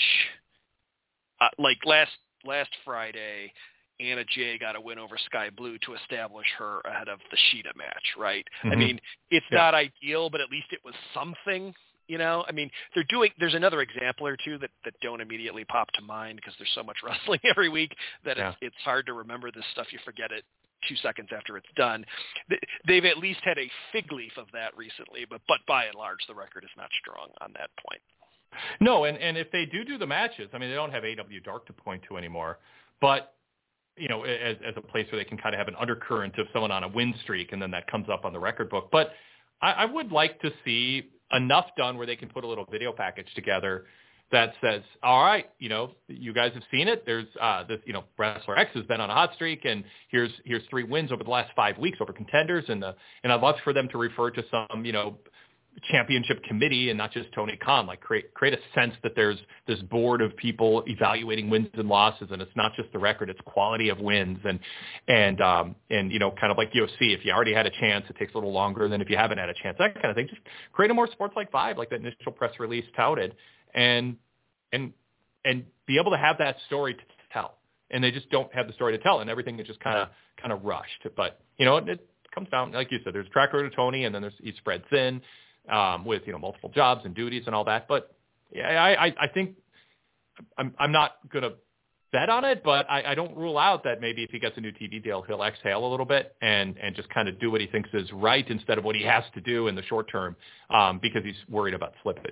Uh, like last, last Friday, Anna Jay got a win over Sky Blue to establish her ahead of the Sheeta match, right? Mm-hmm. I mean, it's yeah. not ideal, but at least it was something, you know? I mean, they're doing, there's another example or two that, that don't immediately pop to mind because there's so much wrestling every week that yeah. it's, it's hard to remember this stuff. You forget it two seconds after it's done. They've at least had a fig leaf of that recently, but, but by and large, the record is not strong on that point. No, and, and if they do do the matches, I mean, they don't have A W Dark to point to anymore, but you know, as, as a place where they can kind of have an undercurrent of someone on a win streak, and then that comes up on the record book. But I, I would like to see enough done where they can put a little video package together that says, all right, you know, you guys have seen it. There's uh, this, you know, Wrestler X has been on a hot streak, and here's here's three wins over the last five weeks over contenders, and the, and I'd love for them to refer to some, you know, championship committee and not just Tony Khan, like create create a sense that there's this board of people evaluating wins and losses, and it's not just the record, it's quality of wins, and and um and you know, kind of like U F C, if you already had a chance, it takes a little longer than if you haven't had a chance, that kind of thing. Just create a more sports like vibe, like that initial press release touted, and and and be able to have that story to tell. And they just don't have the story to tell, and everything is just kind of kind of rushed. But you know, it, it comes down, like you said, there's a track record of Tony, and then there's he spread thin. Um, with, you know, multiple jobs and duties and all that. But yeah, I, I, I think I'm, I'm not going to bet on it, but I, I don't rule out that maybe if he gets a new T V deal, he'll exhale a little bit and, and just kind of do what he thinks is right instead of what he has to do in the short term, um, because he's worried about slippage.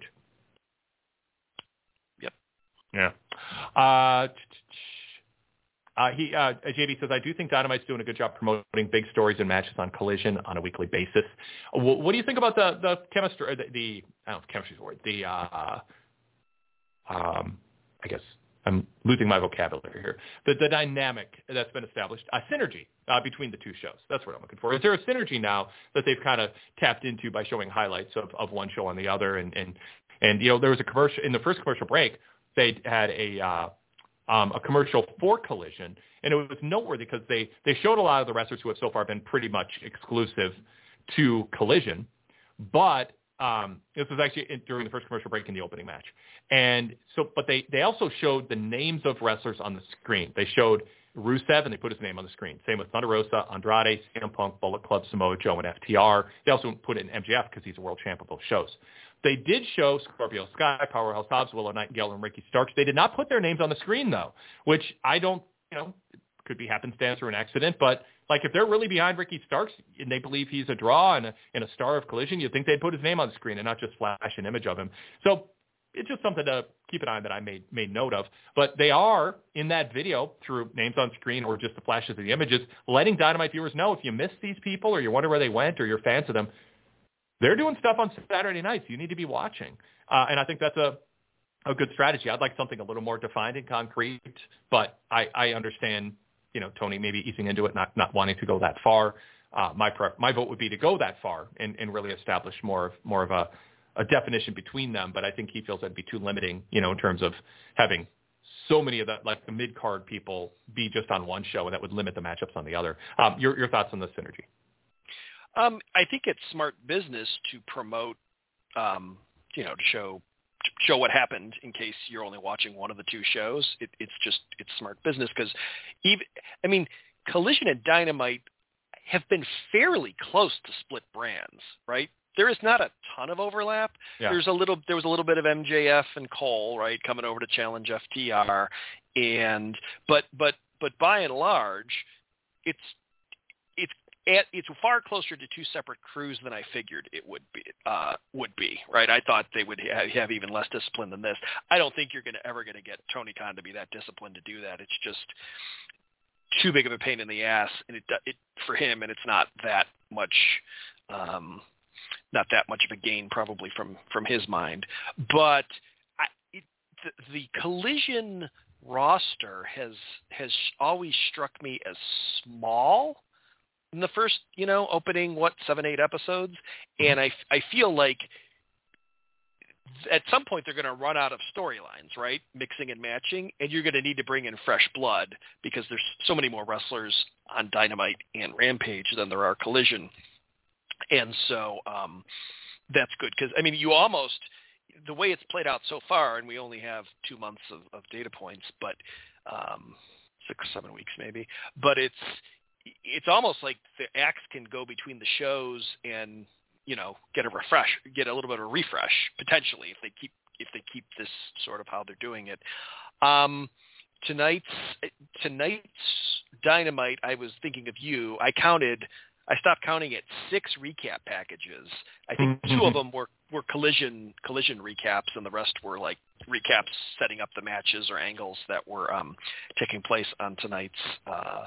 Yep. Yeah. Uh, Uh, he, uh, J B says, I do think Dynamite's doing a good job promoting big stories and matches on Collision on a weekly basis. What, what do you think about the, the chemistry, or the, the, I don't know if chemistry's the word, the, uh, um, I guess I'm losing my vocabulary here, the, the dynamic that's been established, uh, synergy uh, between the two shows. That's what I'm looking for. Is there a synergy now that they've kind of tapped into by showing highlights of, of one show on the other? And, and, and, you know, there was a commercial, in the first commercial break, they had a, uh, Um, a commercial for Collision, and it was noteworthy because they, they showed a lot of the wrestlers who have so far been pretty much exclusive to Collision, but um, this was actually in, during the first commercial break in the opening match. And so, but they, they also showed the names of wrestlers on the screen. They showed Rusev, and they put his name on the screen. Same with Thunder Rosa, Andrade, C M Punk, Bullet Club, Samoa Joe, and F T R. They also put in M J F because he's a world champ of both shows. They did show Scorpio Sky, Powerhouse Hobbs, Willow Nightingale, and Ricky Starks. They did not put their names on the screen, though, which I don't, you know, it could be happenstance or an accident, but like if they're really behind Ricky Starks and they believe he's a draw and a, and a star of Collision, you'd think they'd put his name on the screen and not just flash an image of him. So it's just something to keep an eye on that I made made note of. But they are, in that video, through names on screen or just the flashes of the images, letting Dynamite viewers know if you miss these people or you wonder where they went or you're fans of them, they're doing stuff on Saturday nights. You need to be watching. Uh, and I think that's a, a good strategy. I'd like something a little more defined and concrete, but I, I understand, you know, Tony maybe easing into it, not, not wanting to go that far. Uh, my prep, my vote would be to go that far and, and really establish more of, more of a, a definition between them. But I think he feels that'd be too limiting, you know, in terms of having so many of that, like the mid-card people be just on one show, and that would limit the matchups on the other. Um, your, your thoughts on the synergy? Um, I think it's smart business to promote, um, you know, to show show what happened in case you're only watching one of the two shows. It, it's just it's smart business because even I mean, Collision and Dynamite have been fairly close to split brands, right? there is not a ton of overlap. Yeah. There's a little there was a little bit of M J F and Cole, right, coming over to challenge F T R, and but but but by and large, it's it's at, it's far closer to two separate crews than I figured it would be. Uh, would be right. I thought they would have, have even less discipline than this. I don't think you're going to ever going to get Tony Khan to be that disciplined to do that. It's just too big of a pain in the ass, and it, it for him, and it's not that much, um, not that much of a gain probably from from his mind. But I, it, the, the Collision roster has has always struck me as small in the first, you know, opening, what, seven, eight episodes. And I, I feel like at some point they're going to run out of storylines, right? Mixing and matching. And you're going to need to bring in fresh blood because there's so many more wrestlers on Dynamite and Rampage than there are Collision. And so um, that's good. Because, I mean, you almost, the way it's played out so far, and we only have two months of, of data points, but um, six, seven weeks maybe, but it's, it's almost like the axe can go between the shows and, you know, get a refresh, get a little bit of a refresh potentially if they keep if they keep this sort of how they're doing it. Um, tonight's tonight's Dynamite, I was thinking of you. I counted. I stopped counting at six recap packages. I think two of them were, were collision collision recaps, and the rest were like recaps setting up the matches or angles that were um, taking place on tonight's Uh,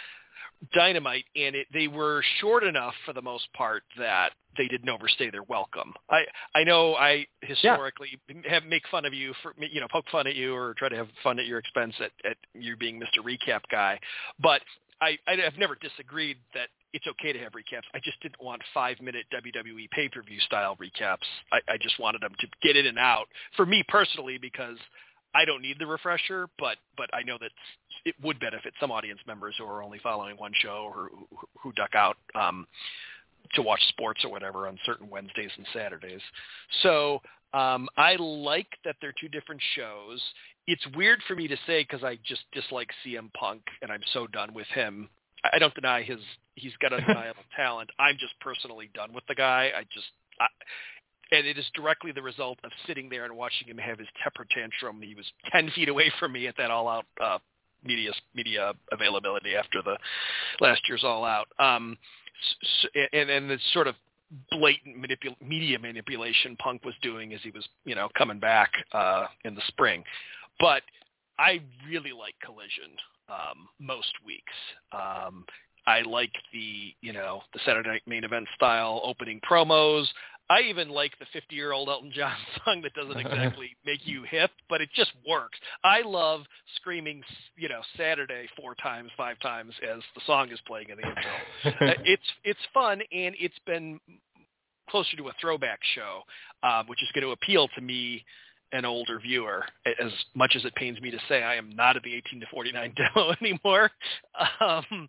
Dynamite, and it, they were short enough for the most part that they didn't overstay their welcome. I, I know I historically yeah. have make fun of you for, you know, poke fun at you or try to have fun at your expense at, at you being Mister Recap guy, but I, I have never disagreed that it's okay to have recaps. I just didn't want five-minute W W E pay-per-view style recaps. I, I just wanted them to get in and out for me personally because I don't need the refresher, but but I know that it would benefit some audience members who are only following one show or who, who duck out um, to watch sports or whatever on certain Wednesdays and Saturdays. So um, I like that they're two different shows. It's weird for me to say because I just dislike C M Punk and I'm so done with him. I don't deny his he's got undeniable talent. I'm just personally done with the guy. I just I, And it is directly the result of sitting there and watching him have his temper tantrum. He was ten feet away from me at that all-out uh, media media availability after the last year's all-out. Um, so, and, and the sort of blatant manipul- media manipulation Punk was doing as he was, you know, coming back uh, in the spring. But I really like Collision um, most weeks. Um, I like the, you know, the Saturday Night Main Event style opening promos. I even like the fifty-year-old Elton John song that doesn't exactly make you hip, but it just works. I love screaming, you know, Saturday four times, five times as the song is playing in the intro. uh, it's it's fun, and it's been closer to a throwback show, uh, which is going to appeal to me, an older viewer. As much as it pains me to say, I am not at the eighteen to forty-nine demo anymore. Um,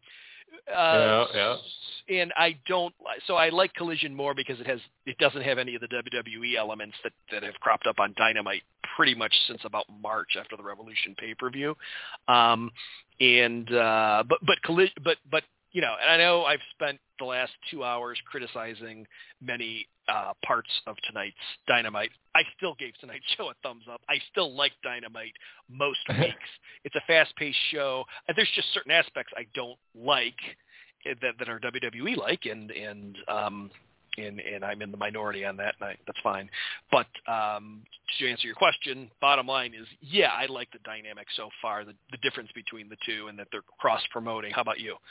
Uh, yeah, yeah. And I don't, so I like Collision more because it has, it doesn't have any of the W W E elements that, that have cropped up on Dynamite pretty much since about March after the Revolution pay-per-view. Um, and, uh, but, but Collision, but, but, you know, and I know I've spent the last two hours criticizing many uh, parts of tonight's Dynamite. I still gave tonight's show a thumbs up. I still like Dynamite most weeks. It's a fast-paced show. There's just certain aspects I don't like that, that are W W E like, and and um, and and I'm in the minority on that, and I, that's fine. But um, to answer your question, bottom line is, yeah, I like the dynamic so far, the, the difference between the two, and that they're cross-promoting. How about you?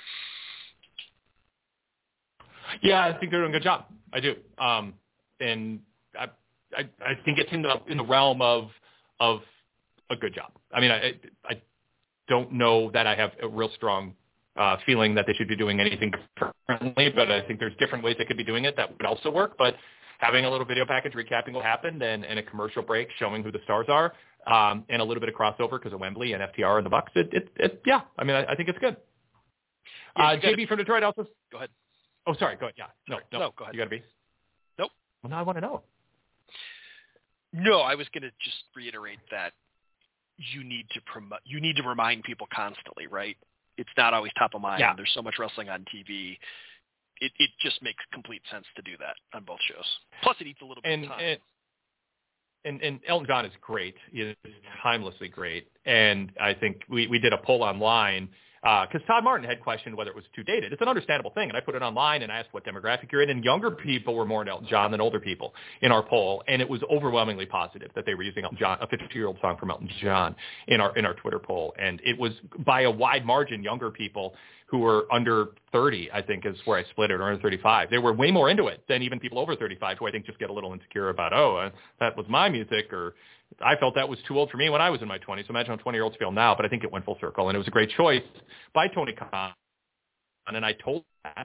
Yeah, I think they're doing a good job. I do, um, and I, I, I think it's in the in the realm of of a good job. I mean, I, I don't know that I have a real strong uh, feeling that they should be doing anything differently, but I think there's different ways they could be doing it that would also work. But having a little video package recapping what happened, and, and a commercial break showing who the stars are, um, and a little bit of crossover because of Wembley and F T R and the Bucks, it, it, it yeah, I mean, I, I think it's good. Yeah, uh, J B from Detroit also. Go ahead. Oh, sorry. Go ahead. Yeah. No, no, no, go ahead. You got to be. Nope. Well, now I want to know. No, I was going to just reiterate that you need to promote. You need to remind people constantly, right? It's not always top of mind. Yeah. There's so much wrestling on T V. it, it just makes complete sense to do that on both shows. Plus, it eats a little bit and, of time. And, and, and Elton John is great. He is timelessly great. And I think we, we did a poll online because uh, Todd Martin had questioned whether it was too dated. It's an understandable thing, and I put it online and asked what demographic you're in, and younger people were more into Elton John than older people in our poll, and it was overwhelmingly positive that they were using Elton John, a fifty-year-old song from Elton John, in our in our Twitter poll, and it was by a wide margin younger people who were under thirty, I think is where I split it, or under thirty-five. They were way more into it than even people over thirty-five, who I think just get a little insecure about, oh, uh, that was my music, or I felt that was too old for me when I was in my twenties. Imagine how twenty-year-olds feel now, but I think it went full circle, and it was a great choice by Tony Khan, and I told that.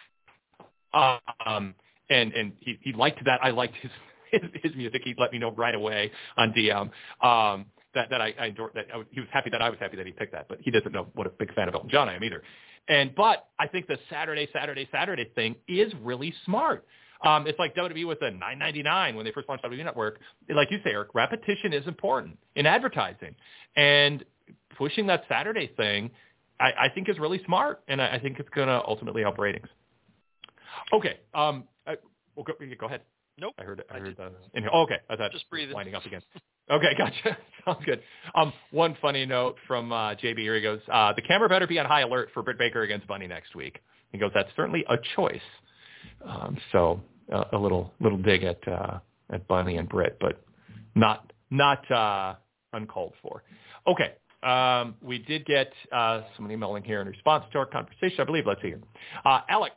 Um, and and he, he liked that. I liked his, his his music. He let me know right away on D M um, that that I, I adored, that I, he was happy that I was happy that he picked that, but he doesn't know what a big fan of Elton John I am either. And but I think the Saturday, Saturday, Saturday thing is really smart. Um, it's like W W E with the nine ninety-nine when they first launched W W E Network. Like you say, Eric, repetition is important in advertising. And pushing that Saturday thing, I, I think is really smart, and I, I think it's going to ultimately help ratings. Okay. Um, I, well, go, go ahead. Nope. I heard I I heard did, uh, in here. Oh, okay. I thought just breathing. Winding up again. Okay, gotcha. Sounds good. Um, one funny note from uh, J B here. He goes, uh, the camera better be on high alert for Britt Baker against Bunny next week. He goes, that's certainly a choice. Um, so uh, a little little dig at uh, at Bunny and Britt, but not not uh, uncalled for. Okay. Um, we did get uh, someone emailing here in response to our conversation, I believe. Let's see here. Uh, Alex.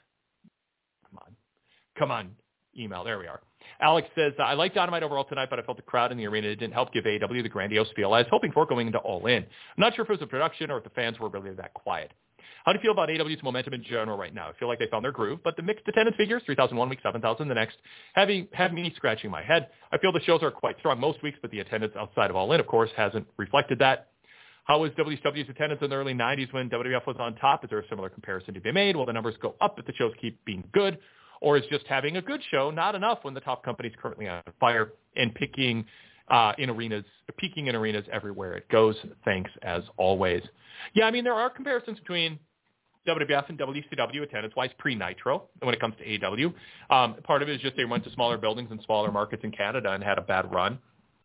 Come on. Come on. Email. There we are. Alex says, I like Dynamite overall tonight, but I felt the crowd in the arena didn't help give A E W the grandiose feel I was hoping for going into All In. I'm not sure if it was the production or if the fans were really that quiet. How do you feel about A E W's momentum in general right now? I feel like they found their groove, but the mixed attendance figures, three thousand one week, seven thousand the next, having have me scratching my head. I feel the shows are quite strong most weeks, but the attendance outside of All In, of course, hasn't reflected that. How was W C W's attendance in the early nineties when W W F was on top? Is there a similar comparison to be made? Will the numbers go up if the shows keep being good? Or is just having a good show not enough when the top company's currently on fire and picking uh, in arenas, peaking in arenas everywhere it goes? Thanks as always. Yeah, I mean, there are comparisons between W W F and W C W attendance-wise pre-Nitro when it comes to A E W. Um, part of it is just they went to smaller buildings and smaller markets in Canada and had a bad run.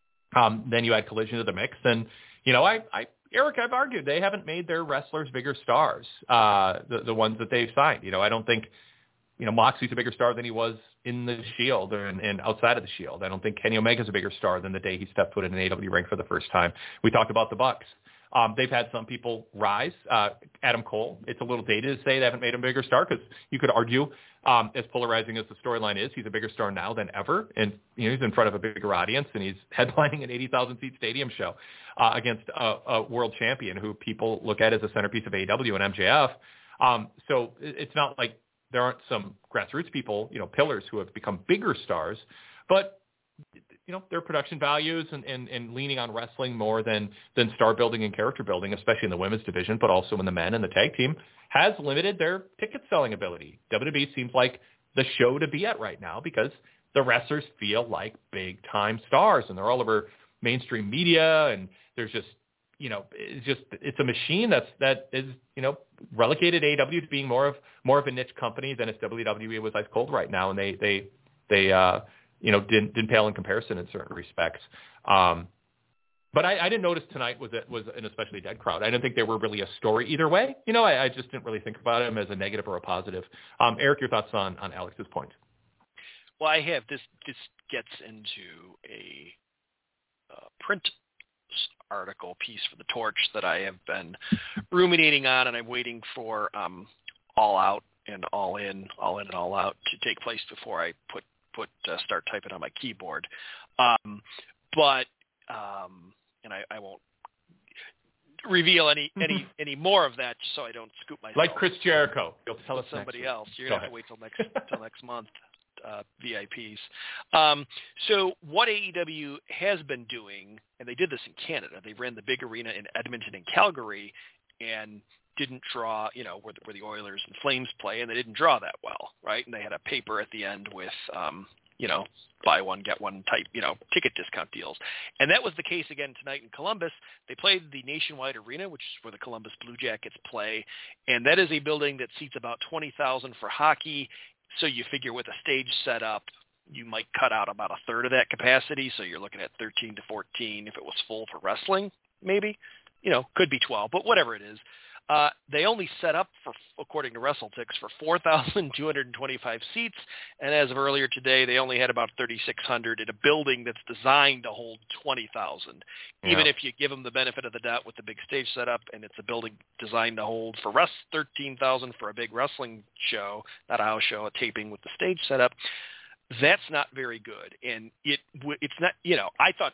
Um, then you add Collision to the mix. And, you know, I, I Eric, I've argued they haven't made their wrestlers bigger stars, uh, the, the ones that they've signed. You know, I don't think, you know, Moxley's a bigger star than he was in the Shield and, and outside of the Shield. I don't think Kenny Omega's a bigger star than the day he stepped foot in an A E W ring for the first time. We talked about the Bucks. Um, they've had some people rise. Uh, Adam Cole, it's a little dated to say they haven't made him a bigger star because you could argue, um, as polarizing as the storyline is, he's a bigger star now than ever. And you know, he's in front of a bigger audience, and he's headlining an eighty thousand seat stadium show uh, against a, a world champion who people look at as a centerpiece of A E W and M J F. Um, so it's not like there aren't some grassroots people, you know, pillars who have become bigger stars, but you know, their production values and, and, and leaning on wrestling more than, than star building and character building, especially in the women's division, but also in the men and the tag team, has limited their ticket selling ability. W W E seems like the show to be at right now because the wrestlers feel like big time stars and they're all over mainstream media. And there's just, you know, it's just, it's a machine that's, that is, you know, relegated A E W to being more of, more of a niche company than its W W E was ice cold right now. And they, they, they, uh, you know, didn't, didn't pale in comparison in certain respects. Um, but I, I didn't notice tonight was it was an especially dead crowd. I didn't think they were really a story either way. You know, I, I just didn't really think about them as a negative or a positive. Um, Eric, your thoughts on, on Alex's point? Well, I have this, this gets into a uh, print article piece for the Torch that I have been ruminating on, and I'm waiting for um, All Out and All In, All In and All Out to take place before I put put uh, start typing on my keyboard. Um, but um, and I, I won't reveal any any any more of that, just so I don't scoop myself. Like Chris Jericho, you'll tell us somebody next else. You're Go gonna have ahead. to wait till next till next month. Uh, V I Ps. Um, so what A E W has been doing, and they did this in Canada, they ran the big arena in Edmonton and Calgary and didn't draw, you know, where the, where the Oilers and Flames play, and they didn't draw that well, right? And they had a paper at the end with um, you know, buy one, get one type, you know, ticket discount deals. And that was the case again tonight in Columbus. They played the Nationwide Arena, which is where the Columbus Blue Jackets play. And that is a building that seats about twenty thousand for hockey. So you figure with a stage set up, you might cut out about a third of that capacity. So you're looking at thirteen to fourteen if it was full for wrestling, maybe. You know, could be twelve, but whatever it is. Uh, they only set up, for, according to WrestleTix, for four thousand two hundred twenty-five seats, and as of earlier today, they only had about thirty-six hundred in a building that's designed to hold twenty thousand. Yeah. Even if you give them the benefit of the doubt with the big stage setup, and it's a building designed to hold for rest thirteen thousand for a big wrestling show, not a house show, a taping with the stage setup, that's not very good. And it it's not, you know, I thought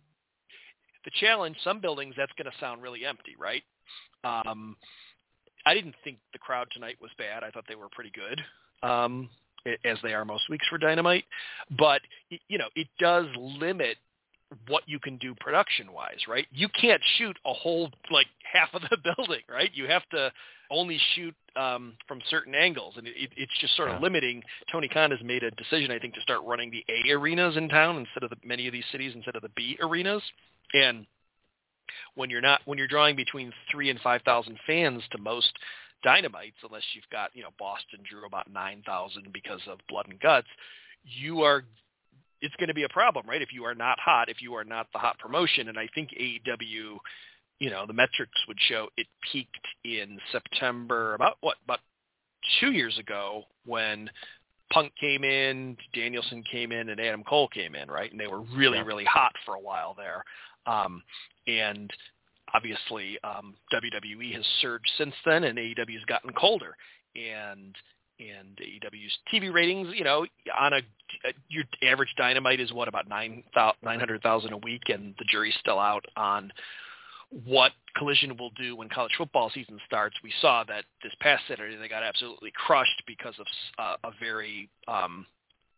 the challenge, some buildings, that's going to sound really empty, right? Um, I didn't think the crowd tonight was bad. I thought they were pretty good, um, as they are most weeks for Dynamite. But, you know, it does limit what you can do production-wise, right? You can't shoot a whole, like, half of the building, right? You have to only shoot um, from certain angles, and it, it's just sort of yeah. limiting. Tony Khan has made a decision, I think, to start running the A arenas in town instead of the, many of these cities instead of the B arenas. And when you're not, when you're drawing between three and five thousand fans to most Dynamites, unless you've got, you know, Boston drew about nine thousand because of Blood and Guts, you are, it's going to be a problem, right? If you are not hot, if you are not the hot promotion, and I think A E W, you know, the metrics would show it peaked in September, about what, about two years ago when Punk came in, Danielson came in, and Adam Cole came in, right? And they were really, yeah. really hot for a while there. Um, and obviously um, W W E has surged since then, and A E W has gotten colder. And and A E W's T V ratings, you know, on a, a your average Dynamite is what, about nine hundred thousand a week, and the jury's still out on what Collision will do when college football season starts. We saw that this past Saturday they got absolutely crushed because of uh, a very um,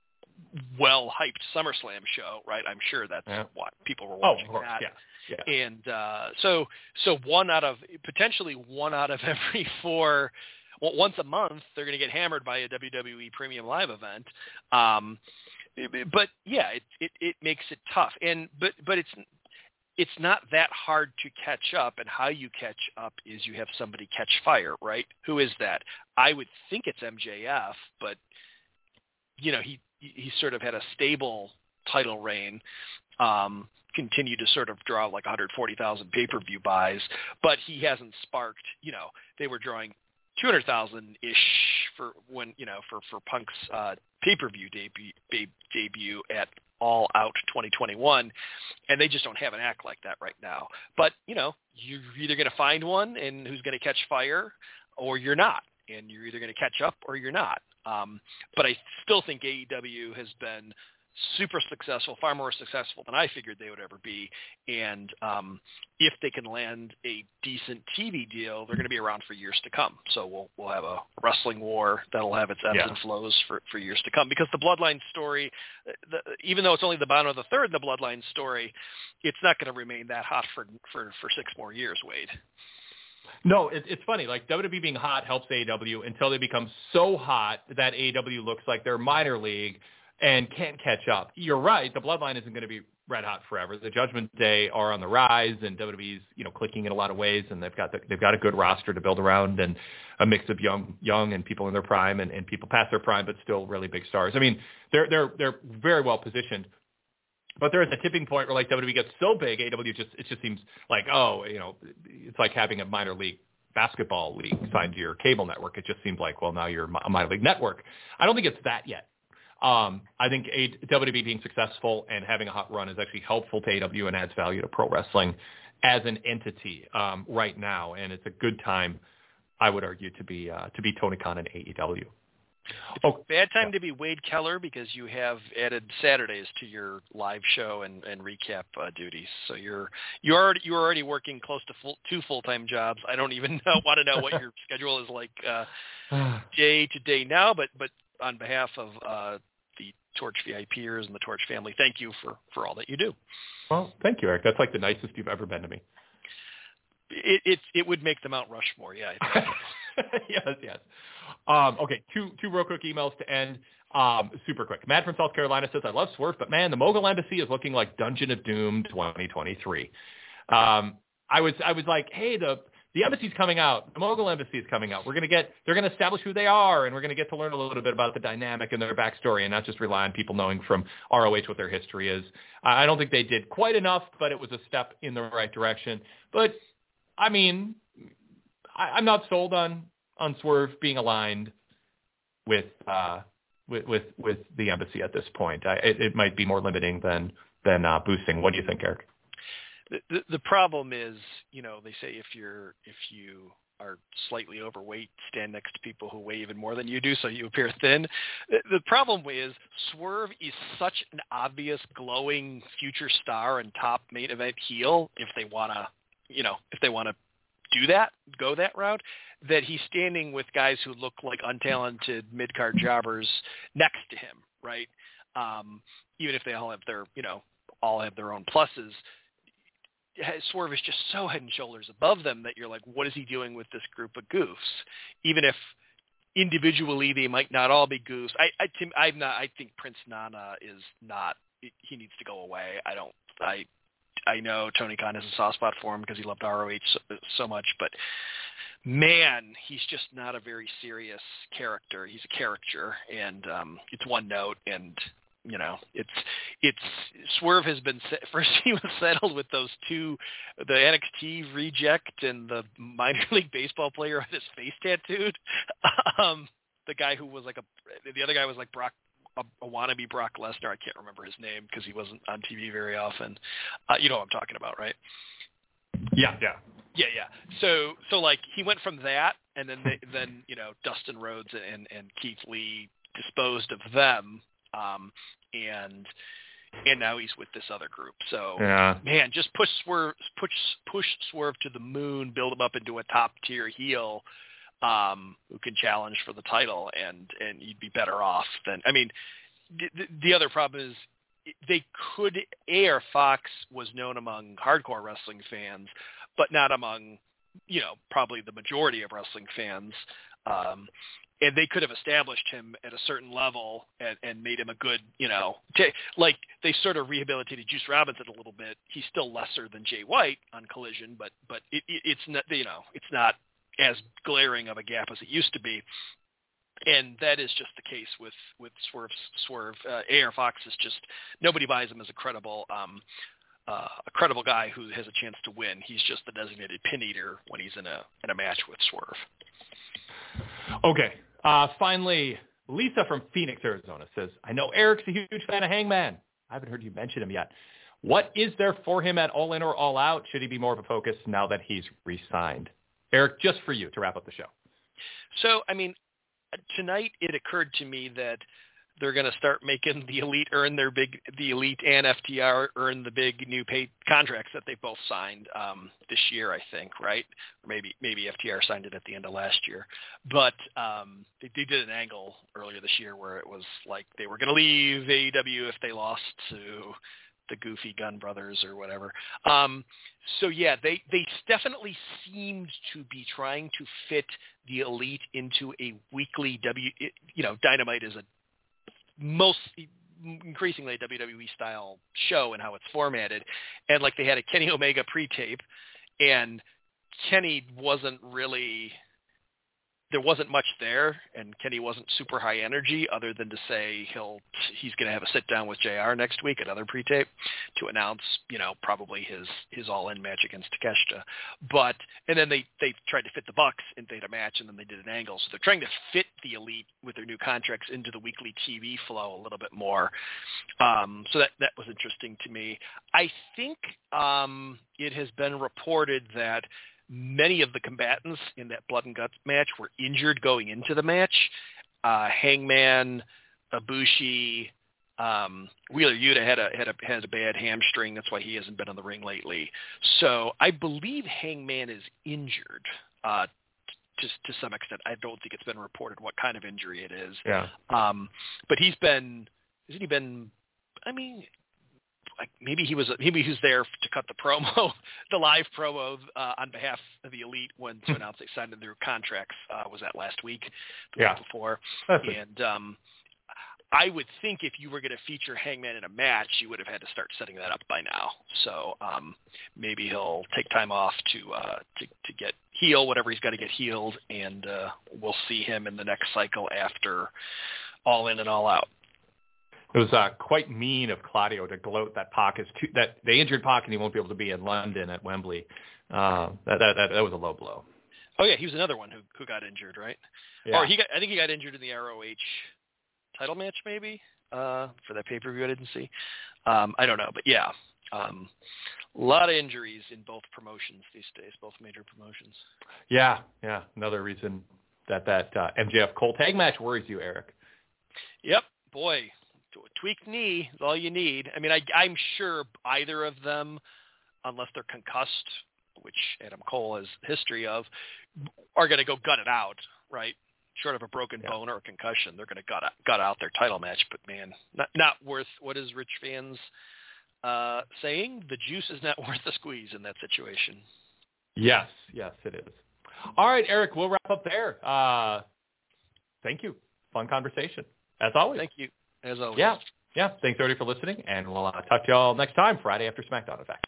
well-hyped SummerSlam show, right? I'm sure that's yeah. what people were watching. Oh, of course, that. Yeah. Yeah. And uh, so, so one out of potentially one out of every four, well, once a month, they're going to get hammered by a W W E Premium Live event. Um, but yeah, it, it it makes it tough. And but but it's it's not that hard to catch up. And how you catch up is you have somebody catch fire, right? Who is that? I would think it's M J F, but you know, he he sort of had a stable title reign. Um, continue to sort of draw like one hundred forty thousand pay-per-view buys, but he hasn't sparked, you know, they were drawing two hundred thousand-ish for when, you know, for, for Punk's uh, pay-per-view debut, debut at All Out twenty twenty-one, and they just don't have an act like that right now. But, you know, you're either going to find one and who's going to catch fire, or you're not, and you're either going to catch up or you're not. Um, but I still think A E W has been super successful, far more successful than I figured they would ever be. And um, if they can land a decent T V deal, they're going to be around for years to come. So we'll we'll have a wrestling war that'll have its ebbs yeah. and flows for, for years to come. Because the Bloodline story, the, even though it's only the bottom of the third in the Bloodline story, it's not going to remain that hot for, for, for six more years, Wade. No, it, it's funny. Like W W E being hot helps A E W until they become so hot that A E W looks like they're minor league and can't catch up. You're right. The Bloodline isn't going to be red hot forever. The Judgment Day are on the rise, and W W E's, you know, clicking in a lot of ways, and they've got the, they've got a good roster to build around, and a mix of young young and people in their prime, and, and people past their prime, but still really big stars. I mean, they're they're they're very well positioned. But there is a tipping point where, like, W W E gets so big, A E W just it just seems like, oh, you know, it's like having a minor league basketball league signed to your cable network. It just seems like, well, now you're a minor league network. I don't think it's that yet. Um, I think a, W W E being successful and having a hot run is actually helpful to A E W and adds value to pro wrestling as an entity um, right now, and it's a good time, I would argue, to be uh, to be Tony Khan and A E W. It's oh, a bad time yeah. to be Wade Keller because you have added Saturdays to your live show and, and recap uh, duties. So you're you already you're already working close to full, two full time jobs. I don't even know, want to know what your schedule is like uh, day to day now. But but on behalf of uh, the Torch VIPers and the Torch family, thank you for, for all that you do. Well, thank you, Eric. That's like the nicest you've ever been to me. It it, it would make the Mount Rushmore, yeah. I think. yes, yes. Um, okay, two two real quick emails to end. Um, super quick. Matt from South Carolina says, I love Swerve, but man, the Mogul Embassy is looking like Dungeon of Doom twenty twenty-three. Um, I was, I was like, hey, the, the embassy's coming out. The Mogul Embassy is coming out. We're going to get, they're going to establish who they are, and we're going to get to learn a little bit about the dynamic and their backstory, and not just rely on people knowing from R O H what their history is. I don't think they did quite enough, but it was a step in the right direction. But, I mean, I, I'm not sold on, on Swerve being aligned with, uh, with, with, with the embassy at this point. I, it, it might be more limiting than, than uh, boosting. What do you think, Eric? The, the, the problem is, you know, they say if you're, if you are slightly overweight, stand next to people who weigh even more than you do, so you appear thin. The, the problem is Swerve is such an obvious glowing future star and top main event heel. If they want to, you know, if they want to do that, go that route, that he's standing with guys who look like untalented mid-card jobbers next to him, right? Um, even if they all have their, you know, all have their own pluses. Swerve is just so head and shoulders above them that you're like, what is he doing with this group of goofs? Even if individually they might not all be goofs. I, I, I'm not, I think Prince Nana is not, he needs to go away. I don't, I, I know Tony Khan has a soft spot for him because he loved R O H so, so much, but man, he's just not a very serious character. He's a caricature, and um, it's one note, and you know, it's it's Swerve has been first he was settled with those two, the N X T reject and the minor league baseball player with his face tattooed. Um, the guy who was like a the other guy was like Brock, a, a wannabe Brock Lesnar. I can't remember his name because he wasn't on T V very often. Uh, you know what I'm talking about, right? Yeah, yeah. Yeah, yeah. So, so like he went from that, and then they, then you know Dustin Rhodes and and Keith Lee disposed of them, um, and and now he's with this other group. So, yeah. man, just push Swerve, push push Swerve to the moon, build him up into a top tier heel um, who can challenge for the title, and and you'd be better off than. I mean, the, the other problem is. They could, A R Fox was known among hardcore wrestling fans, but not among, you know, probably the majority of wrestling fans. Um, and they could have established him at a certain level and, and made him a good, you know, t- like they sort of rehabilitated Juice Robinson a little bit. He's still lesser than Jay White on Collision, but, but it, it, it's not, you know, it's not as glaring of a gap as it used to be. And that is just the case with, with Swerve. Swerve. Uh, A R Fox is just, nobody buys him as a credible um, uh, a credible guy who has a chance to win. He's just the designated pin eater when he's in a in a match with Swerve. Okay. Uh, finally, Lisa from Phoenix, Arizona says, I know Eric's a huge fan of Hangman. I haven't heard you mention him yet. What is there for him at All In or All Out? Should he be more of a focus now that he's re-signed? Eric, just for you to wrap up the show. So, I mean, tonight it occurred to me that they're going to start making the Elite earn their big, the Elite and F T R earn the big new paid contracts that they both signed um, this year, I think, right? Or maybe maybe F T R signed it at the end of last year. But um, they, they did an angle earlier this year where it was like they were going to leave A E W if they lost to the Goofy Gun Brothers or whatever. Um, so yeah, they, they definitely seemed to be trying to fit the Elite into a weekly W, you know, Dynamite is a most increasingly a W W E style show and how it's formatted. And like they had a Kenny Omega pre-tape and Kenny wasn't really, there wasn't much there, and Kenny wasn't super high energy other than to say he'll he's going to have a sit down with J R next week, another pre-tape, to announce, you know, probably his his all-in match against Takeshita. But and then they they tried to fit the Bucks and they had a match, and then they did an angle. So they're trying to fit the Elite with their new contracts into the weekly T V flow a little bit more. Um, so that that was interesting to me. I think um, it has been reported that many of the combatants in that blood and guts match were injured going into the match. Uh, Hangman, Ibushi, um, Wheeler Yuta had a had a had a bad hamstring. That's why he hasn't been in the ring lately. So I believe Hangman is injured uh, to to some extent. I don't think it's been reported what kind of injury it is. Yeah. Um, but he's been hasn't he been? I mean. Like maybe he was maybe he was there to cut the promo, the live promo uh, on behalf of the Elite when to announce they signed their contracts. Uh, was that last week, the yeah. week before? That's and um, I would think if you were going to feature Hangman in a match, you would have had to start setting that up by now. So um, maybe he'll take time off to, uh, to to get heal whatever he's got to get healed, and uh, we'll see him in the next cycle after All In and All Out. It was uh, quite mean of Claudio to gloat that Pac is too, that they injured Pac and he won't be able to be in London at Wembley. Uh, that, that that that was a low blow. Oh yeah, he was another one who who got injured, right? Yeah. Or he got I think he got injured in the R O H title match maybe uh, for that pay per view I didn't see. Um, I don't know, but yeah, um, a lot of injuries in both promotions these days, both major promotions. Yeah, yeah. Another reason that that uh, M J F Cole tag match worries you, Eric. Yep, boy. Tweaked knee is all you need. I mean, I, I'm sure either of them, unless they're concussed, which Adam Cole has history of, are going to go gut it out, right? Short of a broken yeah. bone or a concussion, they're going to gut, gut out their title match. But, man, not, not worth, what is Rich Fans uh, saying? The juice is not worth the squeeze in that situation. Yes, yes, it is. All right, Eric, we'll wrap up there. Uh, thank you. Fun conversation, as always. Thank you. As always. Yeah, yeah. Thanks, everybody, for listening, and we'll uh, talk to y'all next time, Friday after SmackDown, in fact.